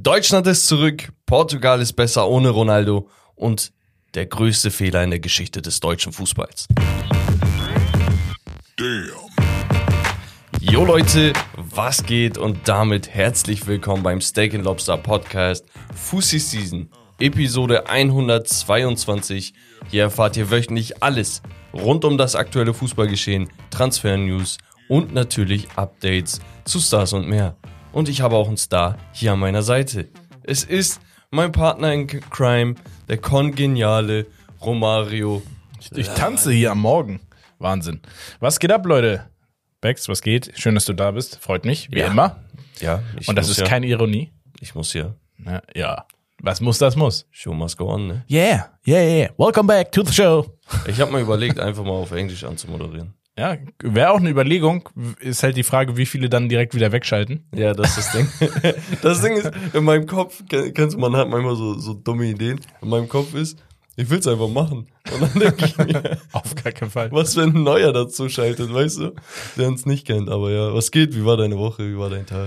Deutschland ist zurück, Portugal ist besser ohne Ronaldo und der größte Fehler in der Geschichte des deutschen Fußballs. Damn. Jo Leute, was geht? Und damit herzlich willkommen beim Steak & Lobster Podcast Fussi Season, Episode 122. Hier erfahrt ihr wöchentlich alles rund um das aktuelle Fußballgeschehen, Transfer-News und natürlich Updates zu Stars und mehr. Und ich habe auch einen Star hier an meiner Seite. Es ist mein Partner in Crime, der kongeniale Romario. Ich tanze hier am Morgen. Wahnsinn. Was geht ab, Leute? Bex, was geht? Schön, dass du da bist. Freut mich, wie immer. Ja, Und das ist keine Ironie. Ich muss ja. Ja. Was muss, das muss. Show must go on, ne? Yeah. Welcome back to the show. Ich habe mal überlegt, einfach mal auf Englisch anzumoderieren. Ja, wäre auch eine Überlegung. Ist halt die Frage, wie viele dann direkt wieder wegschalten. Ja, das ist das Ding. Das Ding ist, in meinem Kopf, kennst du, man hat manchmal so dumme Ideen. In meinem Kopf ist, ich will's einfach machen. Und dann denke ich mir, Auf gar keinen Fall. was wenn ein Neuer dazu schaltet, weißt du? Der uns nicht kennt, aber ja. Was geht? Wie war deine Woche? Wie war dein Tag?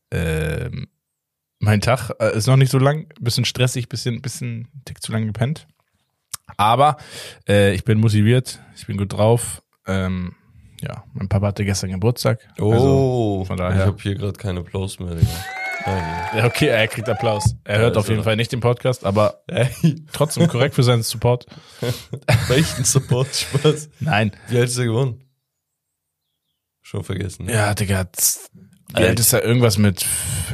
Mein Tag ist noch nicht so lang. Bisschen stressig, bisschen Tick zu lang gepennt. Aber ich bin motiviert. Ich bin gut drauf. Ja, mein Papa hatte gestern Geburtstag. Also, von daher. Ich habe hier gerade keinen Applaus mehr, Digga. Ja, okay, er kriegt Applaus. Er hört auf jeden Fall nicht den Podcast, aber Ey, trotzdem korrekt für seinen Support. welchen Support? Spaß. Nein. Wie alt ist er gewonnen? Schon vergessen. Ja, Digga, wie alt ist er? Irgendwas mit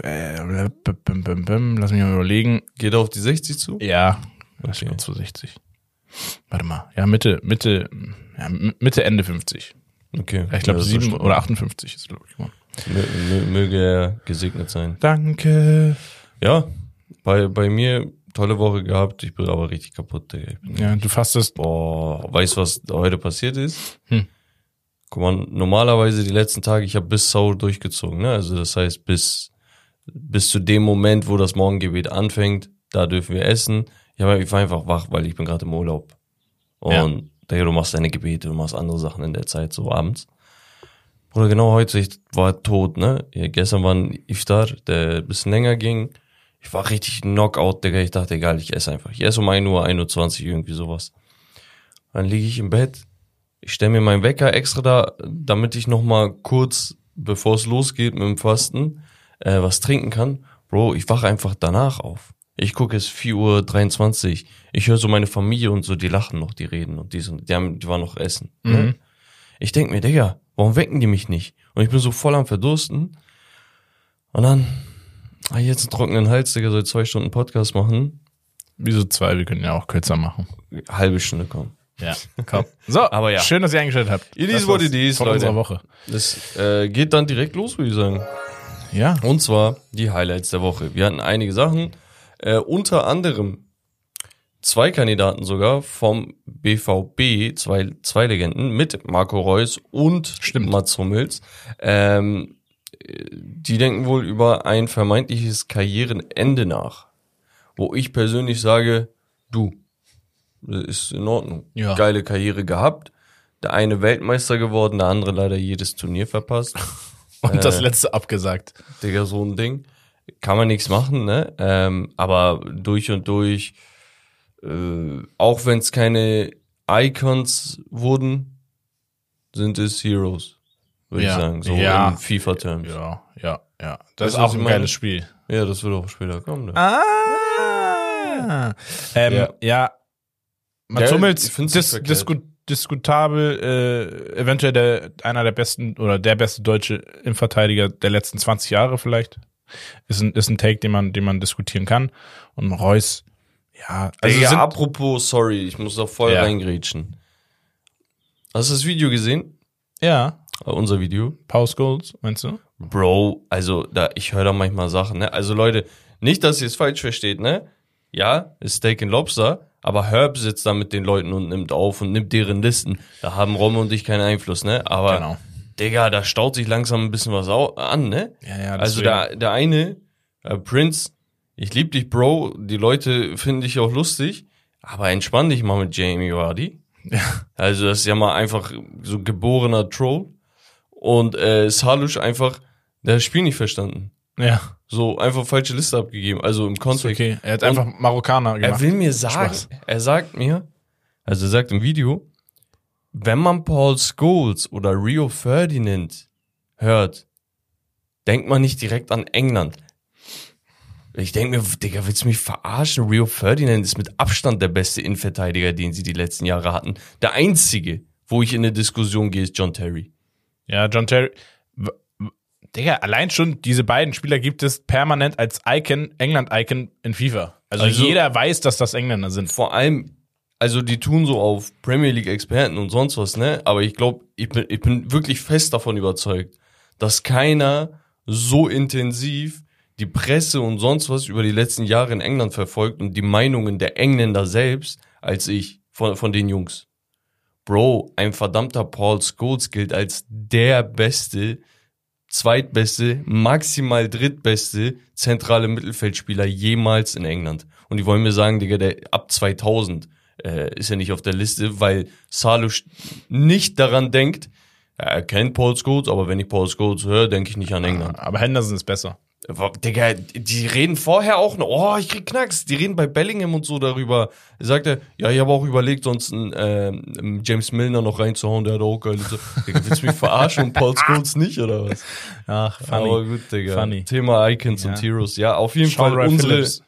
lass mich mal überlegen. Geht er auf die 60 zu? Ja, Okay. 260. Warte mal. Ja, Mitte, Ende 50. Okay. Ich glaube Ja, 7 oder 58 ist, glaube ich. Möge er gesegnet sein. Danke. Ja, bei mir tolle Woche gehabt. Ich bin aber richtig kaputt, Digga. Ja, du fastest. Weißt du, was heute passiert ist? Guck mal, normalerweise die letzten Tage, ich habe bis Sahur durchgezogen, ne? Also das heißt, bis zu dem Moment, wo das Morgengebet anfängt, da dürfen wir essen. Ich war einfach wach, weil ich bin gerade im Urlaub. Und Digga, du machst deine Gebete, du machst andere Sachen in der Zeit, so abends. Oder genau heute, ich war tot, ne? Ja, gestern war ein Iftar, der ein bisschen länger ging. Ich war richtig Knockout, Digga. Ich dachte, egal, ich esse einfach. Ich esse um 1 Uhr, 1.20 Uhr, irgendwie sowas. Dann liege ich im Bett. Ich stelle mir meinen Wecker extra da, damit ich nochmal kurz, bevor es losgeht mit dem Fasten, was trinken kann. Bro, ich wache einfach danach auf. Ich gucke, es ist 4.23 Uhr. Ich höre so meine Familie und so, die lachen noch, die reden und die waren noch essen. Ne? Ich denk mir, Digga, warum wecken die mich nicht? Und ich bin so voll am Verdursten. Und dann, jetzt einen trockenen Hals, Digga, soll 2 Stunden Podcast machen. Wieso 2? Wir können ja auch kürzer machen. Halbe Stunde kommen. Ja, komm. So, Aber ja. Schön, dass ihr eingeschaltet habt. It is what it is, von Leute. unserer Woche. Das geht dann direkt los, würde ich sagen. Ja. Und zwar die Highlights der Woche. Wir hatten einige Sachen, unter anderem 2 Kandidaten sogar vom BVB, zwei Legenden mit Marco Reus und Mats Hummels. Die denken wohl über ein vermeintliches Karrierenende nach. Wo ich persönlich sage, du, das ist in Ordnung. Ja. Geile Karriere gehabt. Der eine Weltmeister geworden, der andere leider jedes Turnier verpasst. Und das letzte abgesagt. Digga, so ein Ding. Kann man nichts machen, ne? Aber durch und durch, auch wenn es keine Icons wurden, sind es Heroes, würde ich sagen. So in FIFA-Terms. Ja. Das Weißt ist du, auch was ich ein meine? geiles Spiel. Ja, das wird auch später kommen. Ne? Ja. Mats Hummels, ich find's nicht verkehrt. diskutabel, eventuell einer der besten oder der beste deutsche Innenverteidiger der letzten 20 Jahre vielleicht. Ist ein Take, den man diskutieren kann. Und Reus, ja. Also Digga, apropos, sorry, ich muss da voll reingrätschen. Hast du das Video gesehen? Ja. Unser Video? Pause Goals, meinst du? Bro, also ich höre da manchmal Sachen, ne? Also Leute, nicht, dass ihr es falsch versteht, ne? Ja, ist Steak & Lobster, aber Herb sitzt da mit den Leuten und nimmt auf und nimmt deren Listen. Da haben Rom und ich keinen Einfluss, ne? Aber, Genau. Digga, da staut sich langsam ein bisschen was an, ne? Ja, also der eine, Prince, ich lieb dich, Bro, die Leute finden dich auch lustig, aber entspann dich mal mit Jamie Vardy. Ja. Also das ist ja mal einfach so geborener Troll. Und Salush einfach, der hat das Spiel nicht verstanden. Ja. So einfach falsche Liste abgegeben, also im Kontext. Okay, er hat einfach Marokkaner gemacht. Er will mir sagen, er sagt im Video, wenn man Paul Scholes oder Rio Ferdinand hört, denkt man nicht direkt an England. Ich denke mir, Digga, willst du mich verarschen? Rio Ferdinand ist mit Abstand der beste Innenverteidiger, den sie die letzten Jahre hatten. Der einzige, wo ich in eine Diskussion gehe, ist John Terry. Ja, John Terry. Digga, allein schon diese beiden Spieler gibt es permanent als Icon, England-Icon in FIFA. Also jeder weiß, dass das Engländer sind. Vor allem, also die tun so auf Premier League-Experten und sonst was, ne? Aber ich glaube, ich bin wirklich fest davon überzeugt, dass keiner so intensiv die Presse und sonst was über die letzten Jahre in England verfolgt und die Meinungen der Engländer selbst, als ich von den Jungs. Bro, ein verdammter Paul Scholes gilt als der beste, zweitbeste, maximal drittbeste zentrale Mittelfeldspieler jemals in England. Und die wollen mir sagen, Digga, der ab 2000 ist ja nicht auf der Liste, weil Salou nicht daran denkt, er kennt Paul Scholes, aber wenn ich Paul Scholes höre, denke ich nicht an England. Aber Henderson ist besser. Digga, die reden vorher auch noch, oh, ich krieg Knacks. Die reden bei Bellingham und so darüber. Er sagt ja, ich habe auch überlegt, sonst einen James Milner noch reinzuhauen, der hat auch geil. Digga, willst du mich verarschen und Paul Scholes nicht, oder was? Ach, funny. Aber gut, Digga. Funny. Thema Icons und Heroes. Ja, auf jeden Sean Fall unsere... Phillips.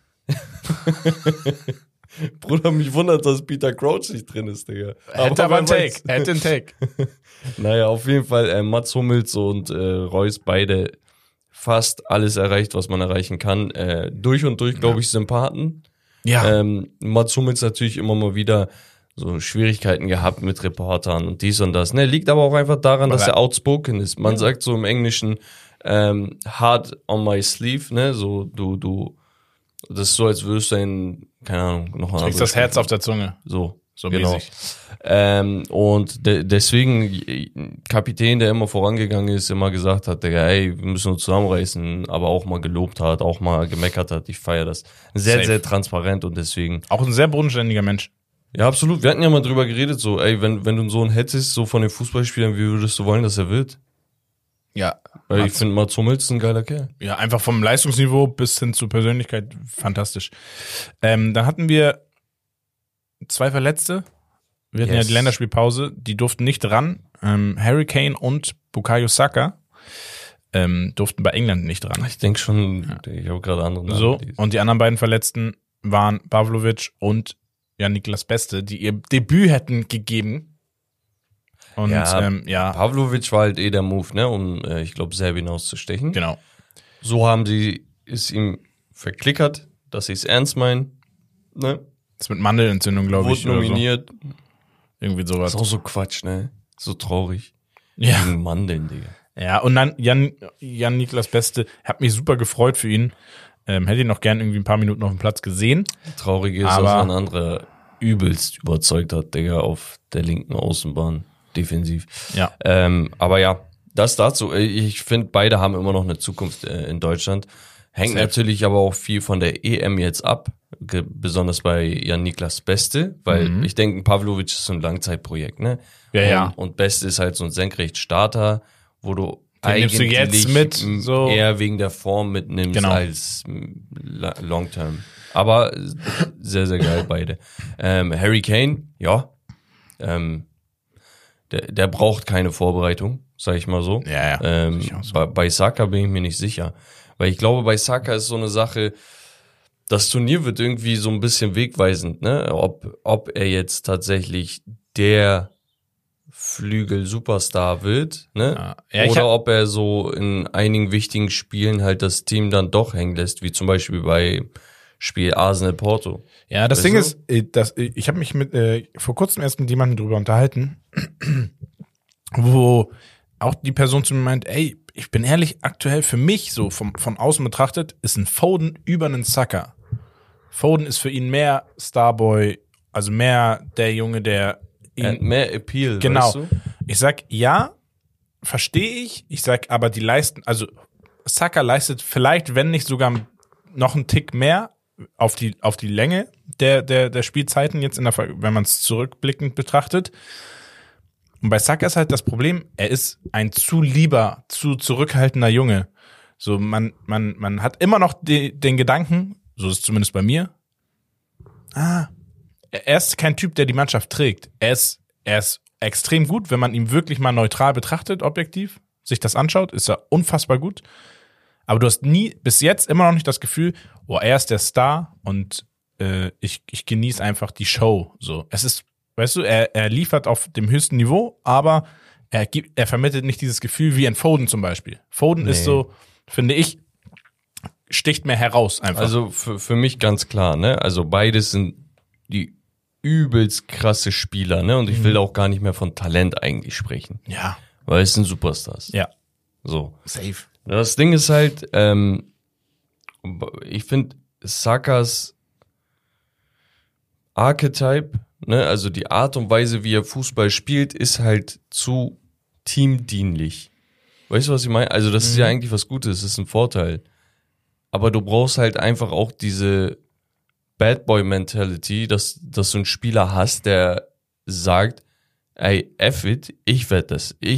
Bruder, mich wundert, dass Peter Crouch nicht drin ist, Digga. Hätte aber einen Take. Hätte einen Take. Naja, auf jeden Fall Mats Hummels und Reus beide fast alles erreicht, was man erreichen kann. Durch und durch, glaube ich, Sympathen. Ja. Mats Hummels natürlich immer mal wieder so Schwierigkeiten gehabt mit Reportern und dies und das. Ne, liegt aber auch einfach daran, dass er outspoken ist. Man sagt so im Englischen hard on my sleeve, ne, so du das ist so, als würdest du keine Ahnung, noch Du kriegst das Herz auf der Zunge. So genau. mäßig. Und deswegen Kapitän, der immer vorangegangen ist, immer gesagt hat, Digga, ey, wir müssen uns zusammenreißen, aber auch mal gelobt hat, auch mal gemeckert hat. Ich feiere das. Sehr, Safe. sehr transparent und deswegen. Auch ein sehr bodenständiger Mensch. Ja, absolut. Wir hatten ja mal drüber geredet, so, ey, wenn du einen Sohn hättest, so von den Fußballspielern, wie würdest du wollen, dass er wird? Ja. Weil ich finde, Mats Hummels ist ein geiler Kerl. Ja, einfach vom Leistungsniveau bis hin zur Persönlichkeit fantastisch. Dann hatten wir 2 Verletzte. Wir hatten ja die Länderspielpause. Die durften nicht ran. Harry Kane und Bukayo Saka durften bei England nicht ran. Ich denke schon, ich habe gerade andere Namen. So, und die anderen beiden Verletzten waren Pavlovic und Niklas Beste, die ihr Debüt hätten gegeben. Und Pavlovic war halt der Move, ne, um, ich glaube, Serbien auszustechen. Genau. So haben sie es ihm verklickert, dass sie es ernst meinen, ne? Das ist mit Mandelentzündung, glaube ich. Wurde nominiert. Oder so. Irgendwie sowas. Das ist auch so Quatsch, ne? So traurig. Ja. Gegen Mandeln, Digga. Ja, und dann Niklas Beste, hat mich super gefreut für ihn. Hätte ihn noch gern irgendwie ein paar Minuten auf dem Platz gesehen. Traurig ist, dass ein anderer übelst überzeugt hat, Digga, auf der linken Außenbahn. Defensiv. Ja. Aber ja, das dazu. Ich finde, beide haben immer noch eine Zukunft in Deutschland. Hängt natürlich aber auch viel von der EM jetzt ab, besonders bei Niklas Beste, weil ich denke, Pavlovic ist so ein Langzeitprojekt, ne? Ja. Und Beste ist halt so ein Senkrechtstarter, wo du Den nimmst du jetzt mit, so. eher wegen der Form mitnimmst als Long Term. Aber sehr, sehr geil beide. Harry Kane, ja, der braucht keine Vorbereitung, sag ich mal so. Ja. Bei Saka bin ich mir nicht sicher. Weil ich glaube, bei Saka ist so eine Sache, das Turnier wird irgendwie so ein bisschen wegweisend, ne? Ob er jetzt tatsächlich der Flügel-Superstar wird, ne? Ja, oder ob er so in einigen wichtigen Spielen halt das Team dann doch hängen lässt, wie zum Beispiel bei Spiel Arsenal-Porto. Ja, das Ding ist, ich habe mich vor kurzem erst mit jemandem drüber unterhalten, wo auch die Person zu mir meint, ey, ich bin ehrlich, aktuell für mich so von außen betrachtet, ist ein Foden über einen Saka. Foden ist für ihn mehr Starboy, also mehr der Junge, der ihn mehr Appeal, genau. Weißt du? Ich sag, ja, verstehe ich. Ich sag, aber die leisten, also Saka leistet vielleicht, wenn nicht sogar noch einen Tick mehr auf die Länge der Spielzeiten jetzt wenn man es zurückblickend betrachtet. Und bei Saka ist halt das Problem, er ist ein zu zurückhaltender Junge. So, man hat immer noch den Gedanken, so ist es zumindest bei mir, er ist kein Typ, der die Mannschaft trägt. Er ist extrem gut, wenn man ihn wirklich mal neutral betrachtet, objektiv, sich das anschaut, ist er unfassbar gut. Aber du hast bis jetzt immer noch nicht das Gefühl, er ist der Star und ich genieße einfach die Show. So, es ist, weißt du, er liefert auf dem höchsten Niveau, aber er vermittelt nicht dieses Gefühl wie ein Foden zum Beispiel. Foden ist so, finde ich, sticht mehr heraus einfach. Also für mich ganz klar, ne? Also beides sind die übelst krasse Spieler, ne? Und ich will auch gar nicht mehr von Talent eigentlich sprechen. Ja. Weil es sind Superstars. Ja. So. Safe. Das Ding ist halt, ich finde Sakas Archetype, ne? Also die Art und Weise, wie er Fußball spielt, ist halt zu teamdienlich. Weißt du, was ich meine? Also das ist ja eigentlich was Gutes, das ist ein Vorteil. Aber du brauchst halt einfach auch diese Bad Boy Mentality, dass du einen Spieler hast, der sagt, ey, F it, ich werd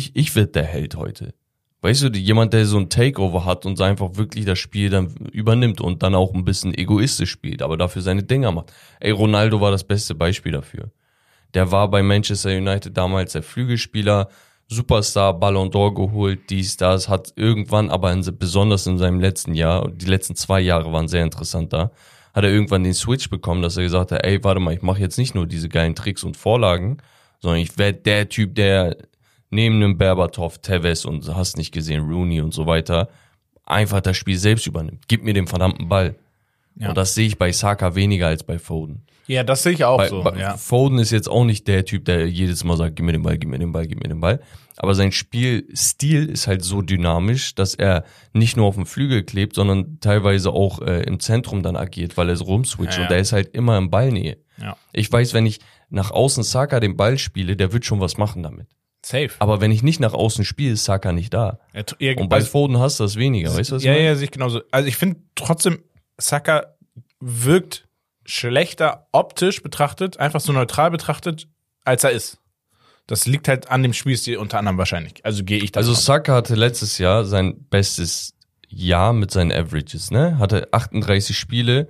der Held heute. Weißt du, jemand, der so ein Takeover hat und einfach wirklich das Spiel dann übernimmt und dann auch ein bisschen egoistisch spielt, aber dafür seine Dinger macht. Ey, Ronaldo war das beste Beispiel dafür. Der war bei Manchester United damals der Flügelspieler, Superstar, Ballon d'Or geholt, das hat irgendwann, aber besonders in seinem letzten Jahr, die letzten 2 Jahre waren sehr interessant da, hat er irgendwann den Switch bekommen, dass er gesagt hat, ey, warte mal, ich mache jetzt nicht nur diese geilen Tricks und Vorlagen, sondern ich werde der Typ, der neben einem Berbatov, Tevez und hast nicht gesehen, Rooney und so weiter, einfach das Spiel selbst übernimmt. Gib mir den verdammten Ball. Ja. Und das sehe ich bei Saka weniger als bei Foden. Ja, das sehe ich auch ja. Foden ist jetzt auch nicht der Typ, der jedes Mal sagt, gib mir den Ball, gib mir den Ball, gib mir den Ball. Aber sein Spielstil ist halt so dynamisch, dass er nicht nur auf dem Flügel klebt, sondern teilweise auch im Zentrum dann agiert, weil er so rumswitcht. Und der ist halt immer in Ballnähe. Ja. Ich weiß, wenn ich nach außen Saka den Ball spiele, der wird schon was machen damit. Safe. Aber wenn ich nicht nach außen spiele, ist Saka nicht da. Und bei Foden hast du das weniger, weißt du was ich meine? Ja, sehe ich genauso. Also ich finde trotzdem, Saka wirkt schlechter optisch betrachtet, einfach so neutral betrachtet, als er ist. Das liegt halt an dem Spielstil unter anderem wahrscheinlich. Also gehe ich davon aus. Saka hatte letztes Jahr sein bestes Jahr mit seinen Averages, ne? Hatte 38 Spiele,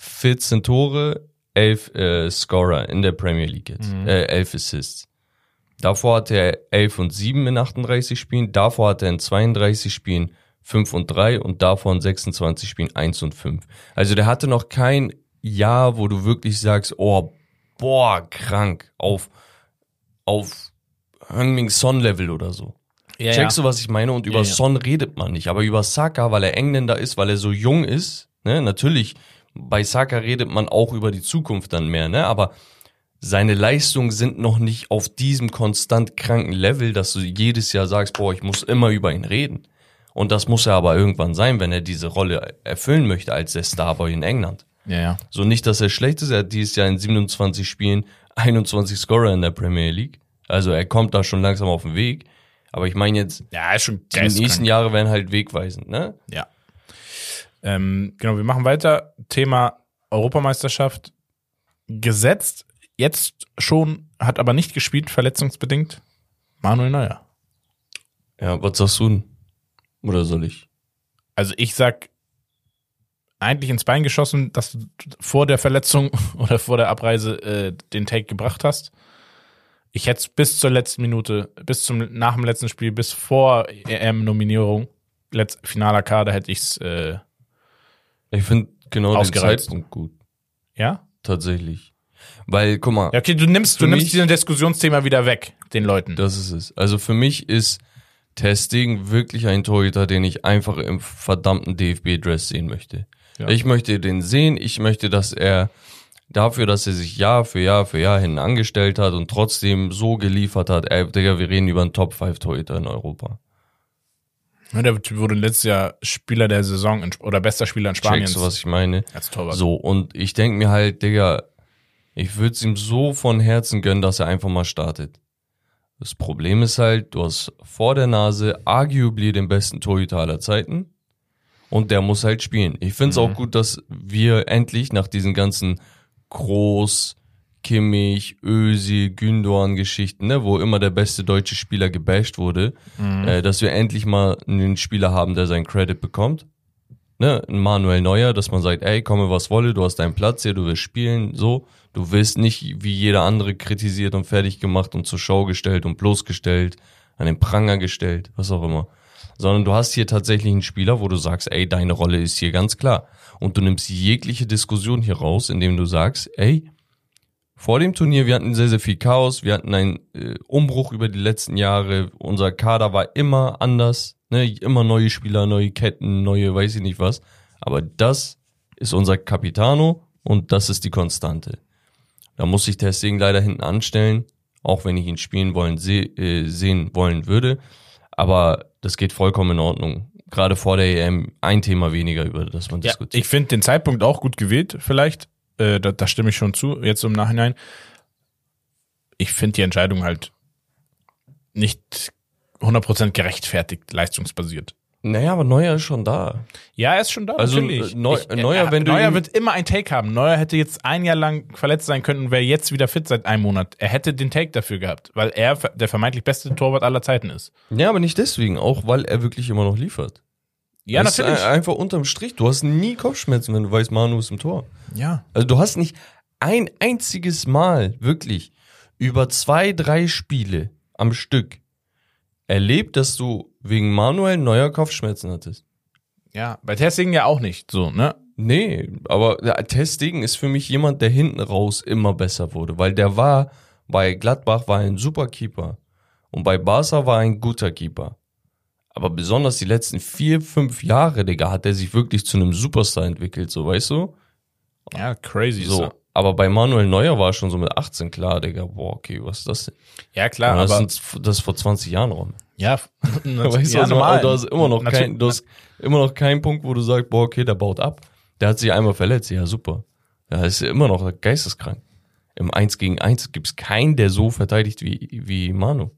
14 Tore, 11 Scorer in der Premier League jetzt. 11 Assists. Davor hatte er 11 und 7 in 38 Spielen, davor hatte er in 32 Spielen 5 und 3 und davor in 26 Spielen 1 und 5. Also der hatte noch kein Jahr, wo du wirklich sagst, oh, boah, krank, auf Heung-min Son-Level oder so. Ja, checkst du, was ich meine? Und über Son redet man nicht, aber über Saka, weil er Engländer ist, weil er so jung ist, ne, natürlich, bei Saka redet man auch über die Zukunft dann mehr, ne, aber seine Leistungen sind noch nicht auf diesem konstant kranken Level, dass du jedes Jahr sagst, boah, ich muss immer über ihn reden. Und das muss er aber irgendwann sein, wenn er diese Rolle erfüllen möchte als der Starboy in England. Ja. So nicht, dass er schlecht ist, er hat dieses Jahr in 27 Spielen 21 Scorer in der Premier League. Also er kommt da schon langsam auf den Weg. Aber ich meine jetzt, ist schon die nächsten Jahre werden halt wegweisend, ne? Ja. Genau, wir machen weiter. Thema Europameisterschaft gesetzt. Jetzt schon, hat aber nicht gespielt, verletzungsbedingt. Manuel Neuer. Ja, was sagst du denn? Oder soll ich? Also ich sag, eigentlich ins Bein geschossen, dass du vor der Verletzung oder vor der Abreise den Take gebracht hast. Ich hätte es bis zur letzten Minute, nach dem letzten Spiel, bis vor EM-Nominierung, finaler Kader, hätte ich es ich finde genau den ausgereizt. Zeitpunkt gut. Ja? Tatsächlich. Weil, guck mal. Ja, okay, du nimmst dieses Diskussionsthema wieder weg, den Leuten. Das ist es. Also für mich ist Ter Stegen wirklich ein Torhüter, den ich einfach im verdammten DFB-Dress sehen möchte. Ja. Ich möchte den sehen, ich möchte, dass er dafür, dass er sich Jahr für Jahr hin angestellt hat und trotzdem so geliefert hat, Digga, wir reden über einen Top-5-Torhüter in Europa. Ja, der wurde letztes Jahr Spieler der Saison oder bester Spieler in Spanien. Checkst du, was ich meine? Als Torwart. So, und ich denke mir halt, Digga, ich würde es ihm so von Herzen gönnen, dass er einfach mal startet. Das Problem ist halt, du hast vor der Nase arguably den besten Torhüter aller Zeiten und der muss halt spielen. Ich finde es auch gut, dass wir endlich nach diesen ganzen Kroos, Kimmich, Özil, Gündoğan-Geschichten, ne, wo immer der beste deutsche Spieler gebasht wurde, dass wir endlich mal einen Spieler haben, der seinen Credit bekommt. Ne, ein Manuel Neuer, dass man sagt, ey, komme was wolle, du hast deinen Platz hier, du willst spielen, so. Du wirst nicht wie jeder andere kritisiert und fertig gemacht und zur Show gestellt und bloßgestellt, an den Pranger gestellt, was auch immer. Sondern du hast hier tatsächlich einen Spieler, wo du sagst, ey, deine Rolle ist hier ganz klar. Und du nimmst jegliche Diskussion hier raus, indem du sagst, ey, vor dem Turnier, wir hatten sehr, sehr viel Chaos, wir hatten einen Umbruch über die letzten Jahre, unser Kader war immer anders, ne, immer neue Spieler, neue Ketten, neue weiß ich nicht was, aber das ist unser Capitano und das ist die Konstante. Da muss sich Ter Stegen leider hinten anstellen, auch wenn ich ihn spielen wollen sehen wollen würde, aber das geht vollkommen in Ordnung. Gerade vor der EM ein Thema weniger, über das man diskutiert. Ich finde den Zeitpunkt auch gut gewählt, vielleicht. Da stimme ich schon zu, jetzt im Nachhinein. Ich finde die Entscheidung halt nicht 100% gerechtfertigt, leistungsbasiert. Naja, aber Neuer ist schon da. Ja, er ist schon da, also, natürlich. Neuer wird immer ein Take haben. Neuer hätte jetzt ein Jahr lang verletzt sein können und wäre jetzt wieder fit seit einem Monat. Er hätte den Take dafür gehabt, weil er der vermeintlich beste Torwart aller Zeiten ist. Ja, aber nicht deswegen, auch weil er wirklich immer noch liefert. Ja, das natürlich. Ist einfach unterm Strich. Du hast nie Kopfschmerzen, wenn du weißt, Manu ist im Tor. Ja. Also du hast nicht ein einziges Mal wirklich über 2-3 Spiele am Stück erlebt, dass du wegen Manuel Neuer Kopfschmerzen hattest. Ja, bei Ter Stegen ja auch nicht so, ne? Nee, aber Ter Stegen ist für mich jemand, der hinten raus immer besser wurde, weil der war, bei Gladbach war ein super Keeper und bei Barca war ein guter Keeper. Aber besonders die letzten 4-5 Jahre, Digga, hat er sich wirklich zu einem Superstar entwickelt, so, weißt du? Ja, crazy. So. Aber bei Manuel Neuer war schon so mit 18 klar, Digga, boah, okay, was ist das denn? Ja, klar, aber das ist vor 20 Jahren rum. Ja, weißt du, normal. Du hast immer noch keinen Punkt, wo du sagst, boah, okay, der baut ab. Der hat sich einmal verletzt, ja, super. Der ist immer noch geisteskrank. Im 1 gegen 1 gibt's keinen, der so verteidigt wie Manu.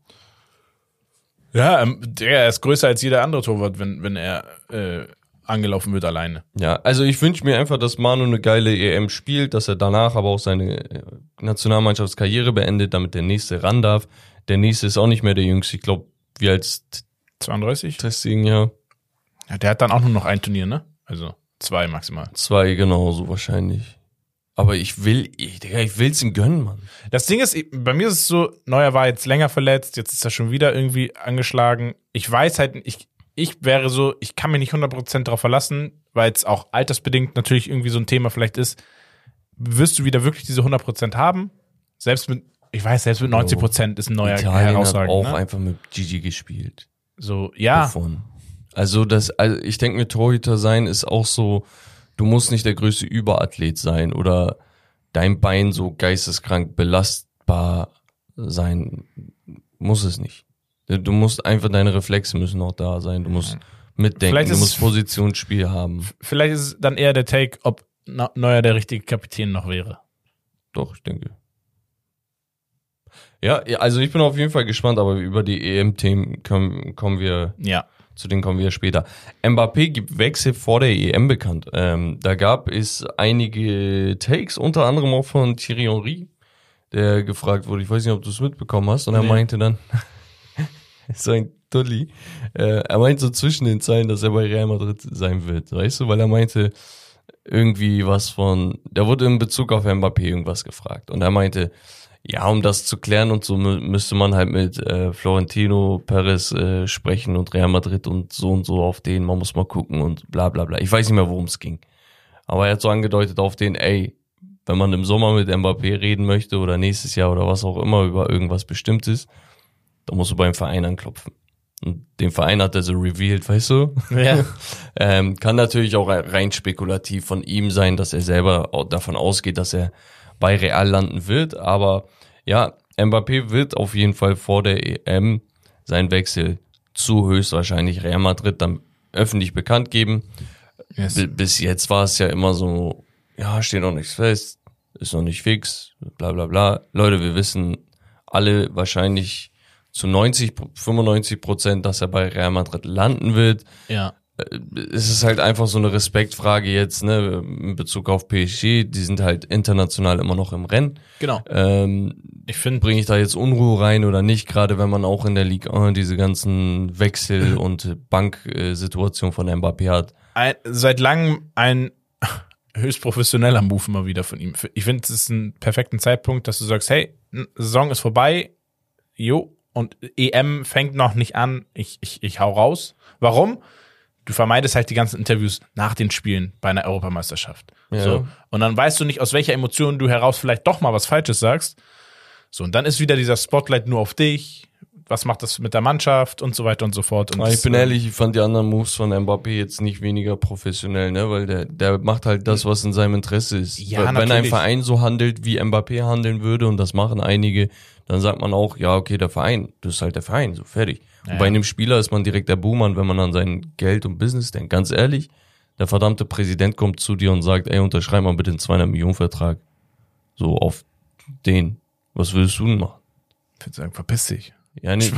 Ja, der ist größer als jeder andere Torwart, wenn er angelaufen wird alleine. Ja, also ich wünsche mir einfach, dass Manu eine geile EM spielt, dass er danach aber auch seine Nationalmannschaftskarriere beendet, damit der Nächste ran darf. Der Nächste ist auch nicht mehr der Jüngste, ich glaube, wie als 32? Ter Stegen, ja. Ja, der hat dann auch nur noch ein Turnier, ne? Also 2 maximal. 2, genau, so wahrscheinlich. Aber ich will's ihm gönnen, Mann. Das Ding ist, bei mir ist es so, Neuer war jetzt länger verletzt, jetzt ist er schon wieder irgendwie angeschlagen. Ich weiß halt, ich wäre so, ich kann mich nicht 100% darauf verlassen, weil es auch altersbedingt natürlich irgendwie so ein Thema vielleicht ist. Wirst du wieder wirklich diese 100% haben? Selbst mit 90% ist ein Neuer Italien herausragend. Hat auch ne? einfach mit Gigi gespielt. So, ja. Davon. Also ich denke mir, Torhüter sein ist auch so, du musst nicht der größte Überathlet sein oder dein Bein so geisteskrank belastbar sein. Muss es nicht. Du musst einfach, deine Reflexe müssen auch da sein. Du musst mitdenken, du musst Positionsspiel haben. Vielleicht ist es dann eher der Take, ob Neuer der richtige Kapitän noch wäre. Doch, ich denke. Ja, also ich bin auf jeden Fall gespannt, aber über die EM-Themen kommen wir. Ja. Zu denen kommen wir später. Mbappé gibt Wechsel vor der EM bekannt. Da gab es einige Takes, unter anderem auch von Thierry Henry, der gefragt wurde, ich weiß nicht, ob du es mitbekommen hast, und er meinte dann, so ein Dulli, er meinte so zwischen den Zeilen, dass er bei Real Madrid sein wird, weißt du, weil er meinte irgendwie was von, der wurde in Bezug auf Mbappé irgendwas gefragt und er meinte, ja, um das zu klären und so müsste man halt mit Florentino Perez sprechen und Real Madrid und so auf den, man muss mal gucken und bla bla bla. Ich weiß nicht mehr, worum es ging. Aber er hat so angedeutet auf den, ey, wenn man im Sommer mit Mbappé reden möchte oder nächstes Jahr oder was auch immer über irgendwas Bestimmtes, dann musst du beim Verein anklopfen. Und den Verein hat er so revealed, weißt du? Ja. Kann natürlich auch rein spekulativ von ihm sein, dass er selber davon ausgeht, dass er bei Real landen wird, aber ja, Mbappé wird auf jeden Fall vor der EM seinen Wechsel zu höchstwahrscheinlich Real Madrid dann öffentlich bekannt geben. Yes. Bis jetzt war es ja immer so, ja, steht noch nichts fest, ist noch nicht fix, bla bla bla. Leute, wir wissen alle wahrscheinlich zu 95%, dass er bei Real Madrid landen wird. Ja. es ist halt einfach so eine Respektfrage jetzt, ne, in Bezug auf PSG, die sind halt international immer noch im Rennen. Genau. Ich finde, bringe ich da jetzt Unruhe rein oder nicht, gerade wenn man auch in der Ligue 1 diese ganzen Wechsel- und Banksituationen von Mbappé hat. Seit langem ein höchst professioneller Move immer wieder von ihm. Ich finde, es ist ein perfekter Zeitpunkt, dass du sagst, hey, Saison ist vorbei, und EM fängt noch nicht an, ich hau raus. Warum? Du vermeidest halt die ganzen Interviews nach den Spielen bei einer Europameisterschaft. Ja. So. Und dann weißt du nicht, aus welcher Emotion du heraus vielleicht doch mal was Falsches sagst. So, und dann ist wieder dieser Spotlight nur auf dich. Was macht das mit der Mannschaft und so weiter und so fort. Und ich bin ehrlich, ich fand die anderen Moves von Mbappé jetzt nicht weniger professionell, ne, weil der macht halt das, was in seinem Interesse ist. Ja, wenn ein Verein so handelt, wie Mbappé handeln würde, und das machen einige, dann sagt man auch, ja, okay, der Verein, das ist halt der Verein, so fertig. Ja. Und bei einem Spieler ist man direkt der Buhmann, wenn man an sein Geld und Business denkt. Ganz ehrlich, der verdammte Präsident kommt zu dir und sagt, ey, unterschreib mal bitte einen 200 Millionen Vertrag. So auf den. Was würdest du denn machen? Ich würde sagen, verpiss dich. Ja, nicht.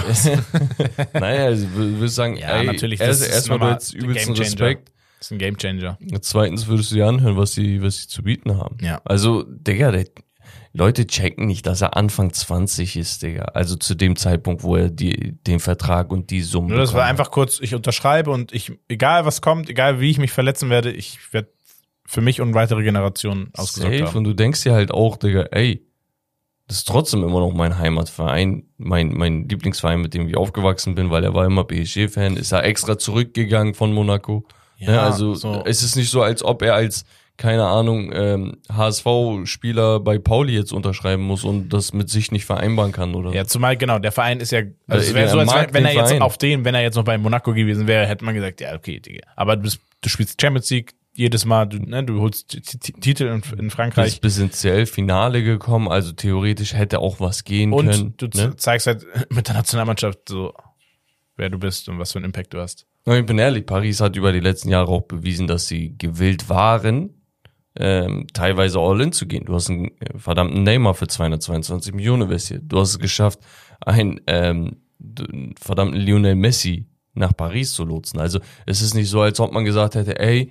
Naja, ich würde sagen, ja, ey, natürlich, erstmal du jetzt übelsten Respekt. Das ist ein Gamechanger. Zweitens würdest du dir anhören, was sie zu bieten haben. Ja. Also, Digga, Leute checken nicht, dass er Anfang 20 ist, Digga. Also zu dem Zeitpunkt, wo er den Vertrag und die Summe bekommen. Das war einfach kurz, ich unterschreibe und egal was kommt, egal wie ich mich verletzen werde, ich werde für mich und weitere Generationen ausgesorgt haben. Und du denkst dir halt auch, Digga, ey, das ist trotzdem immer noch mein Heimatverein, mein Lieblingsverein, mit dem ich aufgewachsen bin, weil er war immer PSG-Fan, ist er extra zurückgegangen von Monaco. Ja, also so. Es ist nicht so, als ob er als, keine Ahnung, HSV-Spieler bei Pauli jetzt unterschreiben muss und das mit sich nicht vereinbaren kann, oder? Ja, zumal, genau, der Verein ist ja, also es wäre so, als wenn er jetzt Verein. Wenn er jetzt noch bei Monaco gewesen wäre, hätte man gesagt, ja, okay, Digga. Aber du spielst Champions League jedes Mal, du holst Titel in Frankreich. Du bist bis ins CL-Finale gekommen, also theoretisch hätte auch was gehen können. Und du zeigst halt mit der Nationalmannschaft so, wer du bist und was für einen Impact du hast. Ich bin ehrlich, Paris hat über die letzten Jahre auch bewiesen, dass sie gewillt waren, teilweise all-in zu gehen. Du hast einen verdammten Neymar für 222 Millionen investiert. Du hast es geschafft, einen verdammten Lionel Messi nach Paris zu lotsen. Also es ist nicht so, als ob man gesagt hätte, ey,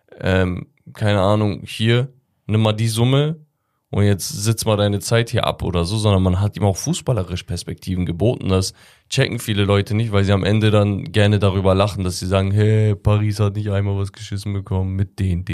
keine Ahnung, hier, nimm mal die Summe und jetzt sitz mal deine Zeit hier ab oder so, sondern man hat ihm auch fußballerisch Perspektiven geboten. Das checken viele Leute nicht, weil sie am Ende dann gerne darüber lachen, dass sie sagen, hey, Paris hat nicht einmal was geschissen bekommen mit den.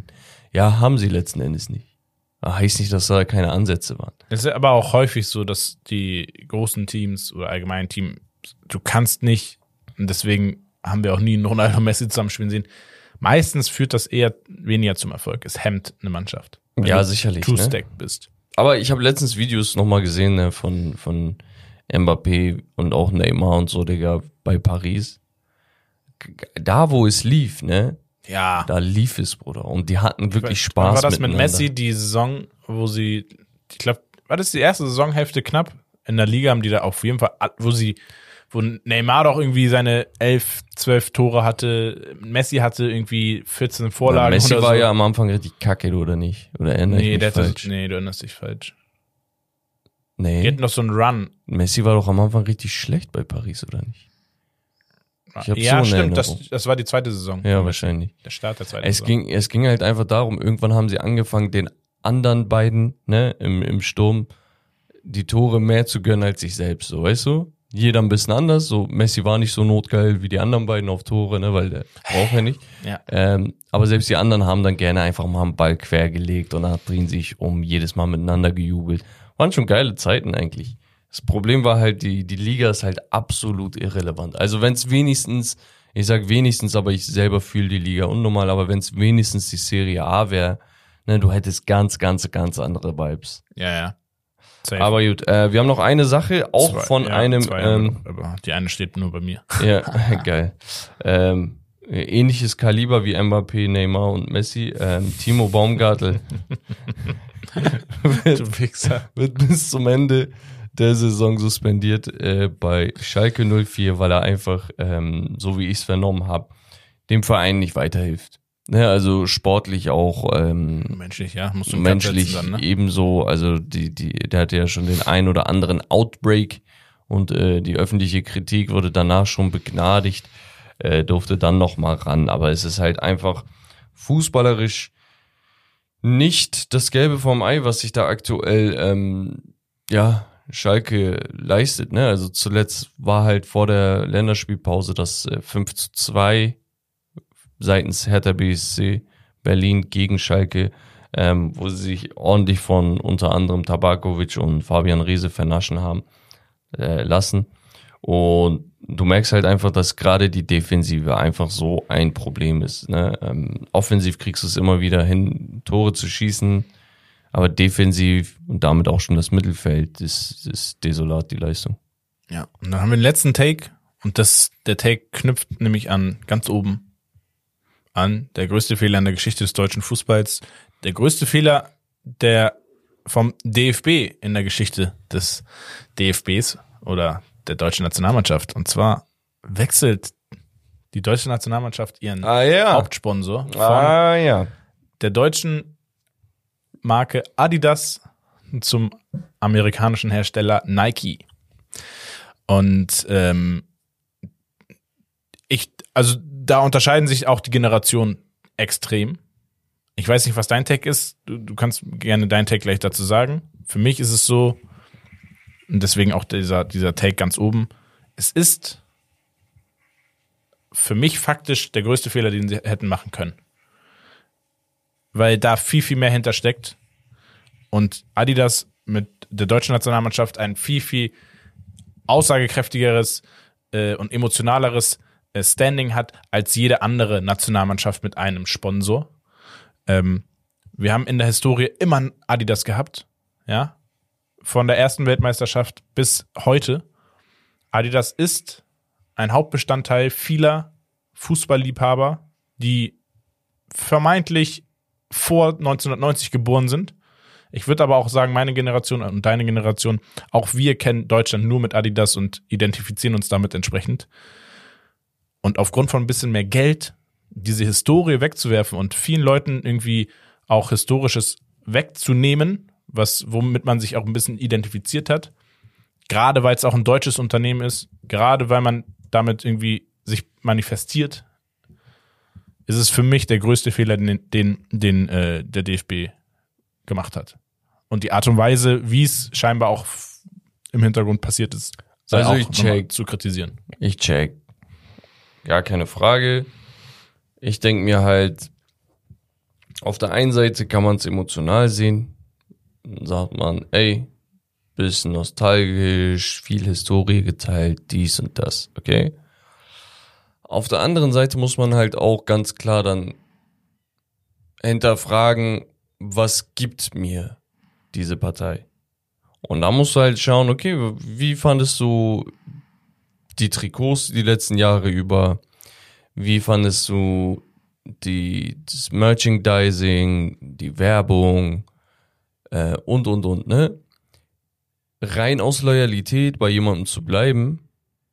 Ja, haben sie letzten Endes nicht. Das heißt nicht, dass da keine Ansätze waren. Es ist aber auch häufig so, dass die großen Teams oder allgemein Teams, du kannst nicht, und deswegen haben wir auch nie einen Ronaldo und Messi zusammenspielen sehen, meistens führt das eher weniger zum Erfolg. Es hemmt eine Mannschaft. Ja, sicherlich. Two-stacked bist. Aber ich habe letztens Videos nochmal gesehen, ne, von Mbappé und auch Neymar und so, Digga, bei Paris. Da, wo es lief, ne? Ja. Da lief es, Bruder. Und die hatten wirklich Spaß. War das mit Messi die Saison, wo sie, ich glaube, war das die erste Saisonhälfte knapp? In der Liga haben die da auf jeden Fall, wo Neymar doch irgendwie seine 11, 12 Tore hatte, Messi hatte irgendwie 14 Vorlagen. Messi oder war so. Ja am Anfang richtig kacke, oder nicht? Oder erinnere ich mich falsch? Nee, du erinnerst dich falsch. Nee. Die hatten noch so einen Run. Messi war doch am Anfang richtig schlecht bei Paris, oder nicht? Ja, so stimmt, das war die zweite Saison. Ja, wahrscheinlich. Der Start der zweiten Saison. Es ging halt einfach darum, irgendwann haben sie angefangen, den anderen beiden, ne, im Sturm, die Tore mehr zu gönnen als sich selbst, so, weißt du? Jeder ein bisschen anders, so Messi war nicht so notgeil wie die anderen beiden auf Tore, ne, weil der braucht ja nicht. Ja. Aber selbst die anderen haben dann gerne einfach mal einen Ball quergelegt und dann drehen sich um, jedes Mal miteinander gejubelt. Waren schon geile Zeiten eigentlich. Das Problem war halt, die Liga ist halt absolut irrelevant. Also wenn es wenigstens, ich sag wenigstens, aber ich selber fühle die Liga unnormal, aber wenn es wenigstens die Serie A wäre, ne, du hättest ganz andere Vibes. Ja. Safe. Aber gut, wir haben noch eine Sache, auch von einem... aber die eine steht nur bei mir. Ja, geil. Ähnliches Kaliber wie Mbappé, Neymar und Messi. Timo Baumgartel wird bis zum Ende der Saison suspendiert bei Schalke 04, weil er einfach, so wie ich es vernommen habe, dem Verein nicht weiterhilft. Ne, also sportlich auch menschlich, ja, musst du menschlich dann, ne? Ebenso, also der hatte ja schon den ein oder anderen Outbreak und die öffentliche Kritik wurde danach schon begnadigt. durfte dann nochmal ran. Aber es ist halt einfach fußballerisch nicht das Gelbe vom Ei, was sich da aktuell, Schalke leistet, ne? Also zuletzt war halt vor der Länderspielpause das 5:2 seitens Hertha BSC Berlin gegen Schalke, wo sie sich ordentlich von unter anderem Tabakovic und Fabian Reese vernaschen haben lassen. Und du merkst halt einfach, dass gerade die Defensive einfach so ein Problem ist, ne? Offensiv kriegst du es immer wieder hin, Tore zu schießen, aber defensiv und damit auch schon das Mittelfeld ist desolat, die Leistung. Ja, und dann haben wir den letzten Take und der Take knüpft nämlich an ganz oben an, der größte Fehler in der Geschichte des deutschen Fußballs, der größte Fehler vom DFB in der Geschichte des DFBs oder der deutschen Nationalmannschaft. Und zwar wechselt die deutsche Nationalmannschaft ihren Hauptsponsor von der deutschen Marke Adidas zum amerikanischen Hersteller Nike. Und da unterscheiden sich auch die Generationen extrem. Ich weiß nicht, was dein Take ist. Du kannst gerne dein Take gleich dazu sagen. Für mich ist es so, und deswegen auch dieser Take ganz oben, es ist für mich faktisch der größte Fehler, den sie hätten machen können. Weil da viel, viel mehr hintersteckt und Adidas mit der deutschen Nationalmannschaft ein viel, viel aussagekräftigeres und emotionaleres Standing hat als jede andere Nationalmannschaft mit einem Sponsor. Wir haben in der Historie immer Adidas gehabt, ja, von der ersten Weltmeisterschaft bis heute. Adidas ist ein Hauptbestandteil vieler Fußballliebhaber, die vermeintlich vor 1990 geboren sind. Ich würde aber auch sagen, meine Generation und deine Generation, auch wir kennen Deutschland nur mit Adidas und identifizieren uns damit entsprechend. Und aufgrund von ein bisschen mehr Geld diese Historie wegzuwerfen und vielen Leuten irgendwie auch Historisches wegzunehmen, womit man sich auch ein bisschen identifiziert hat, gerade weil es auch ein deutsches Unternehmen ist, gerade weil man damit irgendwie sich manifestiert, ist es für mich der größte Fehler, den der DFB gemacht hat. Und die Art und Weise, wie es scheinbar auch im Hintergrund passiert ist, sei also auch zu kritisieren. Ich check. Gar keine Frage. Ich denke mir halt, auf der einen Seite kann man es emotional sehen. Dann sagt man, ey, bisschen nostalgisch, viel Historie geteilt, dies und das, okay? Auf der anderen Seite muss man halt auch ganz klar dann hinterfragen, was gibt mir diese Partei? Und da musst du halt schauen, okay, wie fandest du die Trikots die letzten Jahre über? Wie fandest du das Merchandising, die Werbung und, ne? Rein aus Loyalität bei jemandem zu bleiben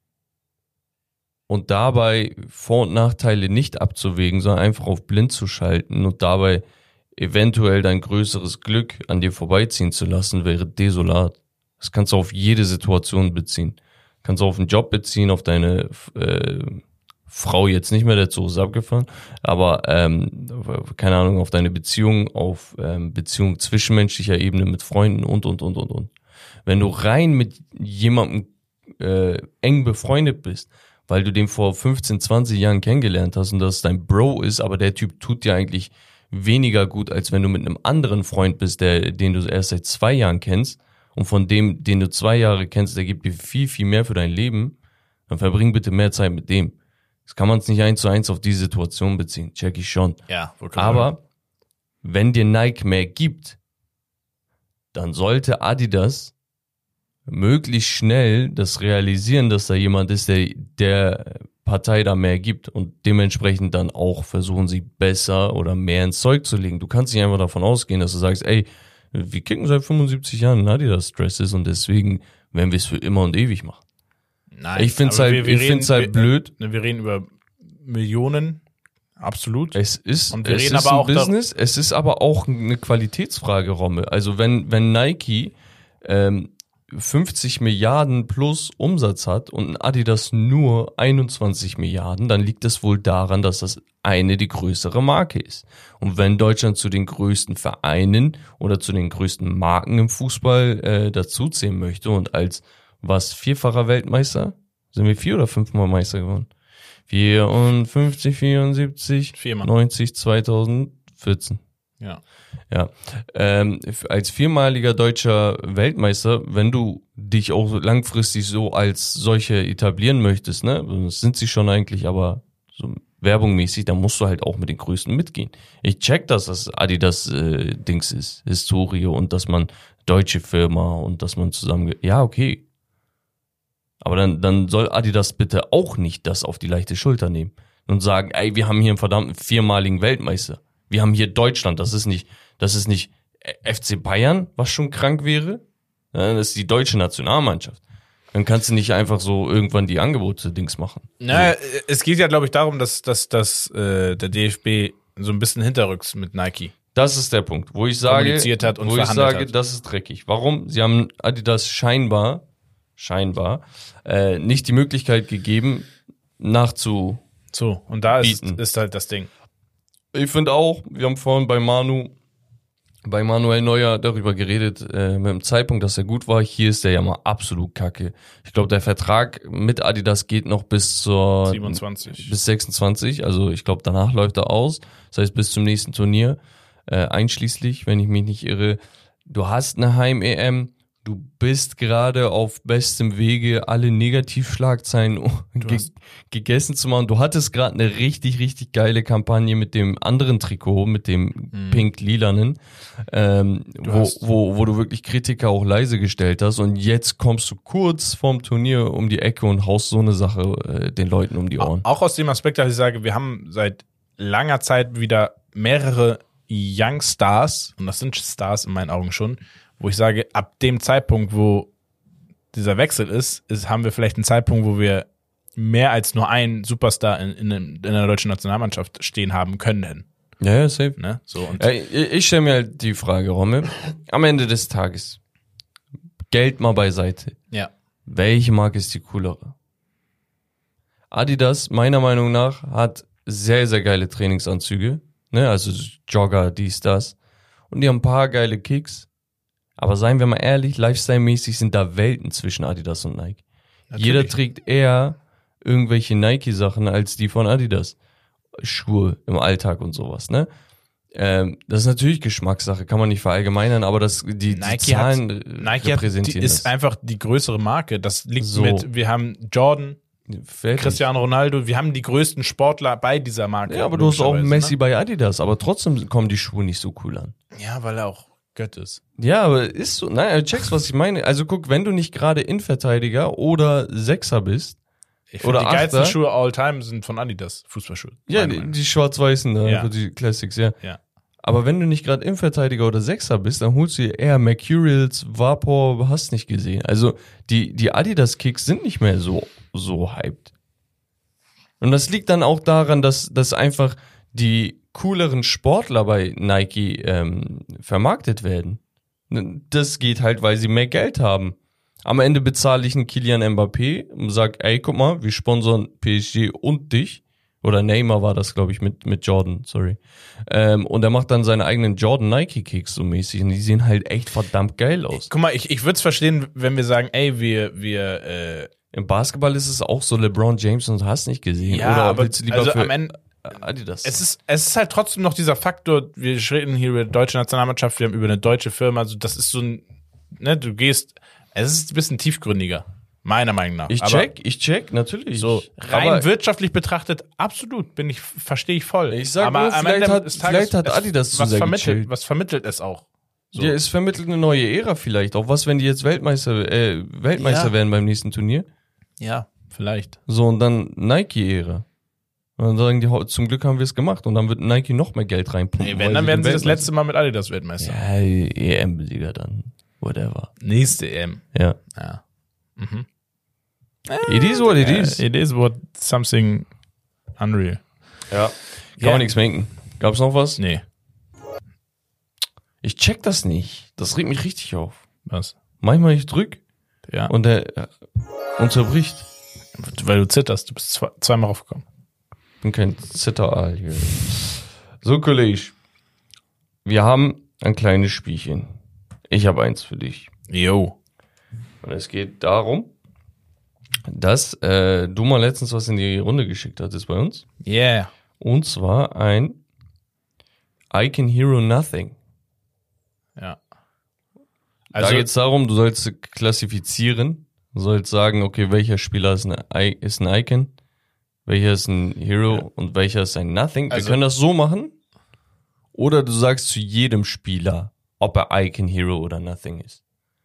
und dabei Vor- und Nachteile nicht abzuwägen, sondern einfach auf blind zu schalten und dabei eventuell dein größeres Glück an dir vorbeiziehen zu lassen, wäre desolat. Das kannst du auf jede Situation beziehen. Kannst du auf einen Job beziehen, auf deine Frau jetzt nicht mehr, der Zug ist abgefahren, aber keine Ahnung, auf deine Beziehung, auf Beziehung zwischenmenschlicher Ebene mit Freunden und. Wenn du rein mit jemandem eng befreundet bist, weil du den vor 15, 20 Jahren kennengelernt hast und das dein Bro ist, aber der Typ tut dir eigentlich weniger gut, als wenn du mit einem anderen Freund bist, den du erst seit 2 Jahren kennst und von dem, den du 2 Jahre kennst, der gibt dir viel, viel mehr für dein Leben, dann verbring bitte mehr Zeit mit dem. Das kann man es nicht 1:1 auf die Situation beziehen, check ich schon. Ja, aber wenn dir Nike mehr gibt, dann sollte Adidas möglichst schnell das realisieren, dass da jemand ist, der Partei da mehr gibt und dementsprechend dann auch versuchen sie besser oder mehr ins Zeug zu legen. Du kannst nicht einfach davon ausgehen, dass du sagst, ey, wir kicken seit 75 Jahren in Adidas Dresses und deswegen werden wir es für immer und ewig machen. Nein, ich finde es halt blöd. Wir reden über Millionen, absolut. Es ist und wir reden aber auch Business, es ist aber auch eine Qualitätsfrage, Rommel. Also wenn Nike 50 Milliarden plus Umsatz hat und ein Adidas nur 21 Milliarden, dann liegt es wohl daran, dass das die größere Marke ist. Und wenn Deutschland zu den größten Vereinen oder zu den größten Marken im Fußball dazuzählen möchte und als vierfacher Weltmeister? Sind wir 4 oder 5-mal Meister geworden? 54, 74, Viermal. 90, 2014. Ja. Ja, als viermaliger deutscher Weltmeister, wenn du dich auch langfristig so als solche etablieren möchtest, ne, das sind sie schon eigentlich, aber so werbungmäßig, dann musst du halt auch mit den Größten mitgehen. Ich check, dass das Adidas Dings ist, Historie und dass man deutsche Firma und dass man zusammen, ja, okay. Aber dann soll Adidas bitte auch nicht das auf die leichte Schulter nehmen und sagen, ey, wir haben hier einen verdammten viermaligen Weltmeister. Wir haben hier Deutschland, das ist nicht FC Bayern, was schon krank wäre. Ja, das ist die deutsche Nationalmannschaft. Dann kannst du nicht einfach so irgendwann die Angebote-Dings machen. Naja, es geht ja, glaube ich, darum, dass der DFB so ein bisschen hinterrücks mit Nike Das ist der Punkt, wo ich sage, kommuniziert hat und verhandelt hat. Das ist dreckig. Warum? Sie haben Adidas scheinbar nicht die Möglichkeit gegeben, nachzu. So, und da ist halt das Ding. Ich finde auch, wir haben vorhin bei Manuel Neuer darüber geredet, mit dem Zeitpunkt, dass er gut war. Hier ist der ja mal absolut kacke. Ich glaube, der Vertrag mit Adidas geht noch bis 26. Also ich glaube, danach läuft er aus. Das heißt, bis zum nächsten Turnier, einschließlich, wenn ich mich nicht irre. Du hast eine Heim-EM. Du bist gerade auf bestem Wege, alle Negativschlagzeilen gegessen zu machen. Du hattest gerade eine richtig, richtig geile Kampagne mit dem anderen Trikot, mit dem pink-lilanen, wo du wirklich Kritiker auch leise gestellt hast. Und jetzt kommst du kurz vorm Turnier um die Ecke und haust so eine Sache den Leuten um die Ohren. Auch aus dem Aspekt, dass ich sage, wir haben seit langer Zeit wieder mehrere Young Stars, und das sind Stars in meinen Augen schon, wo ich sage, ab dem Zeitpunkt, wo dieser Wechsel ist, haben wir vielleicht einen Zeitpunkt, wo wir mehr als nur einen Superstar in der deutschen Nationalmannschaft stehen haben können. Ja, safe. Ne? So, und ich stelle mir halt die Frage, Rommel, am Ende des Tages, Geld mal beiseite. Ja. Welche Marke ist die coolere? Adidas, meiner Meinung nach, hat sehr, sehr geile Trainingsanzüge, ne? Also Jogger, dies, das. Und die haben ein paar geile Kicks. Aber seien wir mal ehrlich, Lifestyle-mäßig sind da Welten zwischen Adidas und Nike. Natürlich. Jeder trägt eher irgendwelche Nike-Sachen als die von Adidas. Schuhe im Alltag und sowas, ne? Das ist natürlich Geschmackssache, kann man nicht verallgemeinern, aber die Zahlen repräsentieren ist einfach die größere Marke. Das liegt wir haben Jordan, Cristiano Ronaldo, wir haben die größten Sportler bei dieser Marke. Ja, aber du hast auch Messi bei Adidas, aber trotzdem kommen die Schuhe nicht so cool an. Ja, weil er auch Gött ist. Ja, aber ist so, nein, checkst, was ich meine. Also guck, wenn du nicht gerade Innenverteidiger oder Sechser bist, ich finde, die geilsten Schuhe all time sind von Adidas, Fußballschuhe. Ja, die schwarz-weißen, die Classics, ja. Aber wenn du nicht gerade Innenverteidiger oder Sechser bist, dann holst du dir eher Mercurials, Vapor, hast nicht gesehen. Also die Adidas-Kicks sind nicht mehr so hyped. Und das liegt dann auch daran, dass einfach die cooleren Sportler bei Nike vermarktet werden. Das geht halt, weil sie mehr Geld haben. Am Ende bezahle ich einen Kylian Mbappé und sag, ey, guck mal, wir sponsern PSG und dich. Oder Neymar war das, glaube ich, mit Jordan, sorry. Und er macht dann seine eigenen Jordan-Nike-Kicks so mäßig. Und die sehen halt echt verdammt geil aus. Guck mal, ich würde es verstehen, wenn wir sagen, ey, im Basketball ist es auch so LeBron James und hast nicht gesehen. Ja, oder aber willst du lieber also für am Ende Adidas? Es ist halt trotzdem noch dieser Faktor, wir reden hier über die deutsche Nationalmannschaft, wir haben über eine deutsche Firma, also das ist so ein, ne, es ist ein bisschen tiefgründiger, meiner Meinung nach. Ich check, natürlich. So, rein wirtschaftlich betrachtet, absolut, verstehe ich voll. Ich sag aber nur, vielleicht hat Adidas zu sehr gechillt. Was vermittelt es auch? So. Ja, es vermittelt eine neue Ära vielleicht. Auch was, wenn die jetzt Weltmeister werden beim nächsten Turnier? Ja, vielleicht. So, und dann Nike-Ära. Und dann sagen die, zum Glück haben wir es gemacht. Und dann wird Nike noch mehr Geld reinpumpen. Nee, wenn, dann werden sie das letzte Mal mit Adidas Weltmeister. Ja, EM-Sieger dann. Whatever. Nächste EM. Ja. Mhm. It is what it is. It is what something unreal. Ja. Kann man nichts denken. Gab's noch was? Nee. Ich check das nicht. Das regt mich richtig auf. Was? Manchmal ich drück Ja. Und er unterbricht. Weil du zitterst. Du bist zweimal raufgekommen. Ich bin kein Zitteraal hier. So, Kollege. Wir haben ein kleines Spielchen. Ich habe eins für dich. Jo. Und es geht darum, dass du mal letztens was in die Runde geschickt hattest bei uns. Yeah. Und zwar ein I Can Hero Nothing. Ja. Also, da geht es darum, du sollst klassifizieren. Du sollst sagen, okay, welcher Spieler ist ein Icon, welcher ist ein Hero und welcher ist ein Nothing. Wir können das so machen. Oder du sagst zu jedem Spieler, ob er Icon, Hero oder Nothing ist.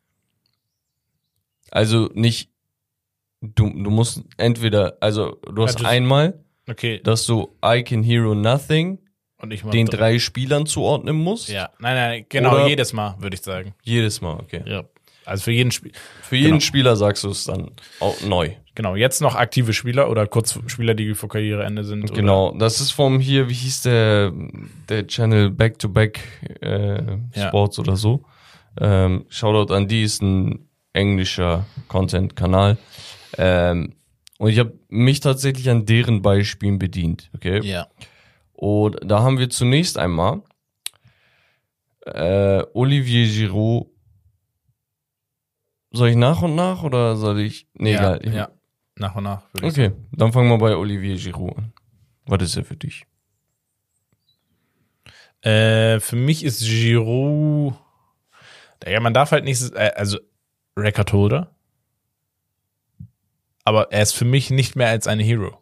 Also nicht, du musst entweder, also du hast einmal, dass du Icon, Hero, Nothing und ich den 3 Spielern zuordnen musst. Ja, nein, genau, oder jedes Mal, würde ich sagen. Jedes Mal, okay. Ja. Also für jeden Spieler. Für jeden Spieler sagst du es dann auch neu. Genau, jetzt noch aktive Spieler oder Kurzspieler, die vor Karriereende sind. Genau, oder? Das ist vom hier, wie hieß der Channel Back-to-Back Sports oder so. Shoutout an die, ist ein englischer Content-Kanal. Und ich habe mich tatsächlich an deren Beispielen bedient, okay? Ja. Und da haben wir zunächst einmal Olivier Giroud. Soll ich nach und nach oder soll ich? Nee, egal. Ja, nach und nach. Okay, dann fangen wir bei Olivier Giroud an. Was ist er für dich? Für mich ist Giroud, ja, man darf halt nicht, also Recordholder, aber er ist für mich nicht mehr als eine Hero.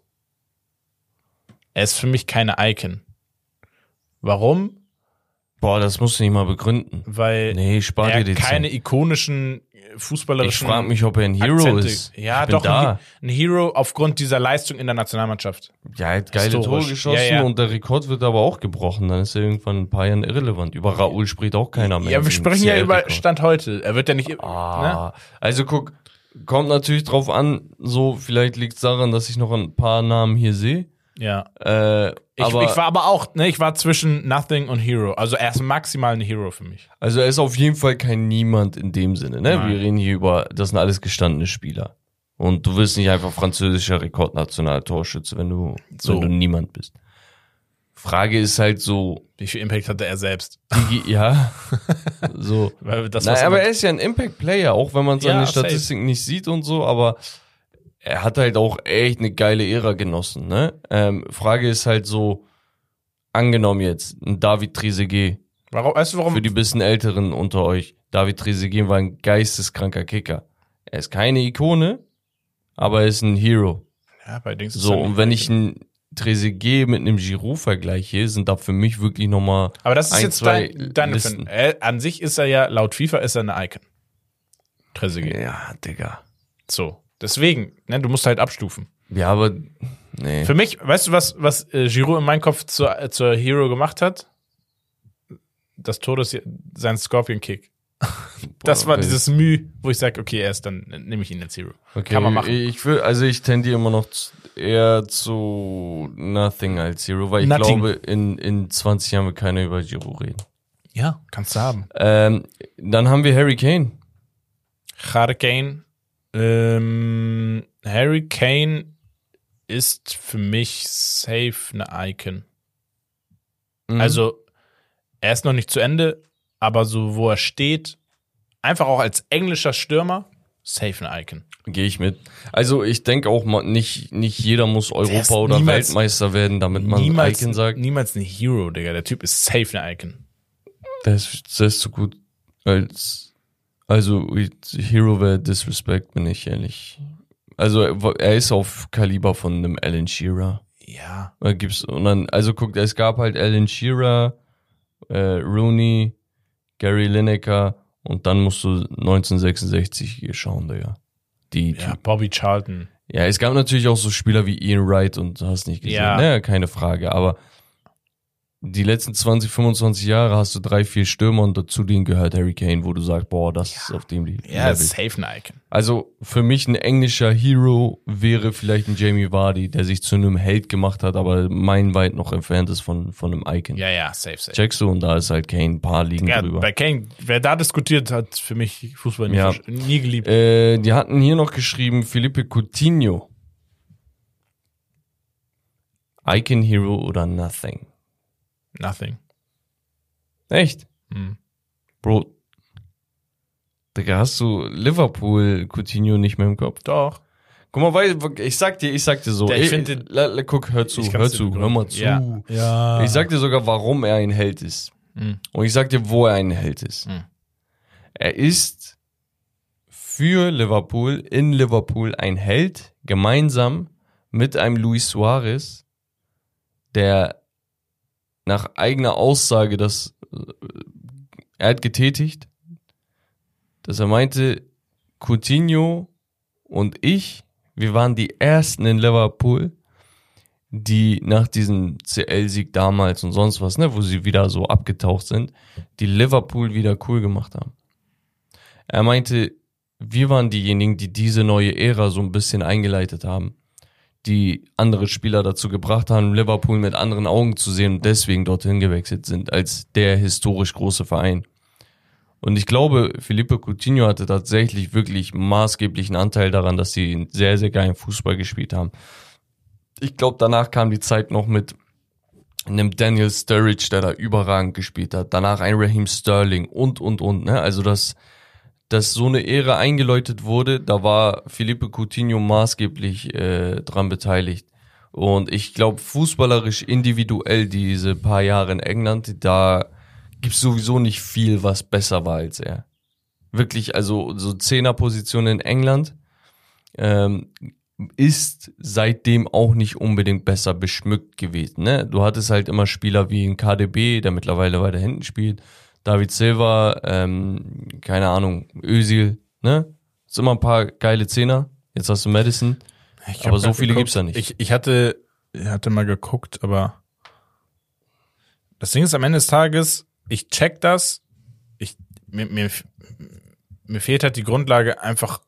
Er ist für mich keine Icon. Warum? Boah, das musst du nicht mal begründen. Weil er keine ikonischen fußballerischen Ich frage mich, ob er ein Hero Akzente. ist. Ja, doch, ein Hero aufgrund dieser Leistung in der Nationalmannschaft. Ja, er hat geile Tore geschossen und der Rekord wird aber auch gebrochen. Dann ist er irgendwann ein paar Jahren irrelevant. Über Raúl spricht auch keiner mehr. Ja, wir sprechen ja über Stand heute. Er wird ja nicht... Ne? Also guck, kommt natürlich drauf an, so vielleicht liegt es daran, dass ich noch ein paar Namen hier sehe. Ja. Ich war aber auch, ne, ich war zwischen Nothing und Hero. Also er ist maximal ein Hero für mich. Also er ist auf jeden Fall kein Niemand in dem Sinne, ne? Nein. Wir reden hier über, das sind alles gestandene Spieler. Und du wirst nicht einfach französischer Rekordnationaltorschütze, wenn du niemand bist. Frage ist halt so. Wie viel Impact hatte er selbst? Ja. So. Aber er ist ja ein Impact-Player, auch wenn man seine Statistiken nicht sieht und so, aber er hat halt auch echt eine geile Ära genossen, ne? Frage ist halt so, angenommen jetzt, ein David Trezeguet. Weißt du warum? Für die bisschen Älteren unter euch. David Trezeguet war ein geisteskranker Kicker. Er ist keine Ikone, aber er ist ein Hero. Ja, bei Dings ist so, und wenn ich ein Trezeguet mit einem Giroud vergleiche, sind da für mich wirklich nochmal aber das ist jetzt deine Listen. An sich ist er ja, laut FIFA ist er eine Icon. Trezeguet. Ja, Digga. So. Deswegen, ne, du musst halt abstufen. Ja, aber nee. Für mich, weißt du, was Giroud in meinem Kopf zur Hero gemacht hat? Das Tor sein Scorpion-Kick. Das war dieses Mühe, wo ich sage, okay, dann nehme ich ihn als Hero. Okay, kann man machen. Ich tendiere immer noch eher zu Nothing als Hero, weil ich glaube, in 20 Jahren wird keiner über Giroud reden. Ja, kannst du haben. Dann haben wir Harry Kane. Harry Kane ist für mich safe eine Icon. Also, er ist noch nicht zu Ende, aber so, wo er steht, einfach auch als englischer Stürmer, safe eine Icon. Gehe ich mit. Also, ich denke auch, nicht jeder muss Europa- oder Weltmeister werden, damit man Icon sagt. Niemals ein Hero, Digga. Der Typ ist safe eine Icon. Das ist so gut Also, Hero wäre Disrespect, bin ich ehrlich. Also, er ist auf Kaliber von einem Alan Shearer. Ja. Guck, es gab halt Alan Shearer, Rooney, Gary Lineker und dann musst du 1966 hier schauen, Digga. Bobby Charlton. Ja, es gab natürlich auch so Spieler wie Ian Wright und du hast nicht gesehen. Ja. Ne, keine Frage, aber die letzten 20, 25 Jahre hast du 3, 4 Stürmer und dazu denen gehört Harry Kane, wo du sagst, boah, das ist auf dem Level. Ja, safe ein Icon. Also für mich ein englischer Hero wäre vielleicht ein Jamie Vardy, der sich zu einem Held gemacht hat, aber meilenweit noch entfernt ist von einem Icon. Ja, safe. Checkst du? Und da ist halt Kane ein paar Ligen drüber. Bei Kane, wer da diskutiert, hat für mich Fußball nie geliebt. Die hatten hier noch geschrieben, Philippe Coutinho. Icon, Hero oder Nothing? Nothing. Echt? Bro, Digga, hast du Liverpool Coutinho nicht mehr im Kopf? Doch. Guck mal, weil ich sag dir so. Guck, hör mal zu. Ja. Ich sag dir sogar, warum er ein Held ist. Und ich sag dir, wo er ein Held ist. Er ist für Liverpool, in Liverpool ein Held, gemeinsam mit einem Luis Suarez, der nach eigener Aussage, er hat getätigt, dass er meinte, Coutinho und ich, wir waren die Ersten in Liverpool, die nach diesem CL-Sieg damals und sonst was, wo sie wieder so abgetaucht sind, die Liverpool wieder cool gemacht haben. Er meinte, wir waren diejenigen, die diese neue Ära so ein bisschen eingeleitet haben, die andere Spieler dazu gebracht haben, Liverpool mit anderen Augen zu sehen und deswegen dorthin gewechselt sind, als der historisch große Verein. Und ich glaube, Philippe Coutinho hatte tatsächlich wirklich maßgeblichen Anteil daran, dass sie einen sehr, sehr geilen Fußball gespielt haben. Ich glaube, danach kam die Zeit noch mit einem Daniel Sturridge, der da überragend gespielt hat. Danach ein Raheem Sterling und. Also, dass so eine Ära eingeläutet wurde, da war Philippe Coutinho maßgeblich dran beteiligt. Und ich glaube, fußballerisch individuell diese paar Jahre in England, da gibt's sowieso nicht viel, was besser war als er. Wirklich, also so Zehnerposition in England ist seitdem auch nicht unbedingt besser beschmückt gewesen. Ne? Du hattest halt immer Spieler wie ein KDB, der mittlerweile weiter hinten spielt, David Silva, keine Ahnung, Özil, ne? Ist immer ein paar geile Zehner. Jetzt hast du Madison. Aber so viele gibt's da nicht. Ich hatte mal geguckt, aber das Ding ist am Ende des Tages, ich check das, mir fehlt halt die Grundlage einfach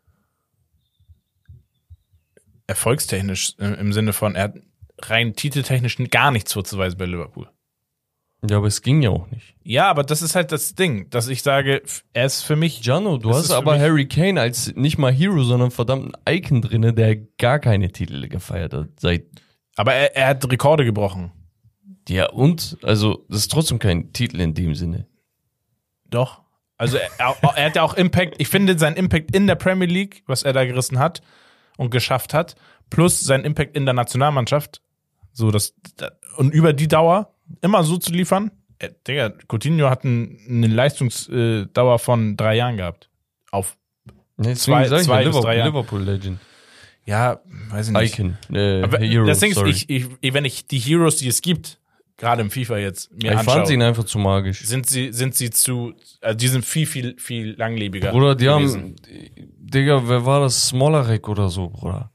erfolgstechnisch im Sinne von, er hat rein titeltechnisch gar nichts vorzuweisen bei Liverpool. Ja, aber es ging ja auch nicht. Ja, aber das ist halt das Ding, dass ich sage, er ist für mich... Gianno, du hast aber Harry Kane als nicht mal Hero, sondern verdammten Icon drinne, der gar keine Titel gefeiert hat. Aber er hat Rekorde gebrochen. Ja, und? Also, das ist trotzdem kein Titel in dem Sinne. Doch. Also, er hat ja auch Impact. Ich finde, sein Impact in der Premier League, was er da gerissen hat und geschafft hat, plus sein Impact in der Nationalmannschaft, und über die Dauer immer so zu liefern. Digga, Coutinho hat eine Leistungsdauer von 3 Jahren gehabt. Auf zwei bis 3 Jahren. Liverpool Legend. Ja, weiß ich nicht. Icon. Hero, das Ding ist, wenn ich die Heroes, die es gibt, gerade im FIFA jetzt mir anschaue. Ich fand sie ihn einfach zu magisch. Sind sie zu, also die sind viel, viel langlebiger. Bruder, die gewesen. Digga, wer war das? Smolarek oder so, Bruder.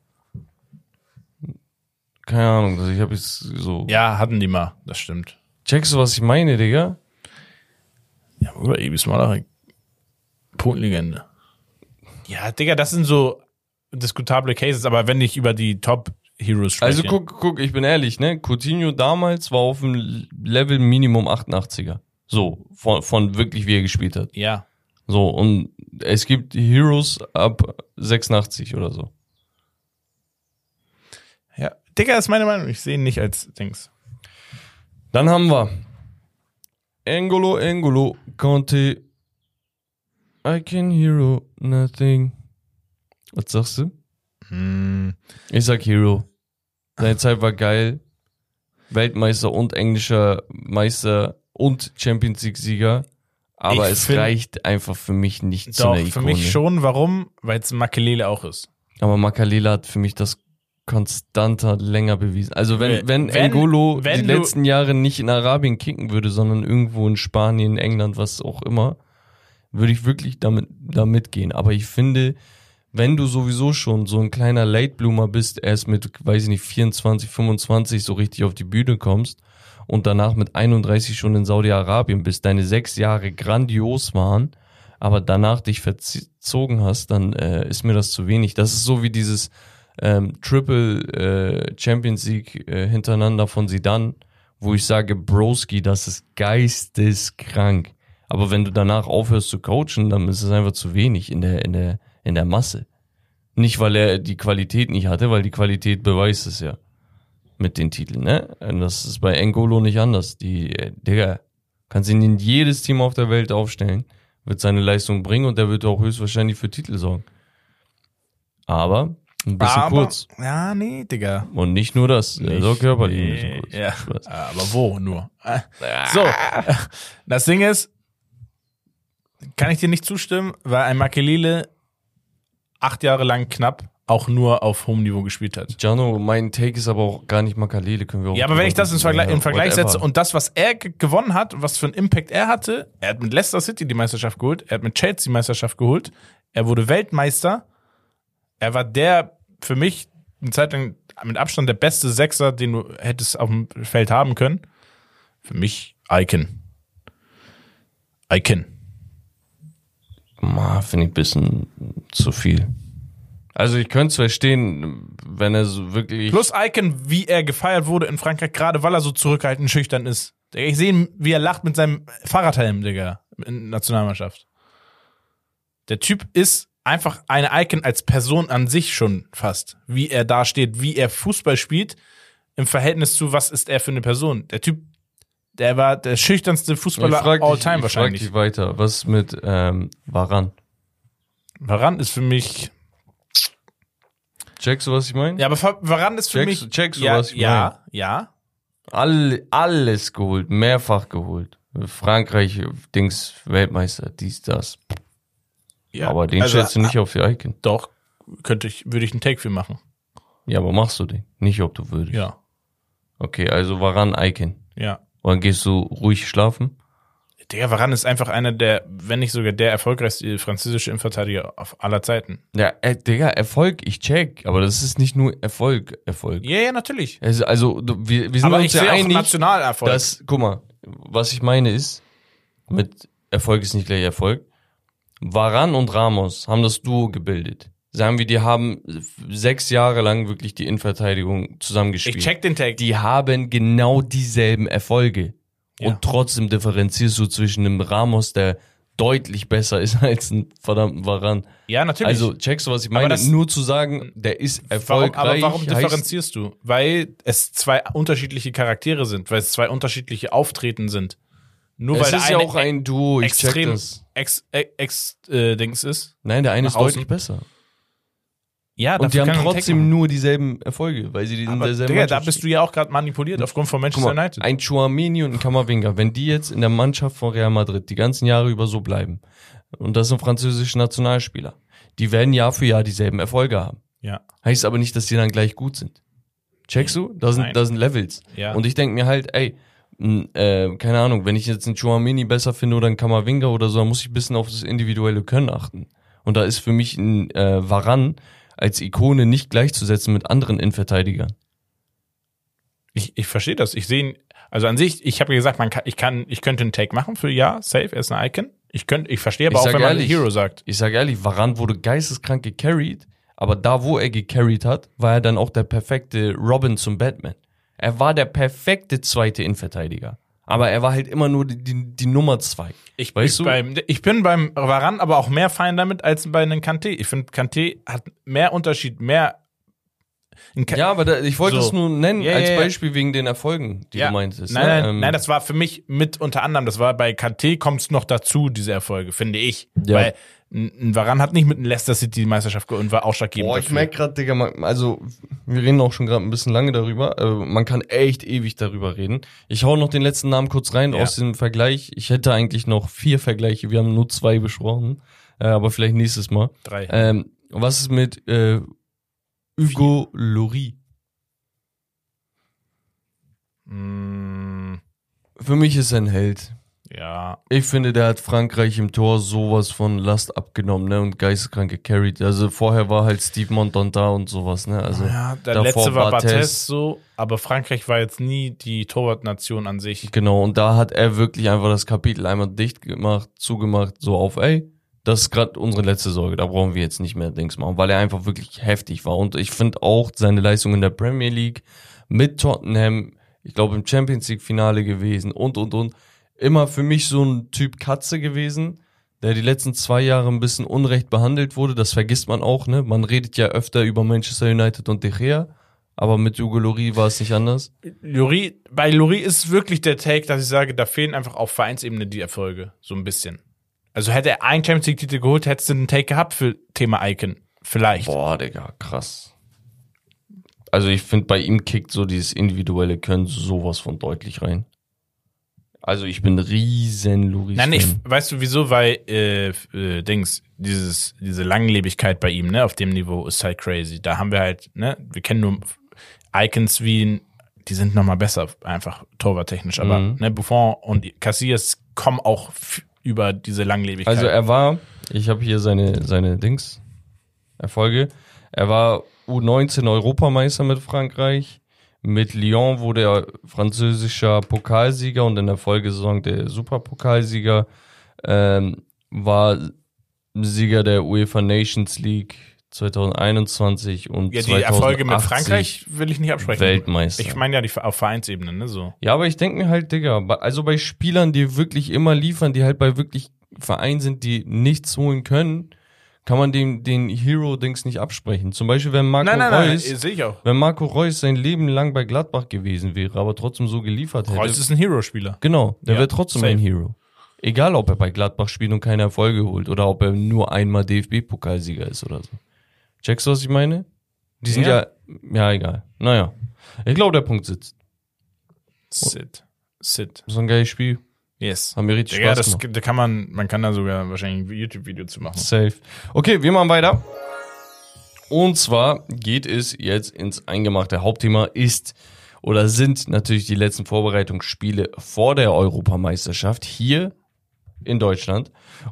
Keine Ahnung, also ich habe jetzt so... Ja, hatten die mal, das stimmt. Checkst du, was ich meine, Digga? Ja, Bruder, Ebi Smolarek. Punktlegende. Ja, Digga, das sind so diskutable Cases, aber wenn ich über die Top-Heroes spreche... Also guck, ich bin ehrlich, ne? Coutinho damals war auf dem Level Minimum 88er. So, von wirklich, wie er gespielt hat. Ja. So, und es gibt Heroes ab 86 oder so. Ja, Digga, ist meine Meinung. Ich sehe ihn nicht als Dings. Dann haben wir N'Golo Kanté. I can hero nothing. Was sagst du? Ich sag Hero. Seine Zeit war geil. Weltmeister und englischer Meister und Champions League Sieger. Aber es reicht einfach für mich nicht zu einer Ikone. Doch, für mich schon. Warum? Weil es Makelele auch ist. Aber Makelele hat für mich das konstanter länger bewiesen. Also wenn N'Golo die letzten Jahre nicht in Arabien kicken würde, sondern irgendwo in Spanien, England, was auch immer, würde ich wirklich damit gehen. Aber ich finde, wenn du sowieso schon so ein kleiner Late Bloomer bist, erst mit, weiß ich nicht, 24, 25 so richtig auf die Bühne kommst und danach mit 31 schon in Saudi-Arabien bist, deine 6 Jahre grandios waren, aber danach dich verzogen hast, dann ist mir das zu wenig. Das ist so wie dieses Triple Champions League hintereinander von Zidane, wo ich sage, Broski, das ist geisteskrank. Aber wenn du danach aufhörst zu coachen, dann ist es einfach zu wenig in der Masse. Nicht, weil er die Qualität nicht hatte, weil die Qualität beweist es ja mit den Titeln, ne? Und das ist bei N'Golo nicht anders. Digga, kannst ihn in jedes Team auf der Welt aufstellen, wird seine Leistung bringen und der wird auch höchstwahrscheinlich für Titel sorgen. Aber ein bisschen kurz. Ja, nee, Digga. Und nicht nur das, so körperlich ein bisschen kurz. Ja, aber wo nur? So, das Ding ist, kann ich dir nicht zustimmen, weil ein Makelele 8 Jahre lang knapp auch nur auf hohem Niveau gespielt hat. Gianno, mein Take ist aber auch gar nicht Makelele, können wir auch. Ja, aber wenn ich das im Vergleich setze und das, was er gewonnen hat, was für einen Impact er hatte, er hat mit Leicester City die Meisterschaft geholt, er hat mit Chelsea die Meisterschaft geholt, er wurde Weltmeister, er war für mich eine Zeit lang mit Abstand der beste Sechser, den du hättest auf dem Feld haben können. Für mich Icon. Finde ich ein bisschen zu viel. Also ich könnte es verstehen, wenn er so wirklich... Plus Icon, wie er gefeiert wurde in Frankreich, gerade weil er so zurückhaltend schüchtern ist. Ich sehe ihn, wie er lacht mit seinem Fahrradhelm, Digga, in der Nationalmannschaft. Der Typ ist einfach eine Icon als Person an sich schon fast. Wie er da steht, wie er Fußball spielt, im Verhältnis zu, was ist er für eine Person. Der Typ, der war der schüchternste Fußballer all time wahrscheinlich. Ich frag dich weiter, was mit Varane? Varane ist für mich... Checkst du, was ich meine? Ja, aber Varane ist für mich... Checkst du, was ich meine? Ja. Alles geholt, mehrfach geholt. Frankreich, Weltmeister, dies, das. Ja, aber den stellst du nicht auf die Icon. Doch, würde ich einen Take für machen. Ja, aber machst du den? Nicht, ob du würdest. Ja. Okay, also Varane Icon. Ja. Und dann gehst du ruhig schlafen? Digga, Varane ist einfach einer der, wenn nicht sogar der erfolgreichste französische Innenverteidiger aller Zeiten. Ja, Digga, Erfolg, ich check, aber das ist nicht nur Erfolg. Ja, natürlich. Also wir sind aber uns ich ja sehe auch einig, Nationalerfolg. guck mal, was ich meine ist, mit Erfolg ist nicht gleich Erfolg. Varane und Ramos haben das Duo gebildet. Sagen wir, die haben 6 Jahre lang wirklich die Innenverteidigung zusammengespielt. Ich check den Tag. Die haben genau dieselben Erfolge. Ja. Und trotzdem differenzierst du zwischen einem Ramos, der deutlich besser ist als ein verdammten Varane. Ja, natürlich. Also checkst du, was ich meine? Nur zu sagen, der ist erfolgreich. Warum differenzierst du? Weil es 2 unterschiedliche Charaktere sind, weil es 2 unterschiedliche Auftreten sind. Nur weil es ist ja auch ein Duo, ich check das. Dings ist. Nein, der eine ist deutlich besser. Ja, und die haben trotzdem nur dieselben Erfolge, weil sie in derselben Digga, da bist du ja auch gerade manipuliert aufgrund von Manchester United. Ein Tchouaméni und ein Camavinga, wenn die jetzt in der Mannschaft von Real Madrid die ganzen Jahre über so bleiben, und das sind französische Nationalspieler, die werden Jahr für Jahr dieselben Erfolge haben. Ja. Heißt aber nicht, dass die dann gleich gut sind. Checkst du? Da sind Levels. Ja. Und ich denke mir halt, keine Ahnung, wenn ich jetzt einen Tchouaméni besser finde oder einen Camavinga oder so, dann muss ich ein bisschen auf das individuelle Können achten. Und da ist für mich ein Varane als Ikone nicht gleichzusetzen mit anderen Innenverteidigern. Ich verstehe das. Ich sehe ihn, also an sich, ich habe ja gesagt, ich könnte einen Take machen für safe, er ist eine Icon. Ich verstehe aber auch, wenn man Hero sagt. Ich sage ehrlich, Varane wurde geisteskrank gecarried, aber da, wo er gecarried hat, war er dann auch der perfekte Robin zum Batman. Er war der perfekte zweite Innenverteidiger. Aber er war halt immer nur die Nummer 2. Ich bin beim Varane aber auch mehr fein damit als bei einem Kanté. Ich finde, Kanté hat mehr Unterschied, mehr... Ja, aber ich wollte es nur nennen als Beispiel wegen den Erfolgen, die du meintest. Nein, das war für mich mit unter anderem, das war bei Kanté kommt es noch dazu, diese Erfolge, finde ich. Ja. Weil ein Varane hat nicht mit einem Leicester City die Meisterschaft und war ausschlaggebend. Boah, ich merke gerade, Digga, also wir reden auch schon gerade ein bisschen lange darüber. Man kann echt ewig darüber reden. Ich hau noch den letzten Namen kurz rein aus dem Vergleich. Ich hätte eigentlich noch 4 Vergleiche, wir haben nur 2 besprochen. Aber vielleicht nächstes Mal. 3. Was ist mit Hugo Lloris? Für mich ist er ein Held. Ja. Ich finde, der hat Frankreich im Tor sowas von Last abgenommen, ne, und geisteskrank gecarried. Also vorher war halt Steve Monton da und sowas, ne, also. Ja, der letzte war Barthez so, aber Frankreich war jetzt nie die Torwartnation an sich. Genau, und da hat er wirklich einfach das Kapitel einmal dicht gemacht, zugemacht, so auf, ey, das ist gerade unsere letzte Sorge, da brauchen wir jetzt nicht mehr Dings machen, weil er einfach wirklich heftig war. Und ich finde auch seine Leistung in der Premier League mit Tottenham, ich glaube im Champions League Finale gewesen und. Immer für mich so ein Typ Katze gewesen, der die letzten 2 Jahre ein bisschen unrecht behandelt wurde. Das vergisst man auch, ne? Man redet ja öfter über Manchester United und De Gea, aber mit Hugo Lloris war es nicht anders. Bei Lloris ist wirklich der Take, dass ich sage, da fehlen einfach auf Vereinsebene die Erfolge, so ein bisschen. Also hätte er einen Champions League Titel geholt, hättest du einen Take gehabt für Thema Icon. Vielleicht. Boah, Digga, krass. Also ich finde, bei ihm kickt so dieses individuelle Können sowas von deutlich rein. Also ich bin riesen Lloris-Fan. Nein, weißt du wieso? Weil, diese Langlebigkeit bei ihm, ne, auf dem Niveau ist halt crazy. Da haben wir halt, ne, wir kennen nur Icons wie, die sind nochmal besser, einfach torwarttechnisch. Aber, ne, Buffon und Casillas kommen auch über diese Langlebigkeit. Also ich habe hier seine Erfolge. Er war U19 Europameister mit Frankreich. Mit Lyon wurde er französischer Pokalsieger und in der Folgesaison der Superpokalsieger, war Sieger der UEFA Nations League 2021 und 2018 die Erfolge mit Frankreich will ich nicht absprechen. Weltmeister. Ich meine ja auf Vereinsebene, ne, so. Ja, aber ich denke mir halt, Digga, also bei Spielern, die wirklich immer liefern, die halt bei wirklich Vereinen sind, die nichts holen können, kann man den Hero-Dings nicht absprechen. Zum Beispiel, wenn Marco Reus sein Leben lang bei Gladbach gewesen wäre, aber trotzdem so geliefert hätte. Reus ist ein Hero-Spieler. Genau, der wäre trotzdem ein Hero. Egal, ob er bei Gladbach spielt und keine Erfolge holt oder ob er nur einmal DFB-Pokalsieger ist oder so. Checkst du, was ich meine? Die sind ja egal. Naja, ich glaube, der Punkt sitzt. Sit. So ein geiles Spiel. Yes. Haben mir richtig Spaß gemacht. Da kann man kann da sogar wahrscheinlich ein YouTube-Video zu machen. Safe. Okay, wir machen weiter. Und zwar geht es jetzt ins Eingemachte. Hauptthema sind natürlich die letzten Vorbereitungsspiele vor der Europameisterschaft hier in Deutschland.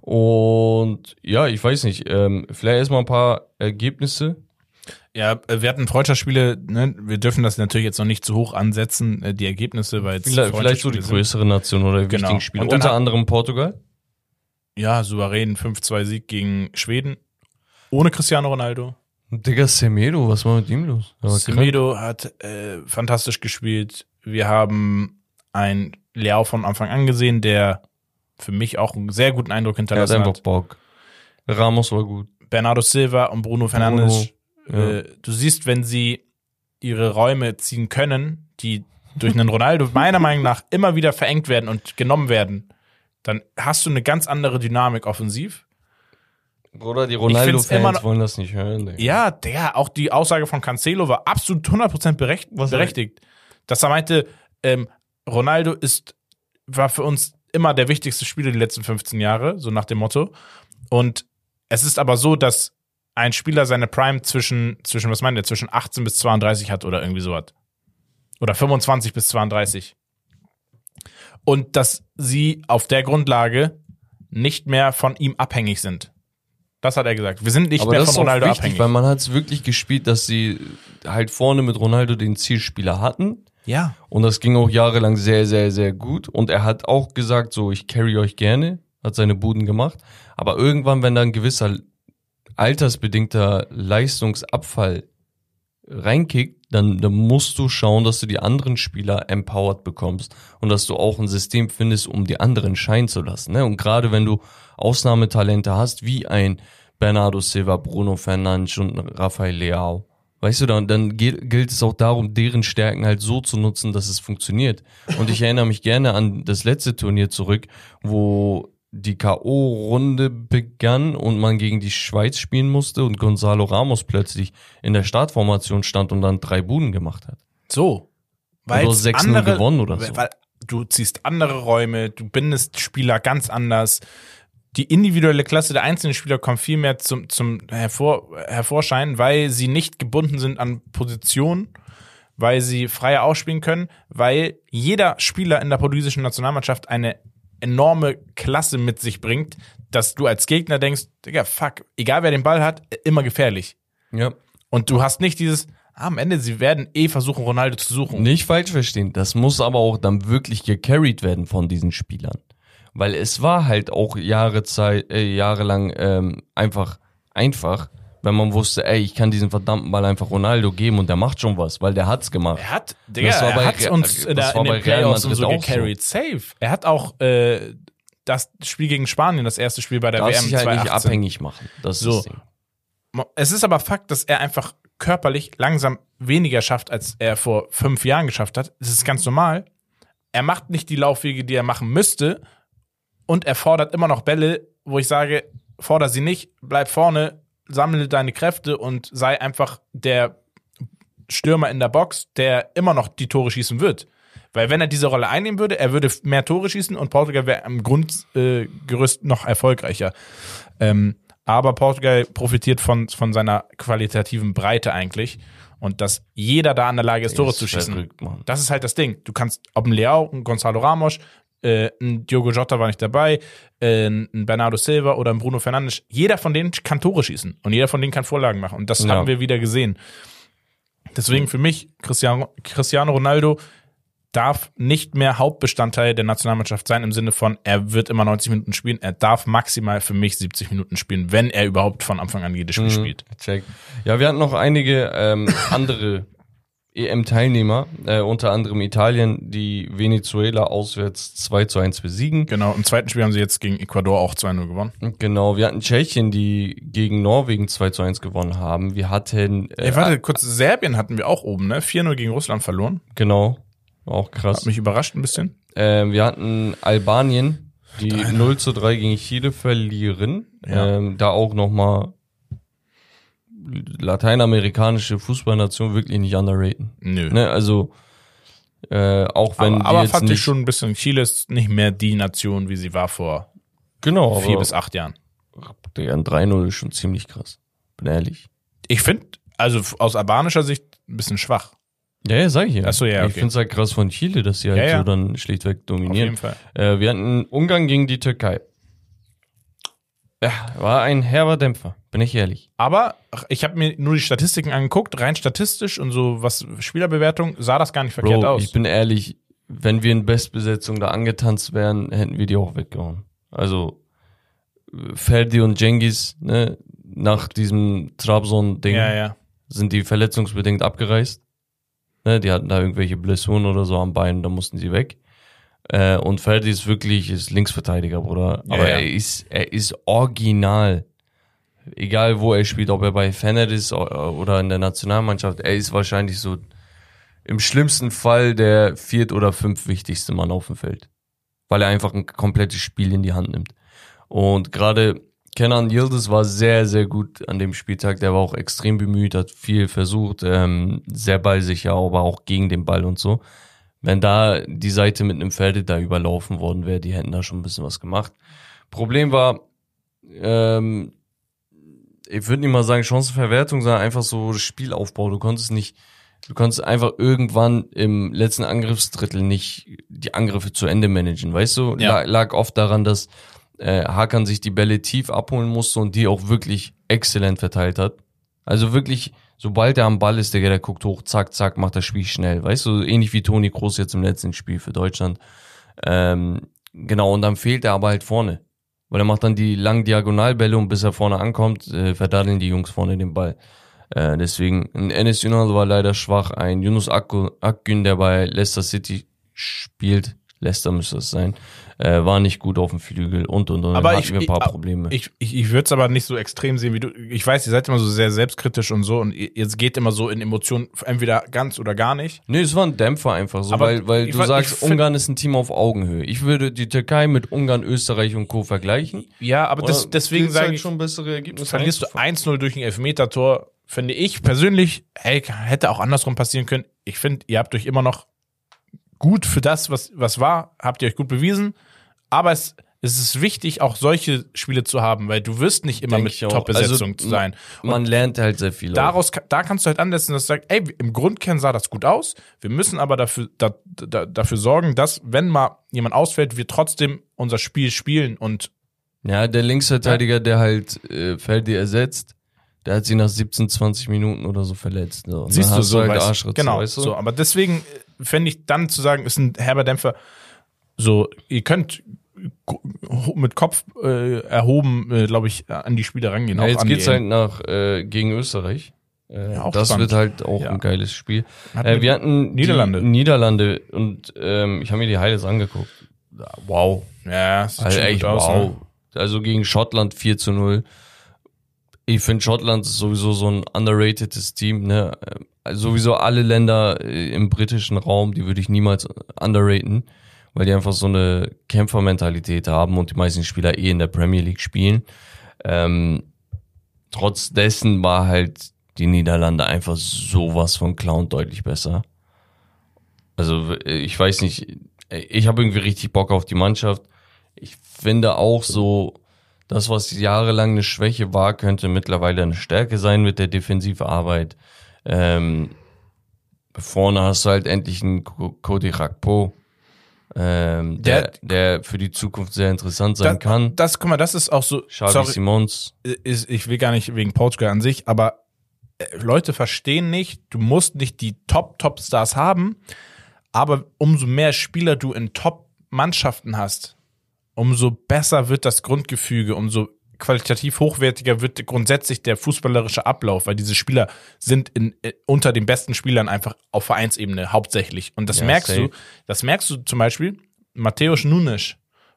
Und ja, ich weiß nicht, vielleicht erstmal ein paar Ergebnisse. Ja, wir hatten Freundschaftsspiele, ne? Wir dürfen das natürlich jetzt noch nicht zu hoch ansetzen, die Ergebnisse, weil vielleicht so die größere Nation oder die wichtigen Spiele. Und unter anderem Portugal. Ja, souverän 5-2 Sieg gegen Schweden. Ohne Cristiano Ronaldo. Digga, Semedo, was war mit ihm los? Semedo hat fantastisch gespielt. Wir haben einen Leao von Anfang an gesehen, der für mich auch einen sehr guten Eindruck hinterlassen hat. Er hat einfach Bock. Ramos war gut. Bernardo Silva und Bruno Fernandes. Ja. Du siehst, wenn sie ihre Räume ziehen können, die durch einen Ronaldo meiner Meinung nach immer wieder verengt werden und genommen werden, dann hast du eine ganz andere Dynamik offensiv. Bruder, die Ronaldo-Fans wollen das nicht hören. Digga. Ja, auch die Aussage von Cancelo war absolut 100% berechtigt. Dass er meinte, Ronaldo war für uns immer der wichtigste Spieler die letzten 15 Jahre, so nach dem Motto. Und es ist aber so, dass ein Spieler seine Prime zwischen 18 bis 32 hat oder irgendwie so hat. Oder 25 bis 32. Und dass sie auf der Grundlage nicht mehr von ihm abhängig sind. Das hat er gesagt. Wir sind nicht mehr von Ronaldo abhängig. Weil man hat es wirklich gespielt, dass sie halt vorne mit Ronaldo den Zielspieler hatten. Ja. Und das ging auch jahrelang sehr, sehr, sehr gut. Und er hat auch gesagt, so, ich carry euch gerne. Hat seine Buden gemacht. Aber irgendwann, wenn da ein gewisser altersbedingter Leistungsabfall reinkickt, dann musst du schauen, dass du die anderen Spieler empowered bekommst und dass du auch ein System findest, um die anderen scheinen zu lassen. Ne? Und gerade wenn du Ausnahmetalente hast, wie ein Bernardo Silva, Bruno Fernandes und Rafael Leao, weißt du, dann gilt es auch darum, deren Stärken halt so zu nutzen, dass es funktioniert. Und ich erinnere mich gerne an das letzte Turnier zurück, wo die K.O.-Runde begann und man gegen die Schweiz spielen musste und Gonzalo Ramos plötzlich in der Startformation stand und dann 3 Buden gemacht hat. So. Weil du 6-0 gewonnen oder so. Weil du ziehst andere Räume, du bindest Spieler ganz anders. Die individuelle Klasse der einzelnen Spieler kommt viel mehr zum Hervorschein, weil sie nicht gebunden sind an Positionen, weil sie freier ausspielen können, weil jeder Spieler in der portugiesischen Nationalmannschaft eine enorme Klasse mit sich bringt, dass du als Gegner denkst, Digga, fuck, egal wer den Ball hat, immer gefährlich. Ja. Und du hast nicht dieses, am Ende, sie werden versuchen, Ronaldo zu suchen. Nicht falsch verstehen, das muss aber auch dann wirklich gecarried werden von diesen Spielern. Weil es war halt auch jahrelang einfach, wenn man wusste, ich kann diesen verdammten Ball einfach Ronaldo geben und der macht schon was, weil der hat's gemacht. Er hat uns in den Playoffs und so gecarried, safe. Er hat auch das Spiel gegen Spanien, das erste Spiel bei der WM 2018. Halt nicht abhängig machen. Das ist das Ding. Es ist aber Fakt, dass er einfach körperlich langsam weniger schafft, als er vor 5 Jahren geschafft hat. Das ist ganz normal. Er macht nicht die Laufwege, die er machen müsste, und er fordert immer noch Bälle, wo ich sage, forder sie nicht, bleib vorne, sammle deine Kräfte und sei einfach der Stürmer in der Box, der immer noch die Tore schießen wird. Weil wenn er diese Rolle einnehmen würde, er würde mehr Tore schießen und Portugal wäre am Grundgerüst noch erfolgreicher. Aber Portugal profitiert von seiner qualitativen Breite eigentlich und dass jeder da an der Lage ist, Tore zu schießen. Verrückt, das ist halt das Ding. Du kannst, ob ein Leao, ein Gonzalo Ramos, ein Diogo Jota war nicht dabei, ein Bernardo Silva oder ein Bruno Fernandes, jeder von denen kann Tore schießen und jeder von denen kann Vorlagen machen und das haben wir wieder gesehen. Deswegen für mich, Cristiano Ronaldo darf nicht mehr Hauptbestandteil der Nationalmannschaft sein, im Sinne von, er wird immer 90 Minuten spielen, er darf maximal für mich 70 Minuten spielen, wenn er überhaupt von Anfang an jedes Spiel spielt. Check. Ja, wir hatten noch einige andere EM-Teilnehmer, unter anderem Italien, die Venezuela auswärts 2:1 besiegen. Genau, im zweiten Spiel haben sie jetzt gegen Ecuador auch 2:0 gewonnen. Genau, wir hatten Tschechien, die gegen Norwegen 2:1 gewonnen haben. Wir hatten... warte, kurz, Serbien hatten wir auch oben, ne? 4:0 gegen Russland verloren. Genau, auch krass. Hat mich überrascht ein bisschen. Wir hatten Albanien, die 0:3 gegen Chile verlieren. Ja. Da auch nochmal lateinamerikanische Fußballnation wirklich nicht underraten. Nö. Ne, also auch wenn aber jetzt fand nicht, ich schon ein bisschen, Chile ist nicht mehr die Nation, wie sie war vor 4 bis 8 Jahren. Der 3:0 ist schon ziemlich krass. Bin ehrlich. Ich finde, also aus albanischer Sicht ein bisschen schwach. Ja, sag ich ja. Ach so, ja, okay. Ich finde es halt krass von Chile, dass sie halt so dann schlichtweg dominieren. Auf jeden Fall. Wir hatten Ungarn gegen die Türkei. Ja, war ein herber Dämpfer, bin ich ehrlich. Aber ich habe mir nur die Statistiken angeguckt, rein statistisch und so was Spielerbewertung, sah das gar nicht verkehrt aus. Ich bin ehrlich, wenn wir in Bestbesetzung da angetanzt wären, hätten wir die auch weggehauen. Also Ferdi und Cengiz, ne, nach diesem Trabzon-Ding sind die verletzungsbedingt abgereist. Ne, die hatten da irgendwelche Blessuren oder so am Bein, da mussten sie weg. Und Ferdi ist Linksverteidiger, Bruder. Aber er ist original. Egal wo er spielt, ob er bei Fener ist oder in der Nationalmannschaft, er ist wahrscheinlich so im schlimmsten Fall der 4. oder 5. wichtigste Mann auf dem Feld. Weil er einfach ein komplettes Spiel in die Hand nimmt. Und gerade Kenan Yıldız war sehr, sehr gut an dem Spieltag. Der war auch extrem bemüht, hat viel versucht, sehr ballsicher, aber auch gegen den Ball und so. Wenn da die Seite mit einem Felde da überlaufen worden wäre, die hätten da schon ein bisschen was gemacht. Problem war, ich würde nicht mal sagen Chancenverwertung, sondern einfach so Spielaufbau. Du konntest einfach irgendwann im letzten Angriffsdrittel nicht die Angriffe zu Ende managen. Weißt du, lag oft daran, dass Hakan sich die Bälle tief abholen musste und die auch wirklich exzellent verteilt hat. Also wirklich, sobald er am Ball ist, der guckt hoch, zack, zack, macht das Spiel schnell. Weißt du, ähnlich wie Toni Kroos jetzt im letzten Spiel für Deutschland. Genau, und dann fehlt er aber halt vorne. Weil er macht dann die langen Diagonalbälle und bis er vorne ankommt, verdaddeln die Jungs vorne den Ball. Deswegen, ein Enes Ünal war leider schwach. Ein Yunus Akgün, der bei Leicester City spielt, Leicester müsste es sein, war nicht gut auf dem Flügel und. Aber hatten wir ein paar Probleme. Ich würde es aber nicht so extrem sehen wie du. Ich weiß, ihr seid immer so sehr selbstkritisch und so und jetzt geht immer so in Emotionen entweder ganz oder gar nicht. Nee, es war ein Dämpfer einfach so, weil du sagst, Ungarn ist ein Team auf Augenhöhe. Ich würde die Türkei mit Ungarn, Österreich und Co. vergleichen. Ja, aber deswegen sage ich, schon bessere Ergebnisse. Verlierst du 1:0 durch ein Elfmetertor, finde ich persönlich, hätte auch andersrum passieren können. Ich finde, ihr habt euch immer noch gut für das, was war, habt ihr euch gut bewiesen. Aber es es ist wichtig, auch solche Spiele zu haben, weil du wirst nicht immer mit Top-Besetzung sein. Man lernt halt sehr viel. Da kannst du halt ansetzen, dass du sagst, ey, im Grundkern sah das gut aus, wir müssen aber dafür sorgen, dass, wenn mal jemand ausfällt, wir trotzdem unser Spiel spielen und ja, der Linksverteidiger, der halt Ferdi ersetzt, der hat sie nach 17, 20 Minuten oder so verletzt. So. Siehst du, so halt Arschritze, genau, weißt du? so, aber deswegen fände ich dann zu sagen, ist ein Herbert Dämpfer so, ihr könnt mit Kopf erhoben, glaube ich, an die Spiele rangehen. Ja, auch jetzt geht's halt gegen Österreich. Das spannend. wird halt auch ein geiles Spiel. Wir hatten Niederlande und ich habe mir die Highlights angeguckt. Wow. Ja, sieht Also schon echt gut aus. wow. Ne? Also gegen Schottland 4-0. Ich finde, Schottland ist sowieso so ein underratedes Team. Ne? Also sowieso alle Länder im britischen Raum, die würde ich niemals underraten, weil die einfach so eine Kämpfermentalität haben und die meisten Spieler in der Premier League spielen. Trotz dessen war halt die Niederlande einfach sowas von Clown deutlich besser. Also ich weiß nicht, ich habe irgendwie richtig Bock auf die Mannschaft. Ich finde auch so, das, was jahrelang eine Schwäche war, könnte mittlerweile eine Stärke sein mit der Defensivarbeit. Vorne hast du halt endlich einen Cody Gakpo, der für die Zukunft sehr interessant sein kann. Guck mal, das ist auch so. Xavi Simons. Ich will gar nicht wegen Portugal an sich, aber Leute verstehen nicht, du musst nicht die Top-Stars haben, aber umso mehr Spieler du in Top-Mannschaften hast, umso besser wird das Grundgefüge, umso qualitativ hochwertiger wird grundsätzlich der fußballerische Ablauf, weil diese Spieler sind unter den besten Spielern einfach auf Vereinsebene hauptsächlich. Und das merkst du zum Beispiel, Mateusz Nunes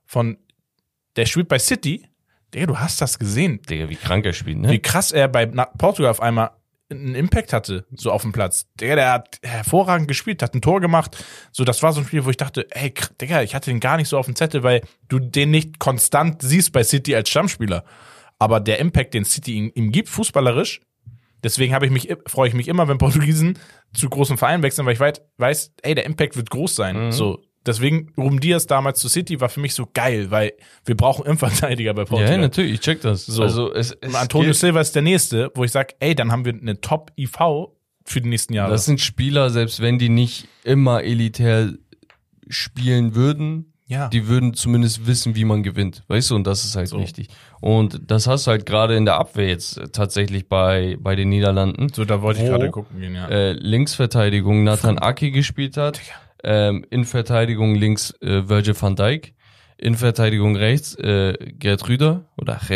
der spielt bei City, Digga, du hast das gesehen. Digga, wie krank er spielt, ne? Wie krass er bei Portugal auf einmal einen Impact hatte, so auf dem Platz. Der hat hervorragend gespielt, hat ein Tor gemacht. So, das war so ein Spiel, wo ich dachte, ey, Digga, ich hatte den gar nicht so auf dem Zettel, weil du den nicht konstant siehst bei City als Stammspieler. Aber der Impact, den City ihm gibt, fußballerisch, deswegen freue ich mich immer, wenn Portugiesen zu großen Vereinen wechseln, weil ich weiß, ey, der Impact wird groß sein. So, deswegen Ruben Dias damals zu City war für mich so geil, weil wir brauchen Innenverteidiger bei Portugal. Ja, natürlich, ich check das. So. Also und Antonio Silva ist der nächste, wo ich sage, ey, dann haben wir eine Top-IV für die nächsten Jahre. Das sind Spieler, selbst wenn die nicht immer elitär spielen würden, die würden zumindest wissen, wie man gewinnt. Weißt du, und das ist halt wichtig. Und das hast du halt gerade in der Abwehr jetzt tatsächlich bei den Niederlanden. So, da wollte ich gerade gucken gehen, ja. Linksverteidigung Nathan Ake gespielt hat. In Verteidigung links Virgil van Dijk, in Verteidigung rechts Gerd Rüder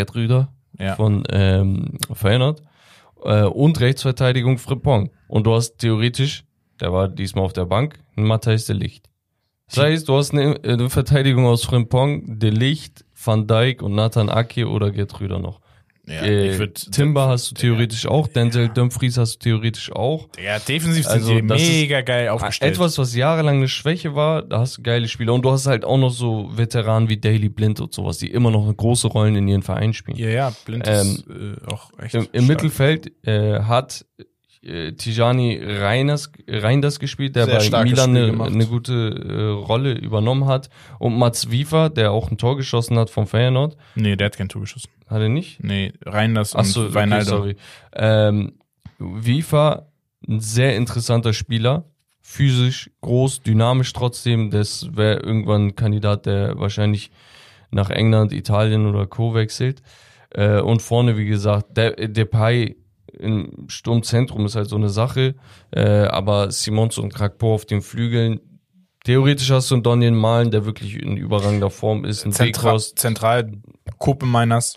von Feyenoord und Rechtsverteidigung Frimpong. Und du hast theoretisch, der war diesmal auf der Bank, einen Matthijs de Ligt. Das heißt, du hast eine Verteidigung aus Frimpong, de Ligt, Van Dijk und Nathan Ake oder Gerd Rüder noch. Ja, Timber hast du theoretisch auch, Denzel Dumfries hast du theoretisch auch. Ja, defensiv sind die mega geil aufgestellt. Etwas, was jahrelang eine Schwäche war, da hast du geile Spieler. Und du hast halt auch noch so Veteranen wie Daley Blind und sowas, die immer noch eine große Rolle in ihren Verein spielen. Ja, Blind ist auch echt Im Mittelfeld hat Tijani Reinders gespielt, der bei Milan eine gute Rolle übernommen hat. Und Mats Wiefer, der auch ein Tor geschossen hat vom Feyenoord. Nee, der hat kein Tor geschossen. Hat er nicht? Nee, Reinders und Wijnaldum. Okay, sorry. Wiefer, ein sehr interessanter Spieler. Physisch, groß, dynamisch trotzdem. Das wäre irgendwann ein Kandidat, der wahrscheinlich nach England, Italien oder Co. wechselt. Und vorne, wie gesagt, Depay im Sturmzentrum ist halt so eine Sache, aber Simons und Gakpo auf den Flügeln, theoretisch hast du einen Daniel Malen, der wirklich in überragender Form ist, ein Zentral Koopmeiners,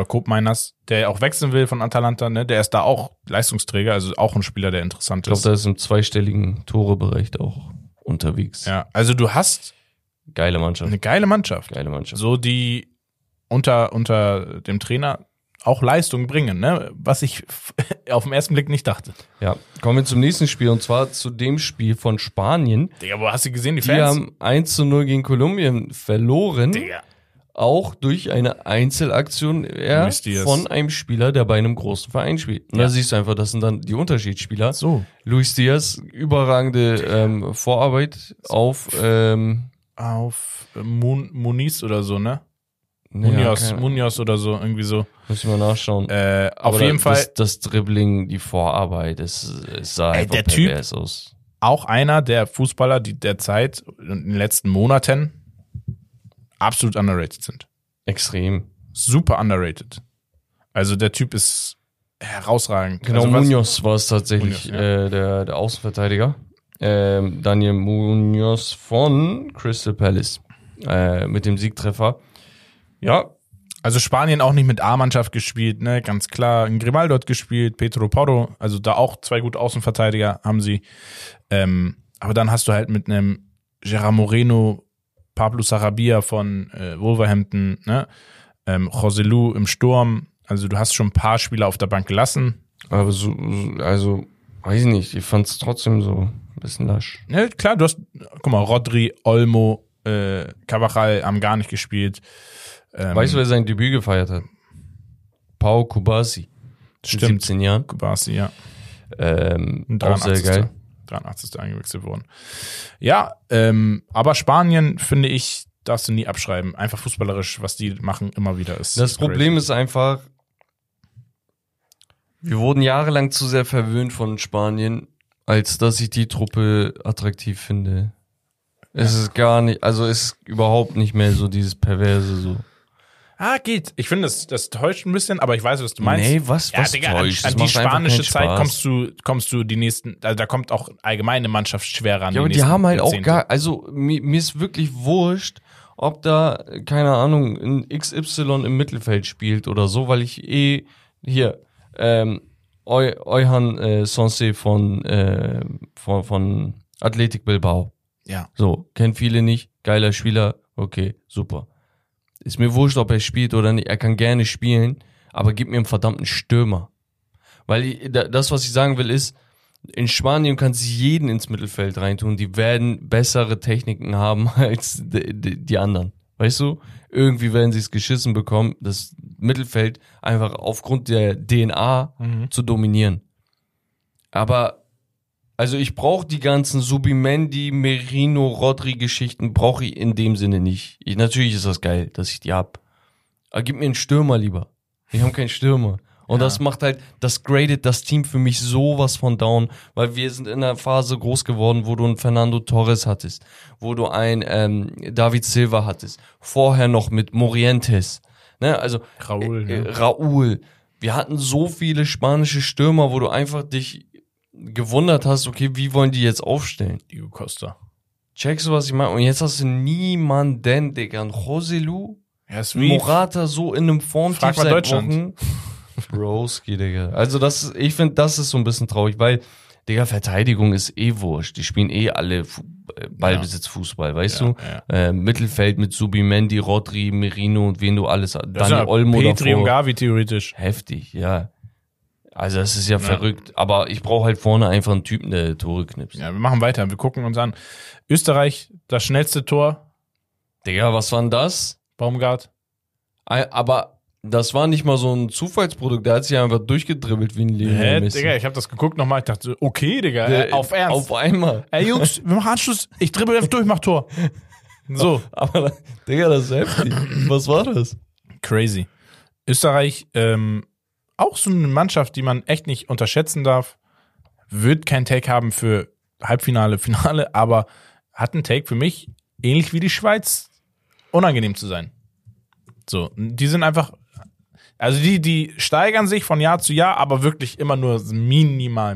der auch wechseln will von Atalanta, ne? Der ist da auch Leistungsträger, also auch ein Spieler, der interessant ist. Ich glaube, der ist im zweistelligen Torebereich auch unterwegs. Ja, also du hast eine geile Mannschaft. So, die unter dem Trainer auch Leistung bringen, ne? Was ich auf den ersten Blick nicht dachte. Ja, kommen wir zum nächsten Spiel und zwar zu dem Spiel von Spanien. Digga, wo hast du gesehen, die Fans? Die haben 1-0 gegen Kolumbien verloren. Digga. Auch durch eine Einzelaktion von einem Spieler, der bei einem großen Verein spielt. Und da siehst du einfach, das sind dann die Unterschiedsspieler. So. Luis Diaz, überragende Vorarbeit auf Muniz oder so, ne? Munoz oder so, irgendwie so. Müssen wir nachschauen. Auf jeden Fall. Das Dribbling, die Vorarbeit, es sah einfach der Typ, pervers aus. auch einer der Fußballer, die derzeit in den letzten Monaten absolut underrated sind. Extrem. Super underrated. Also der Typ ist herausragend. Genau, also Munoz war es tatsächlich, Munoz, ja. der Außenverteidiger. Daniel Munoz von Crystal Palace. Mit dem Siegtreffer. Ja. Also Spanien auch nicht mit A-Mannschaft gespielt, ne, ganz klar. Ein Grimaldo hat gespielt, Pedro Porro, also da auch 2 gute Außenverteidiger haben sie. Aber dann hast du halt mit einem Gerard Moreno, Pablo Sarabia von Wolverhampton, ne, Joselu im Sturm. Also du hast schon ein paar Spieler auf der Bank gelassen. Aber also, weiß ich nicht, ich fand es trotzdem so ein bisschen lasch. Ja, klar, du hast, guck mal, Rodri, Olmo, Carvajal haben gar nicht gespielt. Weißt du, wer sein Debüt gefeiert hat? Pau Kubasi. Stimmt. 17 Jahren. Kubasi, ja. Auch sehr geil. 83. eingewechselt worden. Ja, aber Spanien, finde ich, darfst du nie abschreiben. Einfach fußballerisch, was die machen, immer wieder ist. Das Problem ist einfach, wir wurden jahrelang zu sehr verwöhnt von Spanien, als dass ich die Truppe attraktiv finde. Es ist gar nicht, also ist überhaupt nicht mehr so dieses Perverse so. Geht. Ich finde, das täuscht ein bisschen, aber ich weiß, was du meinst. Nee, was Digga, täuscht? An Das die macht einfach spanische keinen Zeit Spaß. kommst du die nächsten, also da kommt auch allgemeine Mannschaft schwerer an. Ja, aber die haben halt auch also mir ist wirklich wurscht, ob da, keine Ahnung, ein XY im Mittelfeld spielt oder so, weil ich hier, Euhan Sonse von Athletic Bilbao. Ja. So, kennt viele nicht, geiler Spieler, okay, super. Ist mir wurscht, ob er spielt oder nicht, er kann gerne spielen, aber gib mir einen verdammten Stürmer. Weil das, was ich sagen will, ist, in Spanien kannst du jeden ins Mittelfeld reintun, die werden bessere Techniken haben als die anderen. Weißt du? Irgendwie werden sie es geschissen bekommen, das Mittelfeld einfach aufgrund der DNA zu dominieren. Aber also ich brauche die ganzen Subimendi, Merino, Rodri-Geschichten, brauche ich in dem Sinne nicht. Natürlich ist das geil, dass ich die hab. Aber gib mir einen Stürmer lieber. Wir haben keinen Stürmer. Und das macht halt, das gradet das Team für mich sowas von down, weil wir sind in einer Phase groß geworden, wo du einen Fernando Torres hattest, wo du einen David Silva hattest, vorher noch mit Morientes, ne, also Raúl. Wir hatten so viele spanische Stürmer, wo du einfach dich gewundert hast, okay, wie wollen die jetzt aufstellen? Diego Costa. Checkst du, was ich meine? Und jetzt hast du niemanden, Digga. Ein Joselu, Morata so in einem Formtief seit Wochen. Broski, Digga. Also ich finde, das ist so ein bisschen traurig, weil, Digga, Verteidigung ist wurscht. Die spielen alle Ballbesitzfußball, weißt du? Ja. Mittelfeld mit Subimendi, Rodri, Merino und wen du alles, Dani Olmo Petri und Gavi theoretisch. Heftig, ja. Also das ist ja verrückt. Aber ich brauche halt vorne einfach einen Typen, der Tore knipst. Ja, wir machen weiter. Wir gucken uns an. Österreich, das schnellste Tor. Digga, was war denn das? Baumgart. Aber das war nicht mal so ein Zufallsprodukt. Der hat sich einfach durchgedribbelt wie ein Lionel Messi. Digga, ich habe das geguckt nochmal. Ich dachte, okay, Digga, auf Ernst. Auf einmal. Ey, Jungs, wir machen Anschluss. Ich dribbel einfach durch, mach Tor. So. Aber, Digga, das ist heftig. Was war das? Crazy. Österreich, auch so eine Mannschaft, die man echt nicht unterschätzen darf. Wird kein Take haben für Halbfinale, Finale, aber hat einen Take für mich, ähnlich wie die Schweiz, unangenehm zu sein. So, die sind einfach, also die steigern sich von Jahr zu Jahr, aber wirklich immer nur minimal.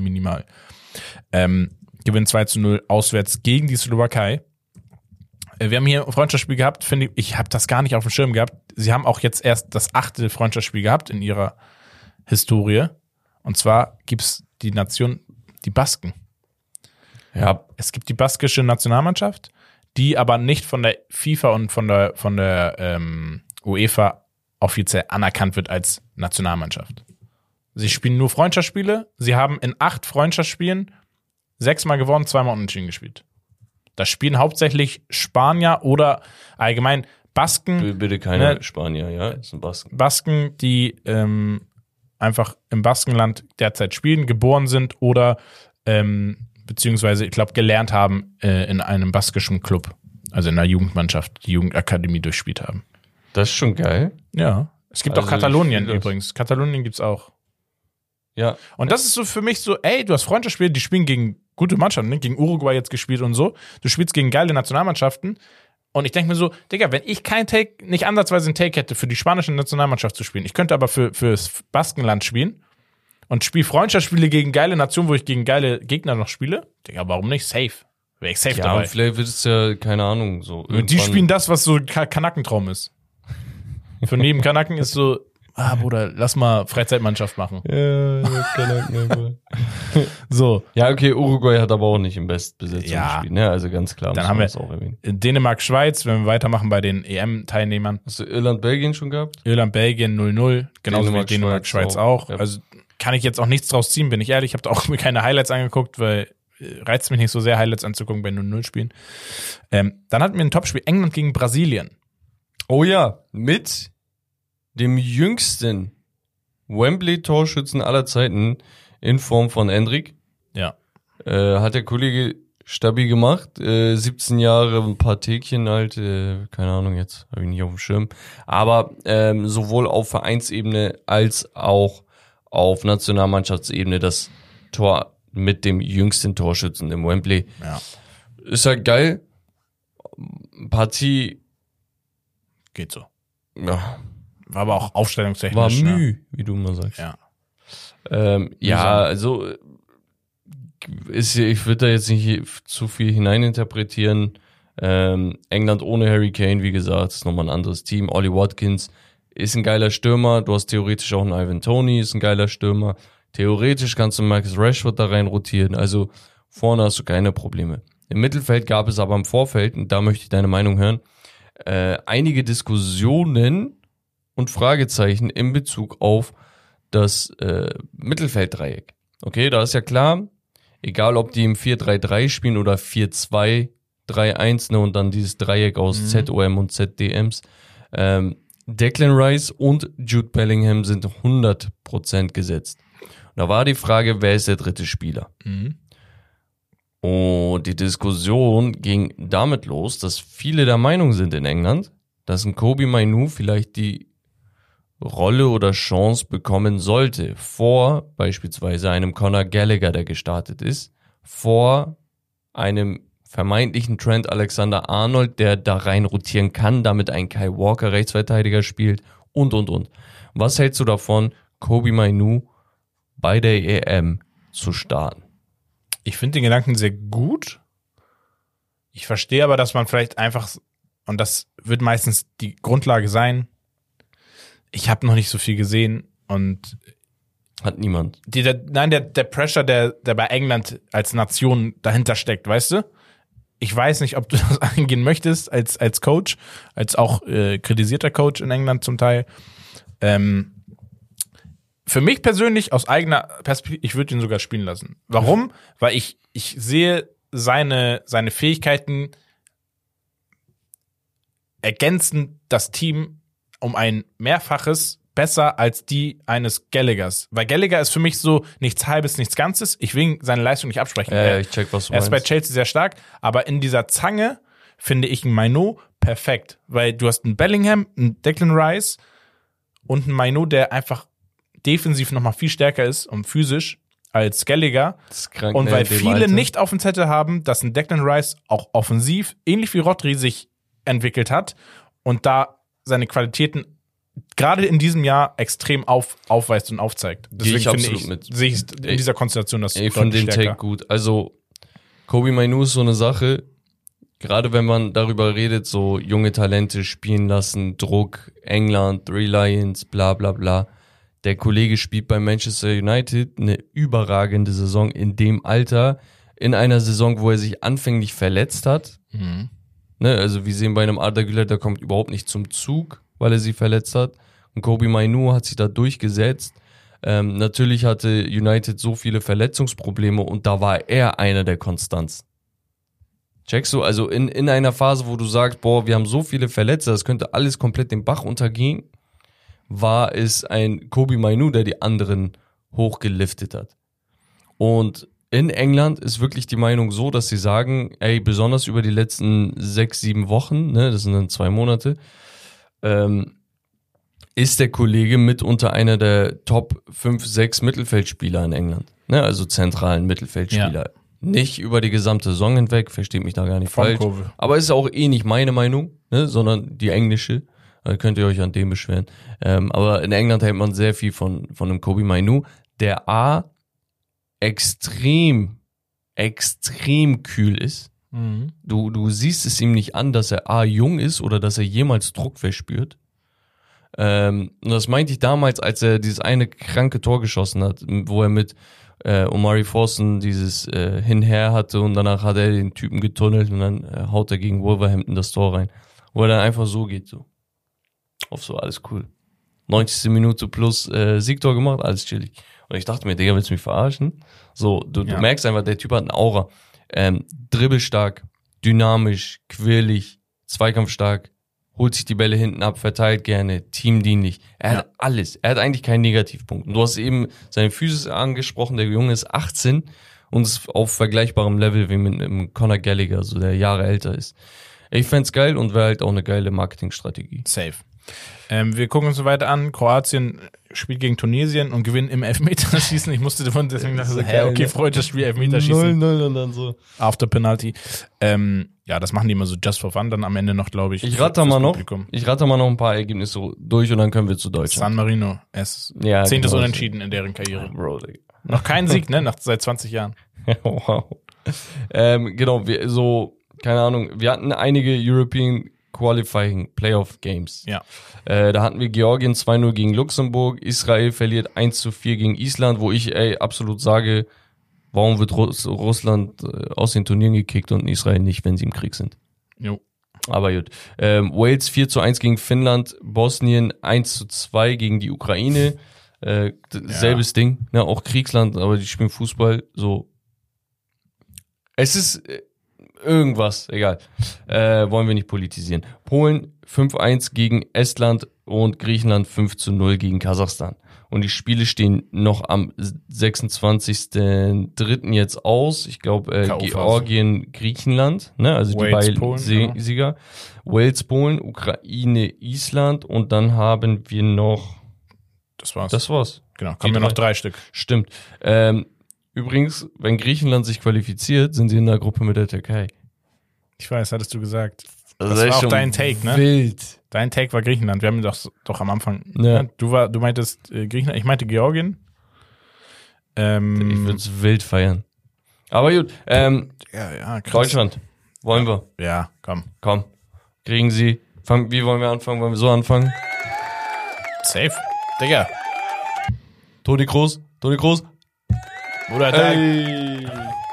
Gewinnen 2-0 auswärts gegen die Slowakei. Wir haben hier ein Freundschaftsspiel gehabt, finde ich habe das gar nicht auf dem Schirm gehabt. Sie haben auch jetzt erst das 8. Freundschaftsspiel gehabt in ihrer Historie. Und zwar gibt's die Nation, die Basken. Ja. Es gibt die baskische Nationalmannschaft, die aber nicht von der FIFA und von der UEFA offiziell anerkannt wird als Nationalmannschaft. Sie spielen nur Freundschaftsspiele. Sie haben in 8 Freundschaftsspielen 6-mal gewonnen, 2-mal unentschieden gespielt. Da spielen hauptsächlich Spanier oder allgemein Basken. Bitte keine Spanier, ja, das sind Basken. Basken, die einfach im Baskenland derzeit spielen, geboren sind oder beziehungsweise, ich glaube, gelernt haben in einem baskischen Club, also in einer Jugendmannschaft, die Jugendakademie durchspielt haben. Das ist schon geil. Ja. Es gibt auch Katalonien übrigens. Katalonien gibt's auch. Ja. Und das ist so für mich so, ey, du hast Freundschaftsspiele, die spielen gegen gute Mannschaften, ne? Gegen Uruguay jetzt gespielt und so. Du spielst gegen geile Nationalmannschaften. Und ich denke mir so, Digga, wenn ich nicht ansatzweise einen Take hätte, für die spanische Nationalmannschaft zu spielen, ich könnte aber fürs Baskenland spielen und spiele Freundschaftsspiele gegen geile Nationen, wo ich gegen geile Gegner noch spiele. Digga, warum nicht? Safe. Wäre ich safe dabei. Ja, vielleicht wird es ja, keine Ahnung, so. Und die spielen das, was so Kanakentraum ist. Für neben Kanaken ist so, Bruder, lass mal Freizeitmannschaft machen. Ja, Kanaken. So. Ja, okay, Uruguay hat aber auch nicht im Bestbesetzung gespielt, ne? Also ganz klar. Dann haben wir das auch erwähnt. Dänemark, Schweiz, wenn wir weitermachen bei den EM-Teilnehmern. Hast du Irland, Belgien schon gehabt? Irland, Belgien 0-0, genauso wie Dänemark, Schweiz auch. Ja. Also kann ich jetzt auch nichts draus ziehen, bin ich ehrlich. Ich habe da auch mir keine Highlights angeguckt, weil reizt mich nicht so sehr, Highlights anzugucken bei 0-0 spielen. Dann hatten wir ein Topspiel, England gegen Brasilien. Oh ja, mit dem jüngsten Wembley-Torschützen aller Zeiten in Form von Endrick. Ja. Hat der Kollege stabil gemacht. 17 Jahre, ein paar Tägchen halt, keine Ahnung, jetzt habe ich nicht auf dem Schirm. Aber sowohl auf Vereinsebene als auch auf Nationalmannschaftsebene das Tor mit dem jüngsten Torschützen im Wembley. Ja. Ist halt geil. Partie geht so. Ja. War aber auch aufstellungstechnisch. War Mühe, wie du immer sagst. Ja. Ja, also ich würde da jetzt nicht zu viel hineininterpretieren. England ohne Harry Kane, wie gesagt, ist nochmal ein anderes Team. Ollie Watkins ist ein geiler Stürmer. Du hast theoretisch auch einen Ivan Toney, ist ein geiler Stürmer. Theoretisch kannst du Marcus Rashford da rein rotieren. Also vorne hast du keine Probleme. Im Mittelfeld gab es aber im Vorfeld, und da möchte ich deine Meinung hören, einige Diskussionen und Fragezeichen in Bezug auf das Mittelfelddreieck. Okay, da ist ja klar, egal ob die im 4-3-3 spielen oder 4-2-3-1, ne, und dann dieses Dreieck aus ZOM und ZDMs. Declan Rice und Jude Bellingham sind 100% gesetzt. Und da war die Frage, wer ist der dritte Spieler? Und die Diskussion ging damit los, dass viele der Meinung sind in England, dass ein Kobbie Mainoo vielleicht die Rolle oder Chance bekommen sollte, vor beispielsweise einem Conor Gallagher, der gestartet ist, vor einem vermeintlichen Trent Alexander-Arnold, der da rein rotieren kann, damit ein Kai Walker Rechtsverteidiger spielt und. Was hältst du davon, Kobbie Mainoo bei der EM zu starten? Ich finde den Gedanken sehr gut. Ich verstehe aber, dass man vielleicht einfach, und das wird meistens die Grundlage sein, ich habe noch nicht so viel gesehen und hat niemand. Der Pressure, der bei England als Nation dahinter steckt, weißt du? Ich weiß nicht, ob du das eingehen möchtest als Coach, als auch kritisierter Coach in England zum Teil. Für mich persönlich, aus eigener Perspektive, ich würde ihn sogar spielen lassen. Warum? Weil ich sehe seine Fähigkeiten ergänzen das Team um ein Mehrfaches besser als die eines Gallaghers. Weil Gallagher ist für mich so nichts Halbes, nichts Ganzes. Ich will seine Leistung nicht absprechen. Ja, ich check, was du meinst. Er ist bei Chelsea sehr stark, aber in dieser Zange finde ich einen Mainoo perfekt. Weil du hast einen Bellingham, einen Declan Rice und einen Mainoo, der einfach defensiv nochmal viel stärker ist und physisch als Gallagher. Das ist krank, und weil viele Alter nicht auf dem Zettel haben, dass ein Declan Rice auch offensiv, ähnlich wie Rodri, sich entwickelt hat und da seine Qualitäten gerade in diesem Jahr extrem aufweist und aufzeigt. Deswegen sehe ich in dieser Konstellation das Ich finde den Take gut. Also Kobbie Mainoo ist so eine Sache, gerade wenn man darüber redet, so junge Talente spielen lassen, Druck, England, Three Lions, bla bla bla. Der Kollege spielt bei Manchester United eine überragende Saison in dem Alter, in einer Saison, wo er sich anfänglich verletzt hat. Ne, also wir sehen bei einem Arda Güler, der kommt überhaupt nicht zum Zug, weil er sich verletzt hat. Und Kobbie Mainoo hat sich da durchgesetzt. Natürlich hatte United so viele Verletzungsprobleme und da war er einer der Konstanz. Checkst du? Also in einer Phase, wo du sagst, boah, wir haben so viele Verletzte, das könnte alles komplett den Bach untergehen, war es ein Kobbie Mainoo, der die anderen hochgeliftet hat. Und in England ist wirklich die Meinung so, dass sie sagen, ey, besonders über die letzten 6-7 Wochen, ne, das sind dann 2 Monate, ist der Kollege mitunter einer der Top 5, 6 Mittelfeldspieler in England. Ne? Also zentralen Mittelfeldspieler. Ja. Nicht über die gesamte Saison hinweg, versteht mich da gar nicht falsch. Aber ist auch nicht meine Meinung, ne? Sondern die englische. Da könnt ihr euch an dem beschweren. Aber in England hält man sehr viel von einem Kobe Mainoo, der extrem kühl ist. Mhm. Du siehst es ihm nicht an, dass er jung ist oder dass er jemals Druck verspürt. Und das meinte ich damals, als er dieses eine kranke Tor geschossen hat, wo er mit Omari Forson dieses Hinher hatte und danach hat er den Typen getunnelt und dann haut er gegen Wolverhampton das Tor rein. Wo er dann einfach so geht, so. Auf so, alles cool. 90. Minute plus Siegtor gemacht, alles chillig. Und ich dachte mir, Digga, willst du mich verarschen? So, du merkst einfach, der Typ hat eine Aura. Dribbelstark, dynamisch, quirlig, zweikampfstark, holt sich die Bälle hinten ab, verteilt gerne, teamdienlich. Er hat alles. Er hat eigentlich keinen Negativpunkt. Und du hast eben seine Physis angesprochen, der Junge ist 18 und ist auf vergleichbarem Level wie mit einem Conor Gallagher, so der Jahre älter ist. Ich fänd's geil und wäre halt auch eine geile Marketingstrategie. Safe. Wir gucken uns so weiter an. Kroatien spielt gegen Tunesien und gewinnt im Elfmeterschießen. Ich musste davon deswegen dachte, okay, freut das Spiel Elfmeterschießen. 0-0 und dann so. After Penalty. Ja, das machen die immer so just for fun, dann am Ende noch, glaube ich. Ich rate mal noch ein paar Ergebnisse durch und dann können wir zu Deutschland. San Marino, 10. Genau. Unentschieden in deren Karriere. Bro, noch kein Sieg, ne? Seit 20 Jahren. Wow. Genau, keine Ahnung, wir hatten einige European Qualifying Playoff Games. Ja. Da hatten wir Georgien 2-0 gegen Luxemburg, Israel verliert 1-4 gegen Island, wo ich absolut sage, warum wird Russland aus den Turnieren gekickt und Israel nicht, wenn sie im Krieg sind? Jo. Aber gut. Wales 4-1 gegen Finnland, Bosnien 1-2 gegen die Ukraine. Selbes Ding, ne, auch Kriegsland, aber die spielen Fußball, so. Es ist irgendwas, egal. Wollen wir nicht politisieren. Polen 5-1 gegen Estland und Griechenland 5-0 gegen Kasachstan. Und die Spiele stehen noch am 26.03. jetzt aus. Ich glaube, Georgien, Griechenland, ne? Also Wales, die beiden Sieger. Wales, Polen, Ukraine, Island und dann haben wir noch... Das war's. Genau, kommen wir noch 3 Stück. Stimmt. Übrigens, wenn Griechenland sich qualifiziert, sind sie in der Gruppe mit der Türkei. Ich weiß, hattest du gesagt. Das war auch dein Take, ne? Wild. Dein Take war Griechenland. Wir haben doch am Anfang. Ja. Du meintest Griechenland, ich meinte Georgien. Ich würde es wild feiern. Aber gut. Krass. Deutschland. Wollen wir? Ja, komm. Kriegen Sie. Wie wollen wir anfangen? Wollen wir so anfangen? Safe. Digga. Toni Kroos. Oder ey.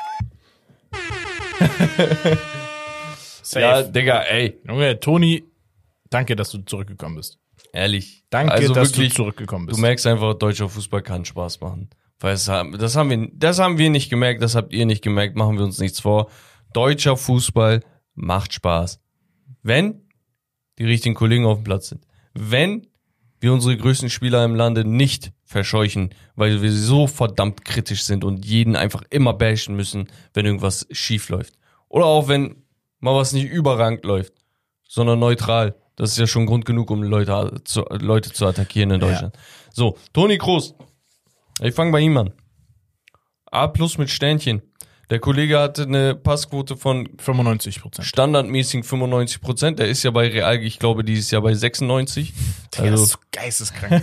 Safe. Ja, Digga, ey. Junge, Toni, danke, dass du zurückgekommen bist. Ehrlich. Danke, also dass wirklich, du zurückgekommen bist. Du merkst einfach, deutscher Fußball kann Spaß machen. Weil das haben wir nicht gemerkt, das habt ihr nicht gemerkt, machen wir uns nichts vor. Deutscher Fußball macht Spaß. Wenn die richtigen Kollegen auf dem Platz sind. Wenn wir unsere größten Spieler im Lande nicht verscheuchen, weil wir so verdammt kritisch sind und jeden einfach immer bashen müssen, wenn irgendwas schief läuft. Oder auch wenn mal was nicht überragend läuft, sondern neutral. Das ist ja schon Grund genug, um Leute zu attackieren in Deutschland. Ja. So, Toni Kroos. Ich fange bei ihm an. A+ mit Sternchen. Der Kollege hatte eine Passquote von 95%. Standardmäßig 95%. Der ist ja bei Real, ich glaube, dieses Jahr bei 96. Der ist so geisteskrank.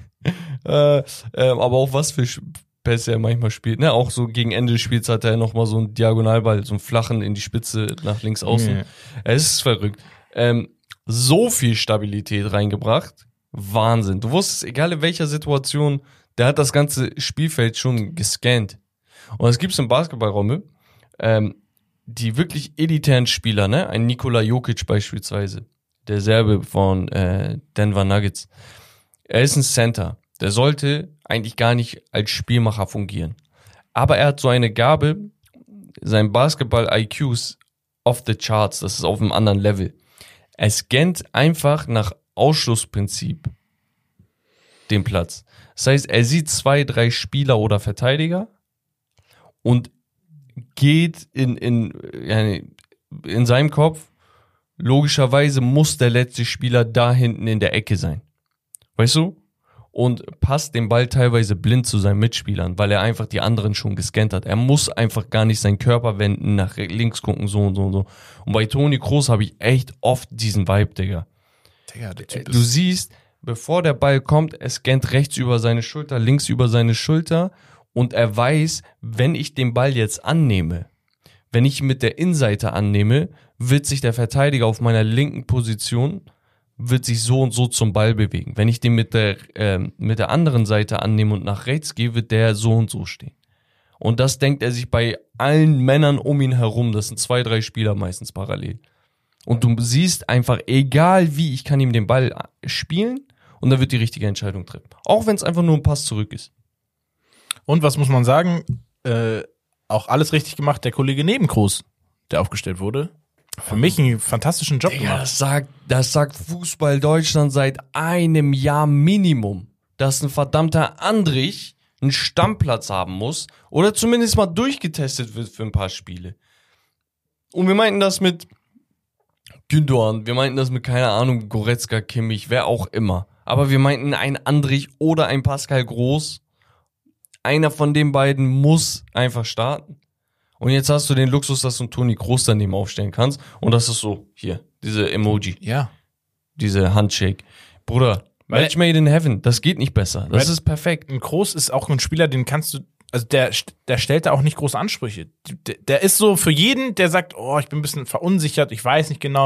Aber auch was für Pässe er manchmal spielt. Ne? Auch so gegen Ende des Spiels hat er nochmal so einen Diagonalball, so einen flachen in die Spitze nach links außen. Ja. Es ist verrückt. So viel Stabilität reingebracht. Wahnsinn. Du wusstest, egal in welcher Situation, der hat das ganze Spielfeld schon gescannt. Und es gibt im Basketballraum die wirklich elitären Spieler, ne? Ein Nikola Jokic beispielsweise, der Serbe von Denver Nuggets. Er ist ein Center. Der sollte eigentlich gar nicht als Spielmacher fungieren. Aber er hat so eine Gabe, sein Basketball-IQ ist off the charts, das ist auf einem anderen Level. Er scannt einfach nach Ausschlussprinzip den Platz. Das heißt, er sieht 2, 3 Spieler oder Verteidiger und geht in seinem Kopf logischerweise muss der letzte Spieler da hinten in der Ecke sein. Weißt du? Und passt den Ball teilweise blind zu seinen Mitspielern, weil er einfach die anderen schon gescannt hat. Er muss einfach gar nicht seinen Körper wenden, nach links gucken, so und so und so. Und bei Toni Kroos habe ich echt oft diesen Vibe, Digga. Digga, der Typ Du siehst, bevor der Ball kommt, er scannt rechts über seine Schulter, links über seine Schulter und er weiß, wenn ich den Ball jetzt annehme, wenn ich mit der Innenseite annehme, wird sich der Verteidiger auf meiner linken Position wird sich so und so zum Ball bewegen. Wenn ich den mit der anderen Seite annehme und nach rechts gehe, wird der so und so stehen. Und das denkt er sich bei allen Männern um ihn herum. Das sind 2, 3 Spieler meistens parallel. Und du siehst einfach, egal wie, ich kann ihm den Ball spielen und dann wird die richtige Entscheidung treffen. Auch wenn es einfach nur ein Pass zurück ist. Und was muss man sagen? Auch alles richtig gemacht. Der Kollege neben Kroos, der aufgestellt wurde, für mich einen fantastischen Job gemacht. Das sagt Fußball Deutschland seit einem Jahr Minimum, dass ein verdammter Andrich einen Stammplatz haben muss oder zumindest mal durchgetestet wird für ein paar Spiele. Und wir meinten das mit Gündoğan, wir meinten das mit, keine Ahnung, Goretzka, Kimmich, wer auch immer. Aber wir meinten ein Andrich oder ein Pascal Groß. Einer von den beiden muss einfach starten. Und jetzt hast du den Luxus, dass du einen Toni Kroos daneben aufstellen kannst. Und das ist so, hier, diese Emoji. Ja. Diese Handshake. Bruder, Match made in heaven. Das geht nicht besser. Das ist perfekt. Ein Kroos ist auch ein Spieler, den kannst du, also der stellt da auch nicht große Ansprüche. Der ist so für jeden, der sagt, oh, ich bin ein bisschen verunsichert, ich weiß nicht genau,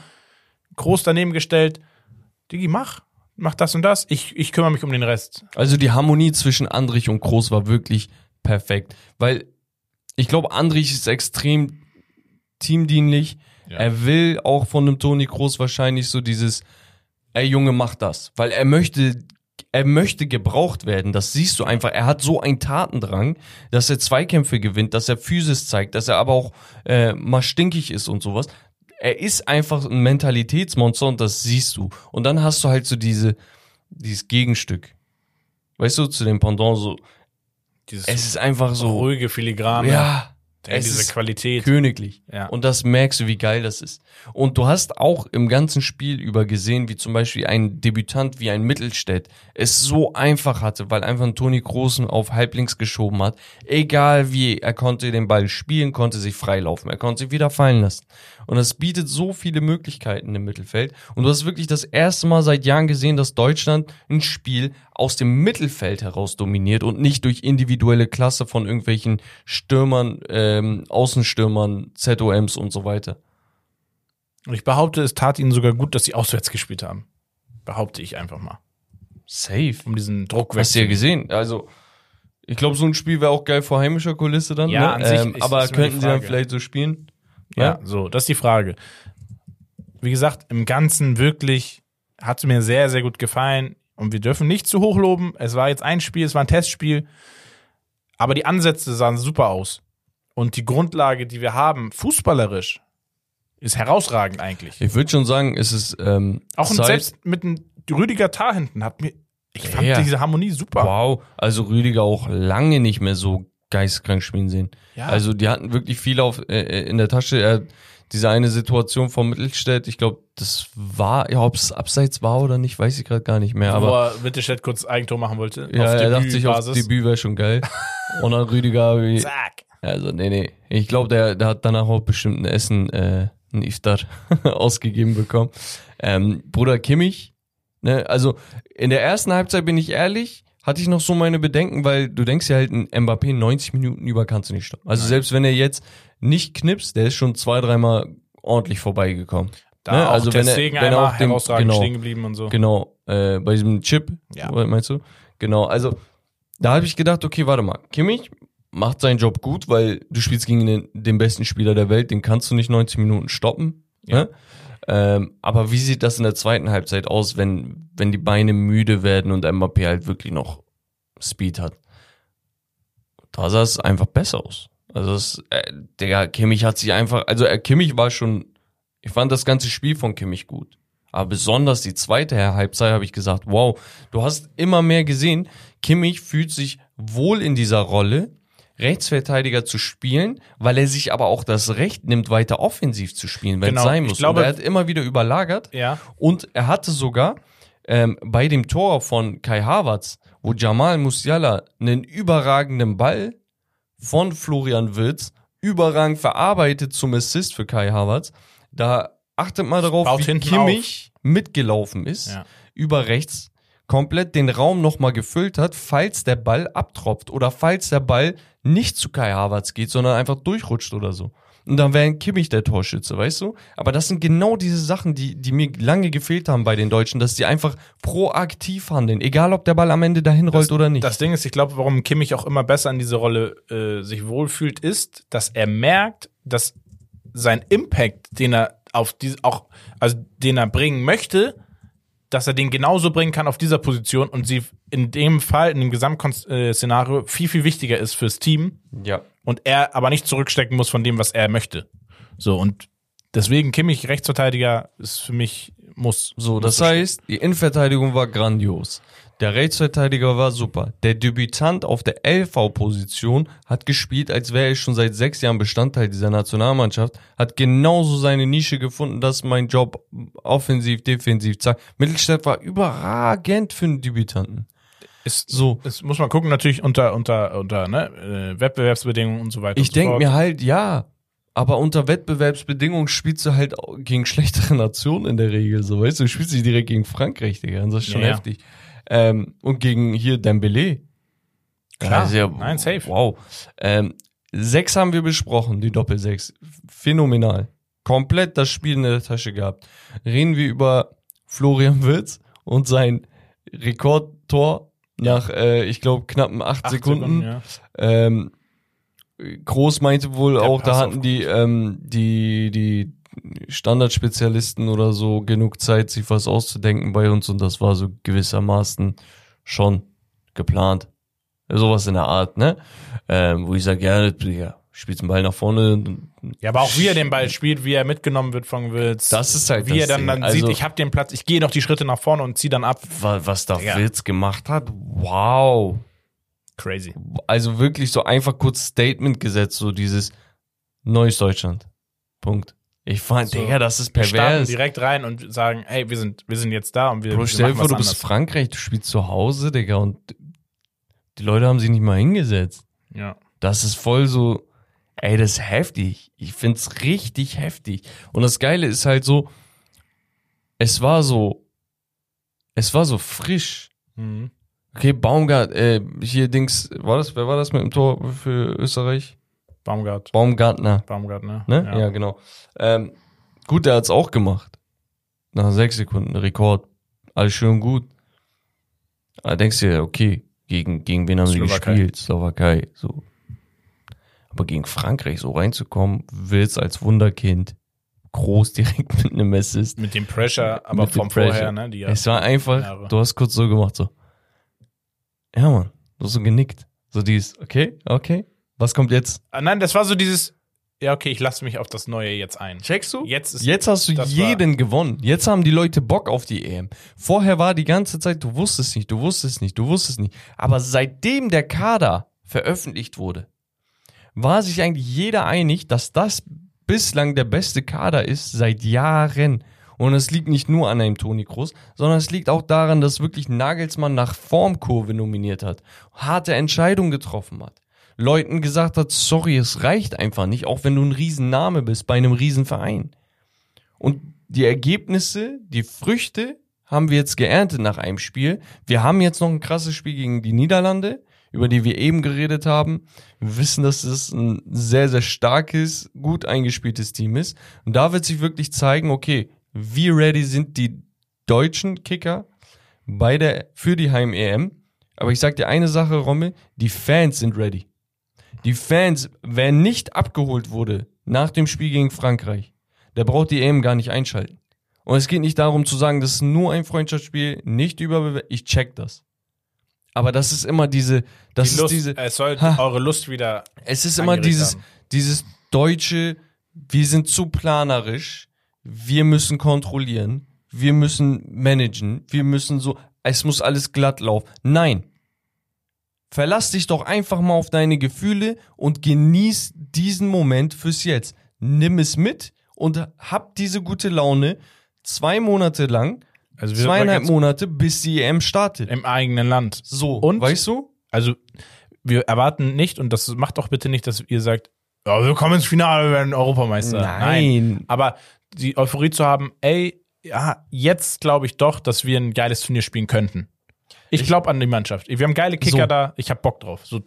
Kroos daneben gestellt. Digi, mach das und das. Ich kümmere mich um den Rest. Also die Harmonie zwischen Andrich und Kroos war wirklich perfekt. Weil ich glaube, Andrich ist extrem teamdienlich. Ja. Er will auch von einem Toni Kroos wahrscheinlich so dieses, ey Junge, mach das. Weil er möchte gebraucht werden. Das siehst du einfach. Er hat so einen Tatendrang, dass er Zweikämpfe gewinnt, dass er Physis zeigt, dass er aber auch mal stinkig ist und sowas. Er ist einfach ein Mentalitätsmonster und das siehst du. Und dann hast du halt so dieses Gegenstück. Weißt du, zu dem Pendant so, es ist einfach so ruhige, filigrane. Ja, es diese ist Qualität. Königlich. Ja. Und das merkst du, wie geil das ist. Und du hast auch im ganzen Spiel über gesehen, wie zum Beispiel ein Debütant wie ein Mittelstädt es so einfach hatte, weil einfach ein Toni Kroos auf halblinks geschoben hat. Egal wie, er konnte den Ball spielen, konnte sich freilaufen, er konnte sich wieder fallen lassen. Und das bietet so viele Möglichkeiten im Mittelfeld. Und du hast wirklich das erste Mal seit Jahren gesehen, dass Deutschland ein Spiel aus dem Mittelfeld heraus dominiert und nicht durch individuelle Klasse von irgendwelchen Stürmern, Außenstürmern, ZOMs und so weiter. Und ich behaupte, es tat ihnen sogar gut, dass sie auswärts gespielt haben. Behaupte ich einfach mal. Safe. Um diesen Druck Hast du ja gesehen. Also, ich glaube, so ein Spiel wäre auch geil vor heimischer Kulisse dann. Ja, ne? an sich aber könnten sie dann vielleicht so spielen? Ja, so, das ist die Frage. Wie gesagt, im Ganzen wirklich hat es mir sehr, sehr gut gefallen. Und wir dürfen nicht zu hoch loben. Es war jetzt ein Spiel, es war ein Testspiel. Aber die Ansätze sahen super aus. Und die Grundlage, die wir haben, fußballerisch, ist herausragend eigentlich. Ich würde schon sagen, es ist auch selbst mit einem Rüdiger Tah hinten ich fand diese Harmonie super. Wow, also Rüdiger auch lange nicht mehr so geisteskrank spielen sehen. Ja. Also die hatten wirklich viel in der Tasche. Diese eine Situation vom Mittelstädt, ich glaube, das war, ja, ob es abseits war oder nicht, weiß ich gerade gar nicht mehr. Wo er Mittelstädt kurz Eigentor machen wollte. Ja, er dachte sich, auf Debüt wäre schon geil. Und dann Rüdiger zack. Also nee. Ich glaube, der hat danach auch bestimmt ein Essen, ein Iftar ausgegeben bekommen. Bruder Kimmich, ne, also in der ersten Halbzeit, bin ich ehrlich, hatte ich noch so meine Bedenken, weil du denkst ja halt, ein Mbappé 90 Minuten über kannst du nicht stoppen. Also selbst wenn er jetzt nicht knipst, der ist schon 2-3 Mal ordentlich vorbeigekommen. Da ne? auch Also wenn er auch herausragend stehen geblieben und so. Genau, bei diesem Chip, meinst du? Genau, also da habe ich gedacht, okay, warte mal, Kimmich macht seinen Job gut, weil du spielst gegen den besten Spieler der Welt, den kannst du nicht 90 Minuten stoppen. Ja. Ne? Aber wie sieht das in der zweiten Halbzeit aus, wenn die Beine müde werden und Mbappé halt wirklich noch Speed hat? Da sah es einfach besser aus. Also Kimmich hat sich einfach, also Kimmich war schon, ich fand das ganze Spiel von Kimmich gut. Aber besonders die zweite Halbzeit habe ich gesagt, wow, du hast immer mehr gesehen, Kimmich fühlt sich wohl in dieser Rolle, Rechtsverteidiger zu spielen, weil er sich aber auch das Recht nimmt, weiter offensiv zu spielen, wenn es Genau, sein ich muss. glaube- und er hat immer wieder überlagert. Ja. Und er hatte sogar bei dem Tor von Kai Havertz, wo Jamal Musiala einen überragenden Ball von Florian Wirtz überragend verarbeitet zum Assist für Kai Havertz, da achtet mal darauf, Baut wie hinten Kimmich mitgelaufen ist, Ja. über rechts, komplett den Raum nochmal gefüllt hat, falls der Ball abtropft oder falls der Ball nicht zu Kai Havertz geht, sondern einfach durchrutscht oder so. Und dann wäre Kimmich der Torschütze, weißt du? Aber das sind genau diese Sachen, die mir lange gefehlt haben bei den Deutschen, dass die einfach proaktiv handeln, egal ob der Ball am Ende dahin rollt oder nicht. Das Ding ist, ich glaube, warum Kimmich auch immer besser in diese Rolle sich wohlfühlt, ist, dass er merkt, dass sein Impact, den er auf diese den er bringen möchte, dass er den genauso bringen kann auf dieser Position und sie in dem Fall, in dem Gesamtszenario viel, viel wichtiger ist fürs Team. Ja. Und er aber nicht zurückstecken muss von dem, was er möchte. So, und deswegen Kimmich, Rechtsverteidiger, ist für mich, muss. So, das heißt, die Innenverteidigung war grandios. Der Rechtsverteidiger war super. Der Debütant auf der LV-Position hat gespielt, als wäre er schon seit 6 Jahren Bestandteil dieser Nationalmannschaft, hat genauso seine Nische gefunden, das ist mein Job, offensiv, defensiv, zack. Mittelstädt war überragend für einen Debütanten. Ist So. Das muss man gucken, natürlich unter Wettbewerbsbedingungen und so weiter. Ich und so denke fort. mir halt, ja, aber unter Wettbewerbsbedingungen spielst du halt auch gegen schlechtere Nationen in der Regel, so, weißt du, spielst nicht direkt gegen Frankreich, Digga, und das ist schon Ja. heftig. Und gegen hier Dembélé. Klar, Also ja, nein, safe. Wow. 6 haben wir besprochen, die Doppel-6. Phänomenal. Komplett das Spiel in der Tasche gehabt. Reden wir über Florian Wirtz und sein Rekordtor nach, ich glaube, knappen 8 Sekunden. ja. Groß meinte wohl Der auch, Pass da auf hatten die Standardspezialisten oder so genug Zeit, sich was auszudenken bei uns, und das war so gewissermaßen schon geplant. Sowas in der Art, ne? Wo ich sage, ja, spielst den Ball nach vorne. Ja, aber auch wie er den Ball spielt, wie er mitgenommen wird von Wirtz. Das ist halt wie das er dann Ding. Also, sieht, ich habe den Platz, ich gehe noch die Schritte nach vorne und zieh dann ab. was da Digga. Wirtz gemacht hat, wow. Crazy. Also wirklich so einfach kurz Statement gesetzt, so dieses neues Deutschland. Punkt. Ich fand, So, Digga, das ist Wir starten pervers. direkt rein und sagen, hey, wir sind jetzt da und wir Bro, stell dir machen vor, was du bist anders. Frankreich, du spielst zu Hause, Digga, und die Leute haben sich nicht mal hingesetzt. Ja. Das ist voll so, ey, das ist heftig. Ich find's richtig heftig. Und das Geile ist halt so, es war so frisch. Mhm. Okay, Baumgart, hier Dings, wer war das mit dem Tor für Österreich? Baumgartner. Baumgartner. Ne? Ja, genau. Gut, der hat's auch gemacht. Nach 6 Sekunden, Rekord. Alles schön und gut. Aber denkst du dir, okay, gegen wen haben sie Slowakei. gespielt? Slowakei, so. Aber gegen Frankreich so reinzukommen, Wirtz als Wunderkind, groß direkt mit einem Assist. Mit dem Pressure, aber Mit dem vom Pressure. Vorher, ne? Die Es war einfach, Jahre. du hast kurz so gemacht, so. Ja, Mann, du hast so genickt. So dieses, okay, was kommt jetzt? Nein, das war so dieses, ja, okay, ich lasse mich auf das Neue jetzt ein. Checkst du? Jetzt Hast du das jeden gewonnen. Jetzt haben die Leute Bock auf die EM. Vorher war die ganze Zeit, du wusstest nicht. Aber seitdem der Kader veröffentlicht wurde, war sich eigentlich jeder einig, dass das bislang der beste Kader ist seit Jahren. Und es liegt nicht nur an einem Toni Kroos, sondern es liegt auch daran, dass wirklich Nagelsmann nach Formkurve nominiert hat, harte Entscheidungen getroffen hat, Leuten gesagt hat, sorry, es reicht einfach nicht, auch wenn du ein Riesenname bist bei einem Riesenverein. Und die Ergebnisse, die Früchte haben wir jetzt geerntet nach einem Spiel. Wir haben jetzt noch ein krasses Spiel gegen die Niederlande, über die wir eben geredet haben. Wir wissen, dass es ein sehr, sehr starkes, gut eingespieltes Team ist. Und da wird sich wirklich zeigen, okay, wie ready sind die deutschen Kicker für die Heim-EM. Aber ich sag dir eine Sache, Rommel, die Fans sind ready. Die Fans, wer nicht abgeholt wurde nach dem Spiel gegen Frankreich, der braucht die EM gar nicht einschalten. Und es geht nicht darum zu sagen, das ist nur ein Freundschaftsspiel, nicht überbewertet. Ich check das. Aber das ist immer es soll eure Lust wieder. Es ist immer angeregt haben. dieses deutsche, wir sind zu planerisch, wir müssen kontrollieren, wir müssen managen, es muss alles glatt laufen. Nein. Verlass dich doch einfach mal auf deine Gefühle und genieß diesen Moment fürs Jetzt. Nimm es mit und hab diese gute Laune 2 Monate lang, Also 2,5 Monate, bis die EM startet. im eigenen Land. So, Und? weißt du? Also wir erwarten nicht, und das macht doch bitte nicht, dass ihr sagt, ja, wir kommen ins Finale, wir werden Europameister. Nein. Aber die Euphorie zu haben, ja, jetzt glaube ich doch, dass wir ein geiles Turnier spielen könnten. Ich glaube an die Mannschaft. Wir haben geile Kicker da, ich hab Bock drauf. So,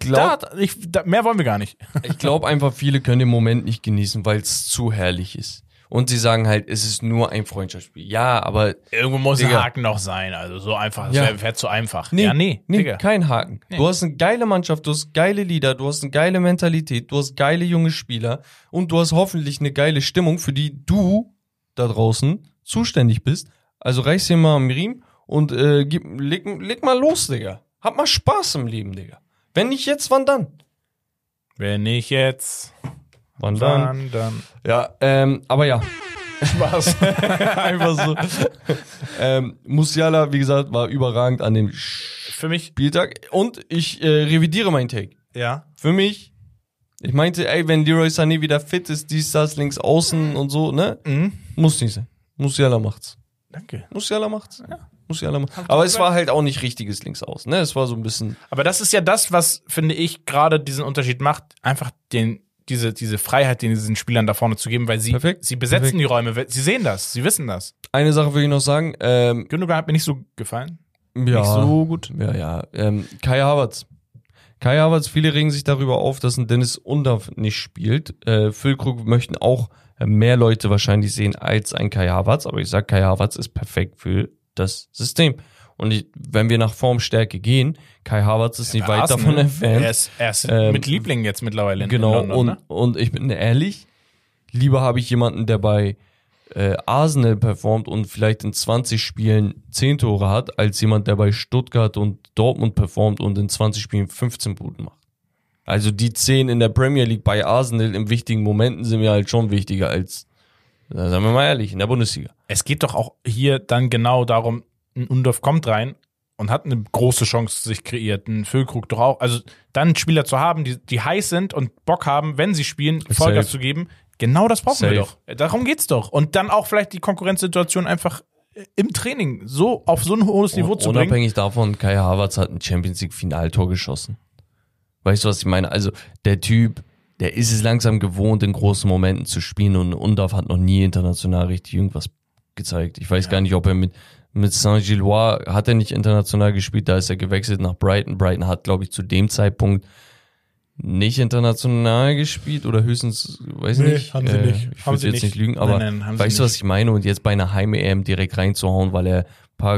mehr wollen wir gar nicht. Ich glaube einfach, viele können den Moment nicht genießen, weil es zu herrlich ist. Und sie sagen halt, es ist nur ein Freundschaftsspiel. Ja, aber Irgendwo muss ein Digga. Haken noch sein. Also so einfach, das Ja. wäre zu einfach. nee, Digga. kein Haken. Nee. Du hast eine geile Mannschaft, du hast geile Lieder, du hast eine geile Mentalität, du hast geile junge Spieler und du hast hoffentlich eine geile Stimmung, für die du da draußen zuständig bist. Also reiß dir mal am Riemen und leg mal los, Digga. Hab mal Spaß im Leben, Digga. Wenn nicht jetzt, wann dann? Wenn nicht jetzt, Wann dann? dann. Ja, aber ja. Spaß. Einfach so. Musiala, wie gesagt, war überragend an dem Für mich, Spieltag. Und ich revidiere meinen Take. ja. Für mich, ich meinte, wenn Leroy Sané wieder fit ist, dies, das, links, außen und so, ne? Muss nicht sein. Musiala macht's. Danke. Musiala macht's. Ja. Musiala macht's. Aber es war halt auch nicht richtiges links außen, ne? Es war so ein bisschen. Aber das ist ja das, was, finde ich, gerade diesen Unterschied macht, einfach diese Freiheit, den diesen Spielern da vorne zu geben, weil sie besetzen die Räume, sie sehen das, sie wissen das. Eine Sache will ich noch sagen. Gündogan hat mir nicht so gefallen. Ja, Nicht so gut. Ja. Kai Havertz. Viele regen sich darüber auf, dass ein Dennis Undav nicht spielt. Füllkrug möchten auch mehr Leute wahrscheinlich sehen als ein Kai Havertz, aber ich sag, Kai Havertz ist perfekt für das System. Und wenn wir nach Formstärke gehen, Kai Havertz ist nicht weit davon entfernt. Er ist mit Liebling jetzt mittlerweile in Genau, London, und ich bin ehrlich, lieber habe ich jemanden, der bei Arsenal performt und vielleicht in 20 Spielen 10 Tore hat, als jemand, der bei Stuttgart und Dortmund performt und in 20 Spielen 15 Buden macht. Also die 10 in der Premier League bei Arsenal in wichtigen Momenten sind mir halt schon wichtiger als, sagen wir mal ehrlich, in der Bundesliga. Es geht doch auch hier dann genau darum, ein Undorf kommt rein und hat eine große Chance sich kreiert, ein Füllkrug doch auch. Also dann Spieler zu haben, die heiß sind und Bock haben, wenn sie spielen, Vollgas zu geben. Genau das brauchen wir doch. Darum geht's doch. Und dann auch vielleicht die Konkurrenzsituation einfach im Training so auf so ein hohes Niveau zu bringen. Unabhängig davon, Kai Havertz hat ein Champions-League-Finaltor geschossen. Weißt du, was ich meine? Also der Typ, der ist es langsam gewohnt, in großen Momenten zu spielen und Undav hat noch nie international richtig irgendwas gezeigt. Ich weiß gar nicht, ob er mit Saint-Gilloise hat er nicht international gespielt, da ist er gewechselt nach Brighton. Brighton hat, glaube ich, zu dem Zeitpunkt nicht international gespielt oder höchstens, weiß nicht. Haben sie nicht. Ich würde jetzt nicht lügen, aber Nein, weißt du, was ich meine? Und jetzt bei einer Heim-EM direkt reinzuhauen, weil er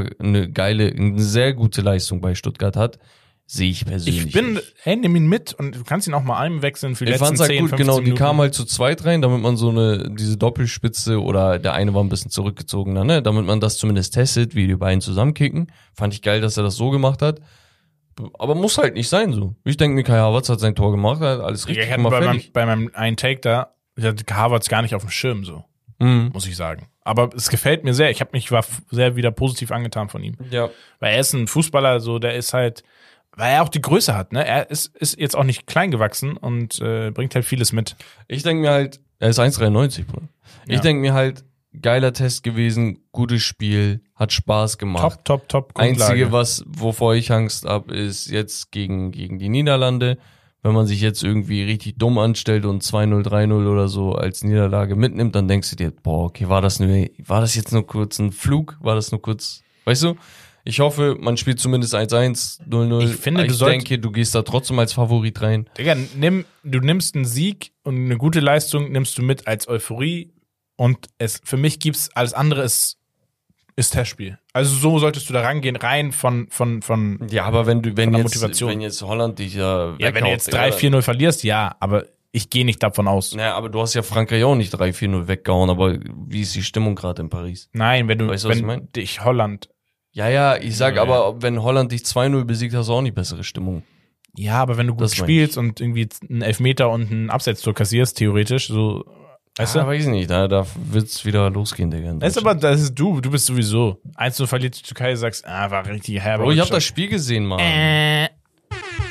eine sehr gute Leistung bei Stuttgart hat, sehe ich persönlich nicht. Nimm ihn mit und du kannst ihn auch mal einwechseln für die Ich letzten fand's halt 10, gut, 15 genau, die Minuten. kamen halt zu zweit rein, damit man so diese Doppelspitze oder der eine war ein bisschen zurückgezogener, ne, damit man das zumindest testet, wie die beiden zusammenkicken. Fand ich geil, dass er das so gemacht hat. Aber muss halt nicht sein so. Ich denke mir, Kai Havertz hat sein Tor gemacht, hat alles richtig Ich hatte gemacht, bei meinem einen Take da, ich hatte Havertz gar nicht auf dem Schirm so, muss ich sagen. Aber es gefällt mir sehr. War sehr wieder positiv angetan von ihm. Ja. Weil er ist ein Fußballer, so der ist halt, weil er auch die Größe hat, ne? Er ist jetzt auch nicht klein gewachsen und bringt halt vieles mit. Ich denke mir halt, er ist 1,93, Bruder. Ja. Ich denke mir halt, geiler Test gewesen, gutes Spiel, hat Spaß gemacht. Top Grundlage. Einzige, wovor ich Angst habe, ist jetzt gegen die Niederlande. Wenn man sich jetzt irgendwie richtig dumm anstellt und 2-0, 3-0 oder so als Niederlage mitnimmt, dann denkst du dir, boah, okay, war das jetzt nur kurz ein Flug? War das nur kurz, weißt du? Ich hoffe, man spielt zumindest 1-1, 0-0. Ich finde, ich denke, du gehst da trotzdem als Favorit rein. Digga, du nimmst einen Sieg und eine gute Leistung nimmst du mit als Euphorie und für mich gibt's alles andere ist Testspiel. Also so solltest du da rangehen, rein von Ja, aber wenn Motivation. jetzt Holland dich ja wenn du jetzt 3-4-0 verlierst, ja, aber ich gehe nicht davon aus. Naja, aber du hast ja Frankreich auch nicht 3-4-0 weggehauen, aber wie ist die Stimmung gerade in Paris? Nein, Weißt du, was ich mein? dich Holland. Ja, ich sag aber, wenn Holland dich 2-0 besiegt, hast du auch nicht bessere Stimmung. Ja, aber wenn du gut Das mein spielst und irgendwie einen Elfmeter und einen Abseitstor kassierst, theoretisch, so, weißt du? Weiß ich nicht, da wird's wieder losgehen, Digga. Das ist du bist sowieso. 1-0 verliert die Türkei, sagst, war richtig herbe. Bro, ich hab das Spiel gesehen, Mann.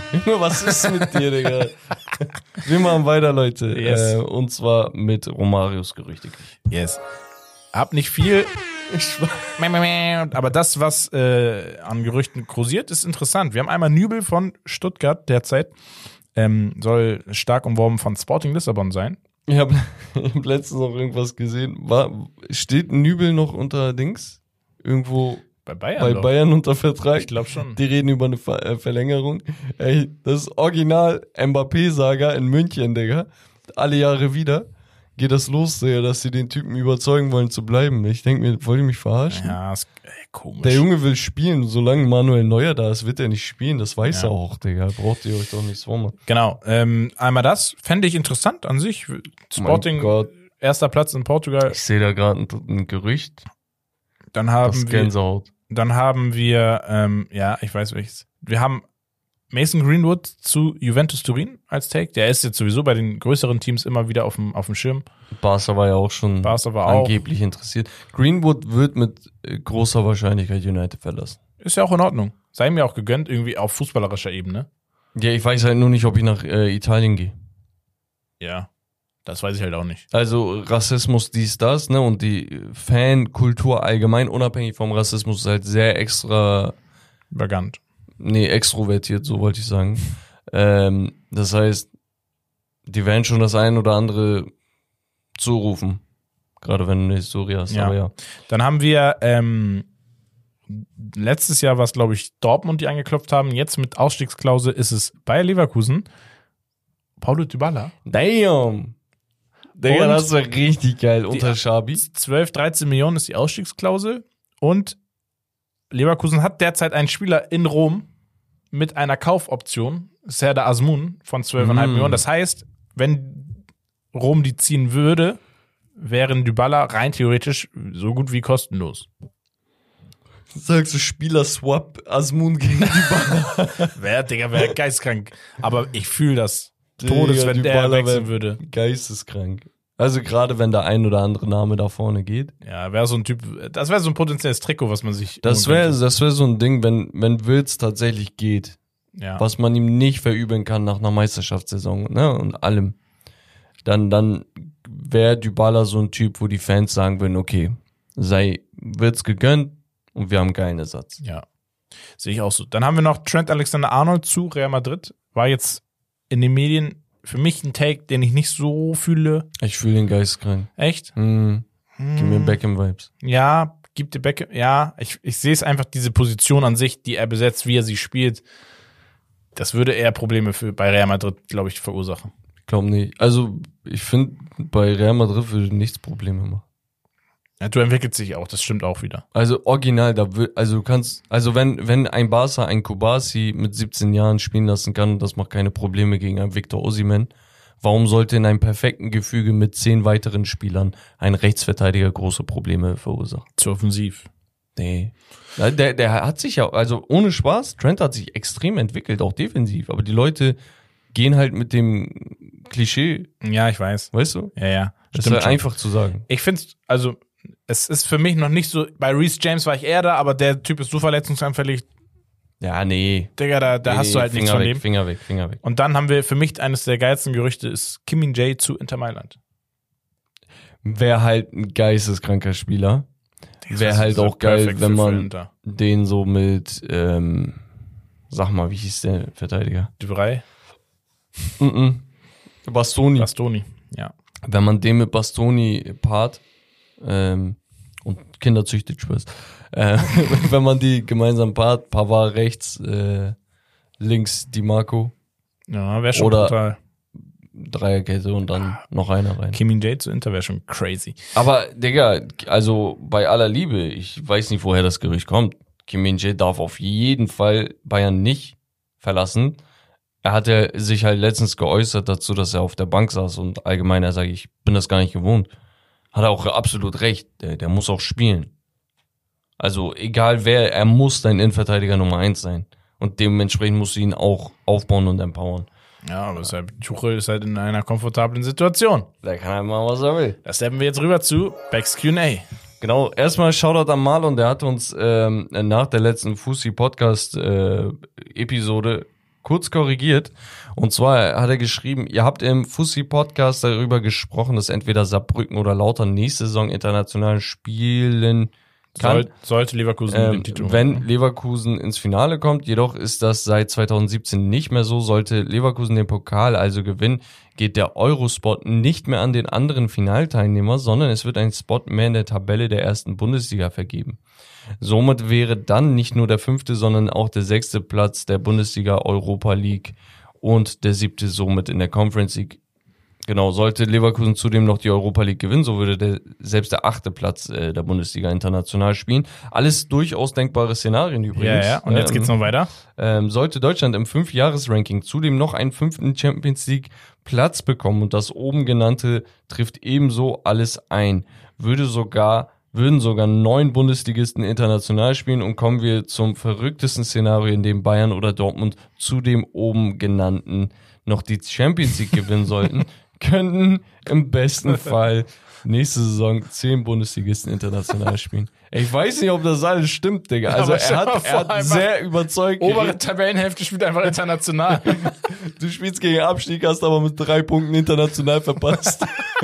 Junge, was ist mit dir, Digga? Wir machen weiter, Leute. Yes. Und zwar mit Romarios Gerüchte. Yes. Hab nicht viel, aber das, was an Gerüchten kursiert, ist interessant. Wir haben einmal Nübel von Stuttgart derzeit. Soll stark umworben von Sporting Lissabon sein. Ich habe letztens noch irgendwas gesehen. Steht Nübel noch unter Dings? Irgendwo Bei Bayern? bei Bayern unter Vertrag? Ich glaube schon. Die reden über eine Verlängerung. Ey, das ist original Mbappé-Saga in München, Digga. Alle Jahre wieder geht das los, Digga, dass sie den Typen überzeugen wollen zu bleiben. Ich denke mir, wollt ihr mich verarschen? Ja, ist komisch. Der Junge will spielen. Solange Manuel Neuer da ist, wird er nicht spielen. Das weiß er auch, Digga. Braucht ihr euch doch nichts vormachen. Genau. Einmal das. Fände ich interessant an sich. Sporting, erster Platz in Portugal. Ich sehe da gerade ein Gerücht. Dann haben Das Gänsehaut. Dann haben wir, ich weiß welches. Wir haben Mason Greenwood zu Juventus Turin als Take. Der ist jetzt sowieso bei den größeren Teams immer wieder auf dem Schirm. Barca war ja auch schon angeblich interessiert. Greenwood wird mit großer Wahrscheinlichkeit United verlassen. Ist ja auch in Ordnung. Sei mir auch gegönnt, irgendwie auf fußballerischer Ebene. Ja, ich weiß halt nur nicht, ob ich nach Italien gehe. Ja, das weiß ich halt auch nicht. Also Rassismus, das, ne? Und die Fankultur allgemein, unabhängig vom Rassismus, ist halt sehr extrovertiert, so wollte ich sagen. Das heißt, die werden schon das ein oder andere zurufen. Gerade wenn du eine Historie hast, ja. Aber ja. Dann haben wir letztes Jahr war es, glaube ich, Dortmund, die angeklopft haben. Jetzt mit Ausstiegsklausel ist es Bayer Leverkusen. Paulo Dybala. Damn! Digga, das wäre richtig geil unter Xabi. 12, 13 Millionen ist die Ausstiegsklausel. Und Leverkusen hat derzeit einen Spieler in Rom mit einer Kaufoption, Serdar Azmoun, von 12,5 Millionen. Das heißt, wenn Rom die ziehen würde, wären Dybala rein theoretisch so gut wie kostenlos. Sagst du Spieler-Swap Azmoun gegen Dybala? Wäre geistkrank. Aber ich fühle das Todes, wenn der wechseln würde. Geisteskrank. Also gerade wenn der ein oder andere Name da vorne geht. Ja, wäre so ein Typ, das wäre so ein potenzielles Trikot, was man sich... Das wäre so ein Ding, wenn Wirtz tatsächlich geht, was man ihm nicht verübeln kann nach einer Meisterschaftssaison, ne, und allem. Dann wäre Dybala so ein Typ, wo die Fans sagen würden, okay, Wirtz gegönnt und wir haben einen geilen Ersatz. Ja, sehe ich auch so. Dann haben wir noch Trent Alexander-Arnold zu Real Madrid. War jetzt in den Medien für mich ein Take, den ich nicht so fühle. Ich fühle den geistkrank. Echt? Gib mir Beckham-Vibes. Ja, gib dir Beckham. Ja, ich sehe es einfach, diese Position an sich, die er besetzt, wie er sie spielt. Das würde eher Probleme bei Real Madrid, glaube ich, verursachen. Ich glaube nicht. Also, ich finde, bei Real Madrid würde nichts Probleme machen. Ja, du entwickelst dich auch, das stimmt auch wieder. Also original, wenn ein Barca ein Kubasi mit 17 Jahren spielen lassen kann, das macht keine Probleme gegen einen Victor Osimhen, warum sollte in einem perfekten Gefüge mit 10 weiteren Spielern ein Rechtsverteidiger große Probleme verursachen? Zu offensiv. Nee. Der hat sich ja, also ohne Spaß, Trent hat sich extrem entwickelt, auch defensiv, aber die Leute gehen halt mit dem Klischee. Ja, ich weiß. Weißt du? Ja. Das ist halt einfach zu sagen. Ich finde es ist für mich noch nicht so, bei Reece James war ich eher da, aber der Typ ist so verletzungsanfällig. Ja, nee. Digga, da hast du halt nichts von dem. Finger weg. Und dann haben wir für mich eines der geilsten Gerüchte ist Kim Min-jae zu Inter Mailand. Wäre halt ein geisteskranker Spieler. Wäre halt auch geil, wenn man den so mit, sag mal, wie hieß der Verteidiger? Duvrei? Bastoni, ja. Wenn man den mit Bastoni paart, und Kinder züchtet, Spaß. Wenn man die gemeinsam paart, Pavard rechts, links Di Marco. Ja, wäre schon total. Dreierkette und dann noch einer rein. Kim Min-jae zu Inter wäre schon crazy. Aber, Digga, also bei aller Liebe, ich weiß nicht, woher das Gerücht kommt. Kim Min-jae darf auf jeden Fall Bayern nicht verlassen. Er hat ja sich halt letztens geäußert dazu, dass er auf der Bank saß und allgemein, er sagt, ich bin das gar nicht gewohnt. Hat er auch absolut recht. Der muss auch spielen. Also egal wer, er muss dein Innenverteidiger Nummer 1 sein. Und dementsprechend musst du ihn auch aufbauen und empowern. Ja, aber Tuchel ist halt in einer komfortablen Situation. Der kann halt machen, was er will. Das steppen wir jetzt rüber zu Becks Q&A. Genau, erstmal Shoutout an Marlon, der hat uns nach der letzten Fussi-Podcast-Episode kurz korrigiert. Und zwar hat er geschrieben, ihr habt im Fussi-Podcast darüber gesprochen, dass entweder Saarbrücken oder Lautern nächste Saison international spielen kann. Sollte Leverkusen mit dem Titel wenn Leverkusen ins Finale kommt. Jedoch ist das seit 2017 nicht mehr so. Sollte Leverkusen den Pokal also gewinnen, geht der Eurospot nicht mehr an den anderen Finalteilnehmer, sondern es wird ein Spot mehr in der Tabelle der ersten Bundesliga vergeben. Somit wäre dann nicht nur der 5., sondern auch der 6. Platz der Bundesliga Europa League und der 7. somit in der Conference League. Genau, sollte Leverkusen zudem noch die Europa League gewinnen, so würde selbst der 8. Platz der Bundesliga international spielen. Alles durchaus denkbare Szenarien übrigens. Ja, und jetzt geht's noch weiter. Sollte Deutschland im 5-Jahres-Ranking zudem noch einen 5. Champions League Platz bekommen und das oben genannte trifft ebenso alles ein, würden sogar 9 Bundesligisten international spielen und kommen wir zum verrücktesten Szenario, in dem Bayern oder Dortmund zu dem oben genannten noch die Champions League gewinnen sollten, könnten im besten Fall nächste Saison 10 Bundesligisten international spielen. Ich weiß nicht, ob das alles stimmt, Digga. Also er hat sehr überzeugt. Obere Tabellenhälfte spielt einfach international. Du spielst gegen Abstieg, hast aber mit 3 Punkten international verpasst.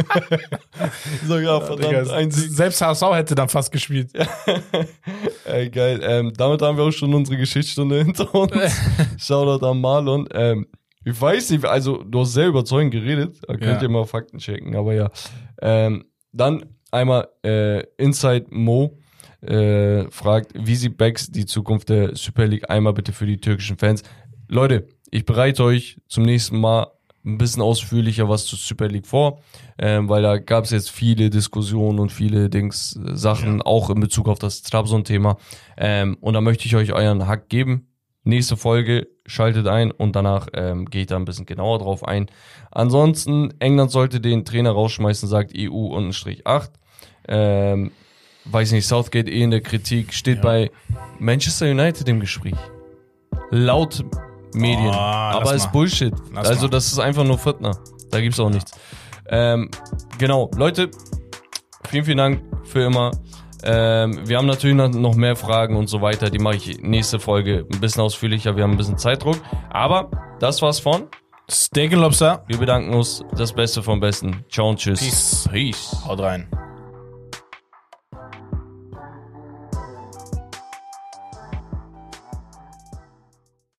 So, ja, verdammt. Selbst HSV hätte dann fast gespielt. Ey, geil. Damit haben wir auch schon unsere Geschichtsstunde hinter uns. Shoutout an Marlon. Ich weiß nicht, also du hast sehr überzeugend geredet, da könnt ihr mal Fakten checken, aber ja. Dann einmal Inside Mo fragt, wie sieht Becks die Zukunft der Super League einmal bitte für die türkischen Fans? Leute, ich bereite euch zum nächsten Mal ein bisschen ausführlicher was zur Super League vor, weil da gab es jetzt viele Diskussionen und viele Sachen, auch in Bezug auf das Trabzon-Thema. Und da möchte ich euch euren Hack geben. Nächste Folge, schaltet ein und danach gehe ich da ein bisschen genauer drauf ein. Ansonsten, England sollte den Trainer rausschmeißen, sagt EU-8. Weiß nicht, Southgate in der Kritik, steht bei Manchester United im Gespräch. Laut Medien. Aber ist Bullshit. Also das ist einfach nur Fitner. Da gibt's auch nichts. Genau, Leute, vielen Dank für immer. Wir haben natürlich noch mehr Fragen und so weiter. Die mache ich nächste Folge ein bisschen ausführlicher. Wir haben ein bisschen Zeitdruck. Aber das war's von Steak & Lobster. Wir bedanken uns. Das Beste vom Besten. Ciao und tschüss. Peace. Haut rein.